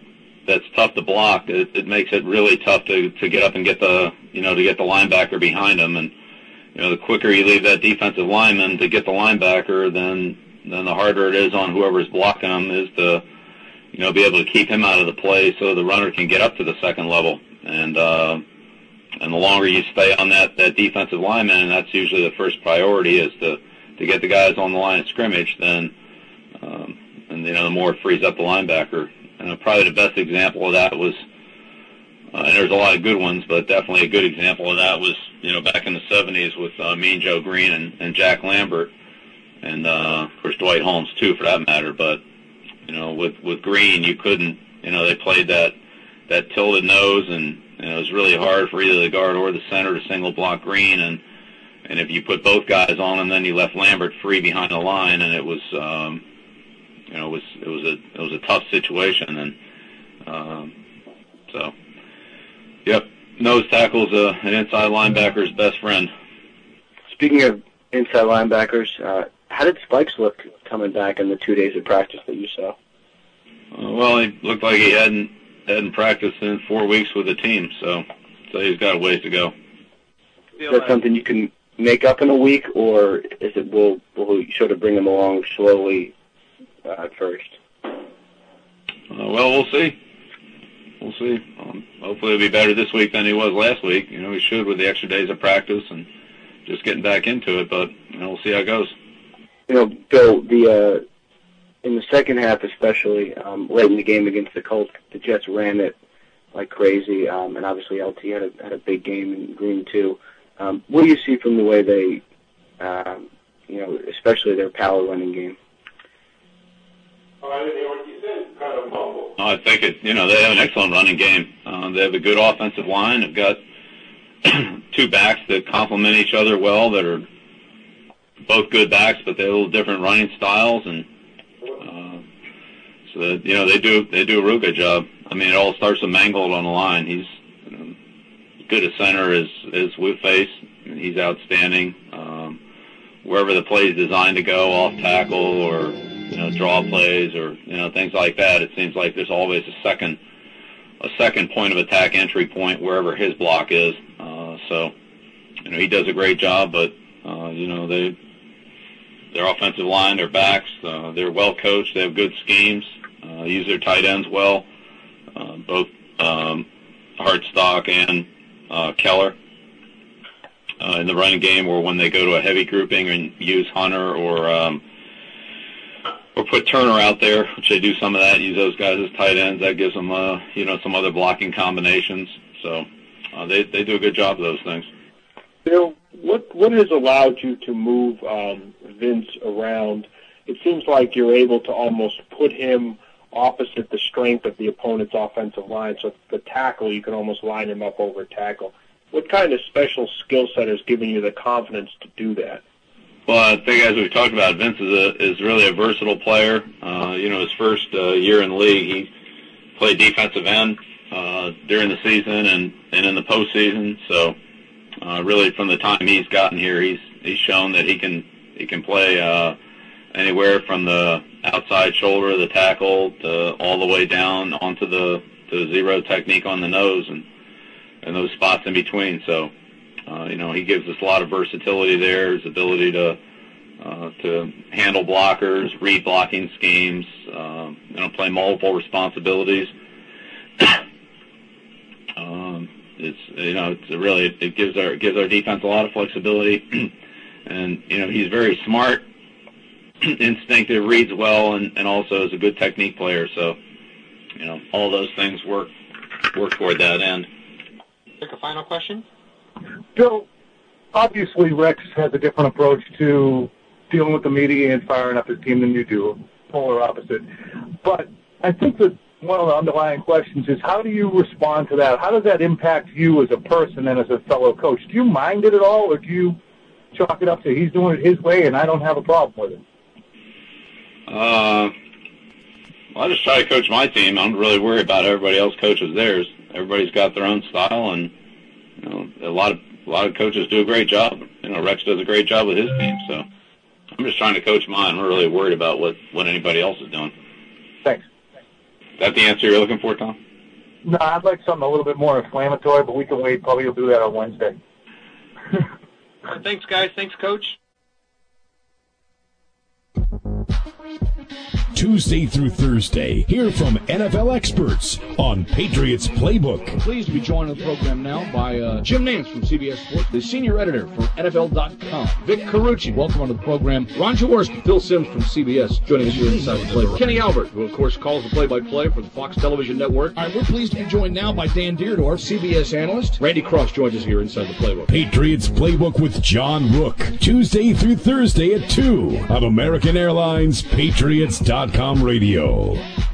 that's tough to block, it, it makes it really tough to to get up and get the you know to get the linebacker behind him. And you know, the quicker you leave that defensive lineman to get the linebacker, then then the harder it is on whoever's blocking him is to you know be able to keep him out of the play so the runner can get up to the second level. And uh, and the longer you stay on that that defensive lineman, and that's usually the first priority, is to to get the guys on the line of scrimmage, then um, and you know the more it frees up the linebacker. And uh, probably the best example of that was, uh, and there's a lot of good ones, but definitely a good example of that was you know back in the seventies with uh, Mean Joe Green and, and Jack Lambert, and uh, of course Dwight Holmes too for that matter. But you know with with Green, you couldn't you know they played that that tilted nose, and you know, it was really hard for either the guard or the center to single block Green, and and if you put both guys on him, then you left Lambert free behind the line, and it was um, you know it was it was a it was a tough situation, and um, so yep, nose tackle's a, an inside linebacker's best friend. Speaking of inside linebackers, uh, how did Spikes look coming back in the two days of practice that you saw? Uh, well, he looked like he hadn't. hadn't practiced in four weeks with the team, so so he's got a ways to go. Is that something you can make up in a week, or is it will will you sort of bring him along slowly uh, at first? Uh, well, we'll see. We'll see. Um, hopefully, it'll be better this week than he was last week. You know, he should with the extra days of practice and just getting back into it. But you know, we'll see how it goes. You know, Bill, the. Uh, In the second half, especially um, late in the game against the Colts, the Jets ran it like crazy, um, and obviously L T had a, had a big game in Green too. Um, what do you see from the way they, um, you know, especially their power running game? Oh, I didn't hear what you said. Kind of mumbled. I think it. You know, they have an excellent running game. Uh, they have a good offensive line. They've got two backs that complement each other well. That are both good backs, but they have a little different running styles and. Uh, so that, you know they do they do a real good job. I mean, it all starts with Mangold on the line. He's you know, good at center as as Woodface. I mean, he's outstanding. Um, wherever the play is designed to go, off tackle or you know draw plays or you know things like that, it seems like there's always a second a second point of attack entry point wherever his block is. Uh, so you know he does a great job, but uh, you know they. Their offensive line, their backs, uh, they're well coached. They have good schemes. Uh, use their tight ends well, uh, both um, Hartstock and uh, Keller uh, in the running game, or when they go to a heavy grouping and use Hunter or um, or put Turner out there, which they do some of that. Use those guys as tight ends. That gives them uh, you know some other blocking combinations. So uh, they they do a good job of those things. Bill, what what has allowed you to move um, Vince around? It seems like you're able to almost put him opposite the strength of the opponent's offensive line. So the tackle, you can almost line him up over tackle. What kind of special skill set has given you the confidence to do that? Well, I think as we've talked about, Vince is a, is really a versatile player. Uh, you know, his first uh, year in the league, he played defensive end uh, during the season and, and in the postseason. So. Uh, really, from the time he's gotten here, he's he's shown that he can he can play uh, anywhere from the outside shoulder of the tackle to all the way down onto the to the zero technique on the nose and and those spots in between. So, uh, you know, he gives us a lot of versatility there. His ability to uh, to handle blockers, read blocking schemes, uh, you know, play multiple responsibilities. um, It's you know it's really it gives our it gives our defense a lot of flexibility, and you know he's very smart, instinctive, reads well, and, and also is a good technique player. So you know all those things work work toward that end. Take a final question. Bill, obviously Rex has a different approach to dealing with the media and firing up his team than you do, polar opposite. But I think that one of the underlying questions is, how do you respond to that? How does that impact you as a person and as a fellow coach? Do you mind it at all, or do you chalk it up to he's doing it his way and I don't have a problem with it? Uh, well, I just try to coach my team. I don't really worry about everybody else coaches theirs. Everybody's got their own style, and you know, a lot of a lot of coaches do a great job. You know, Rex does a great job with his team. So I'm just trying to coach mine. I'm not really worried about what what anybody else is doing. Thanks. Is that the answer you're looking for, Tom? No, I'd like something a little bit more inflammatory, but we can wait. Probably you'll do that on Wednesday. Uh, thanks, guys. Thanks, Coach. Tuesday through Thursday, hear from N F L experts on Patriots Playbook. I'm pleased to be joined on the program now by uh, Jim Nance from C B S Sports, the senior editor for N F L dot com. Vic Carucci, welcome onto the program. Ron Jaworski, Phil Simms from C B S, joining us here inside the Playbook. Kenny Albert, who of course calls the play-by-play for the Fox Television Network. All right, we're pleased to be joined now by Dan Deerdorf, C B S analyst. Randy Cross joins us here inside the Playbook. Patriots Playbook with John Rook, Tuesday through Thursday at two on American Airlines Patriots dot com radio.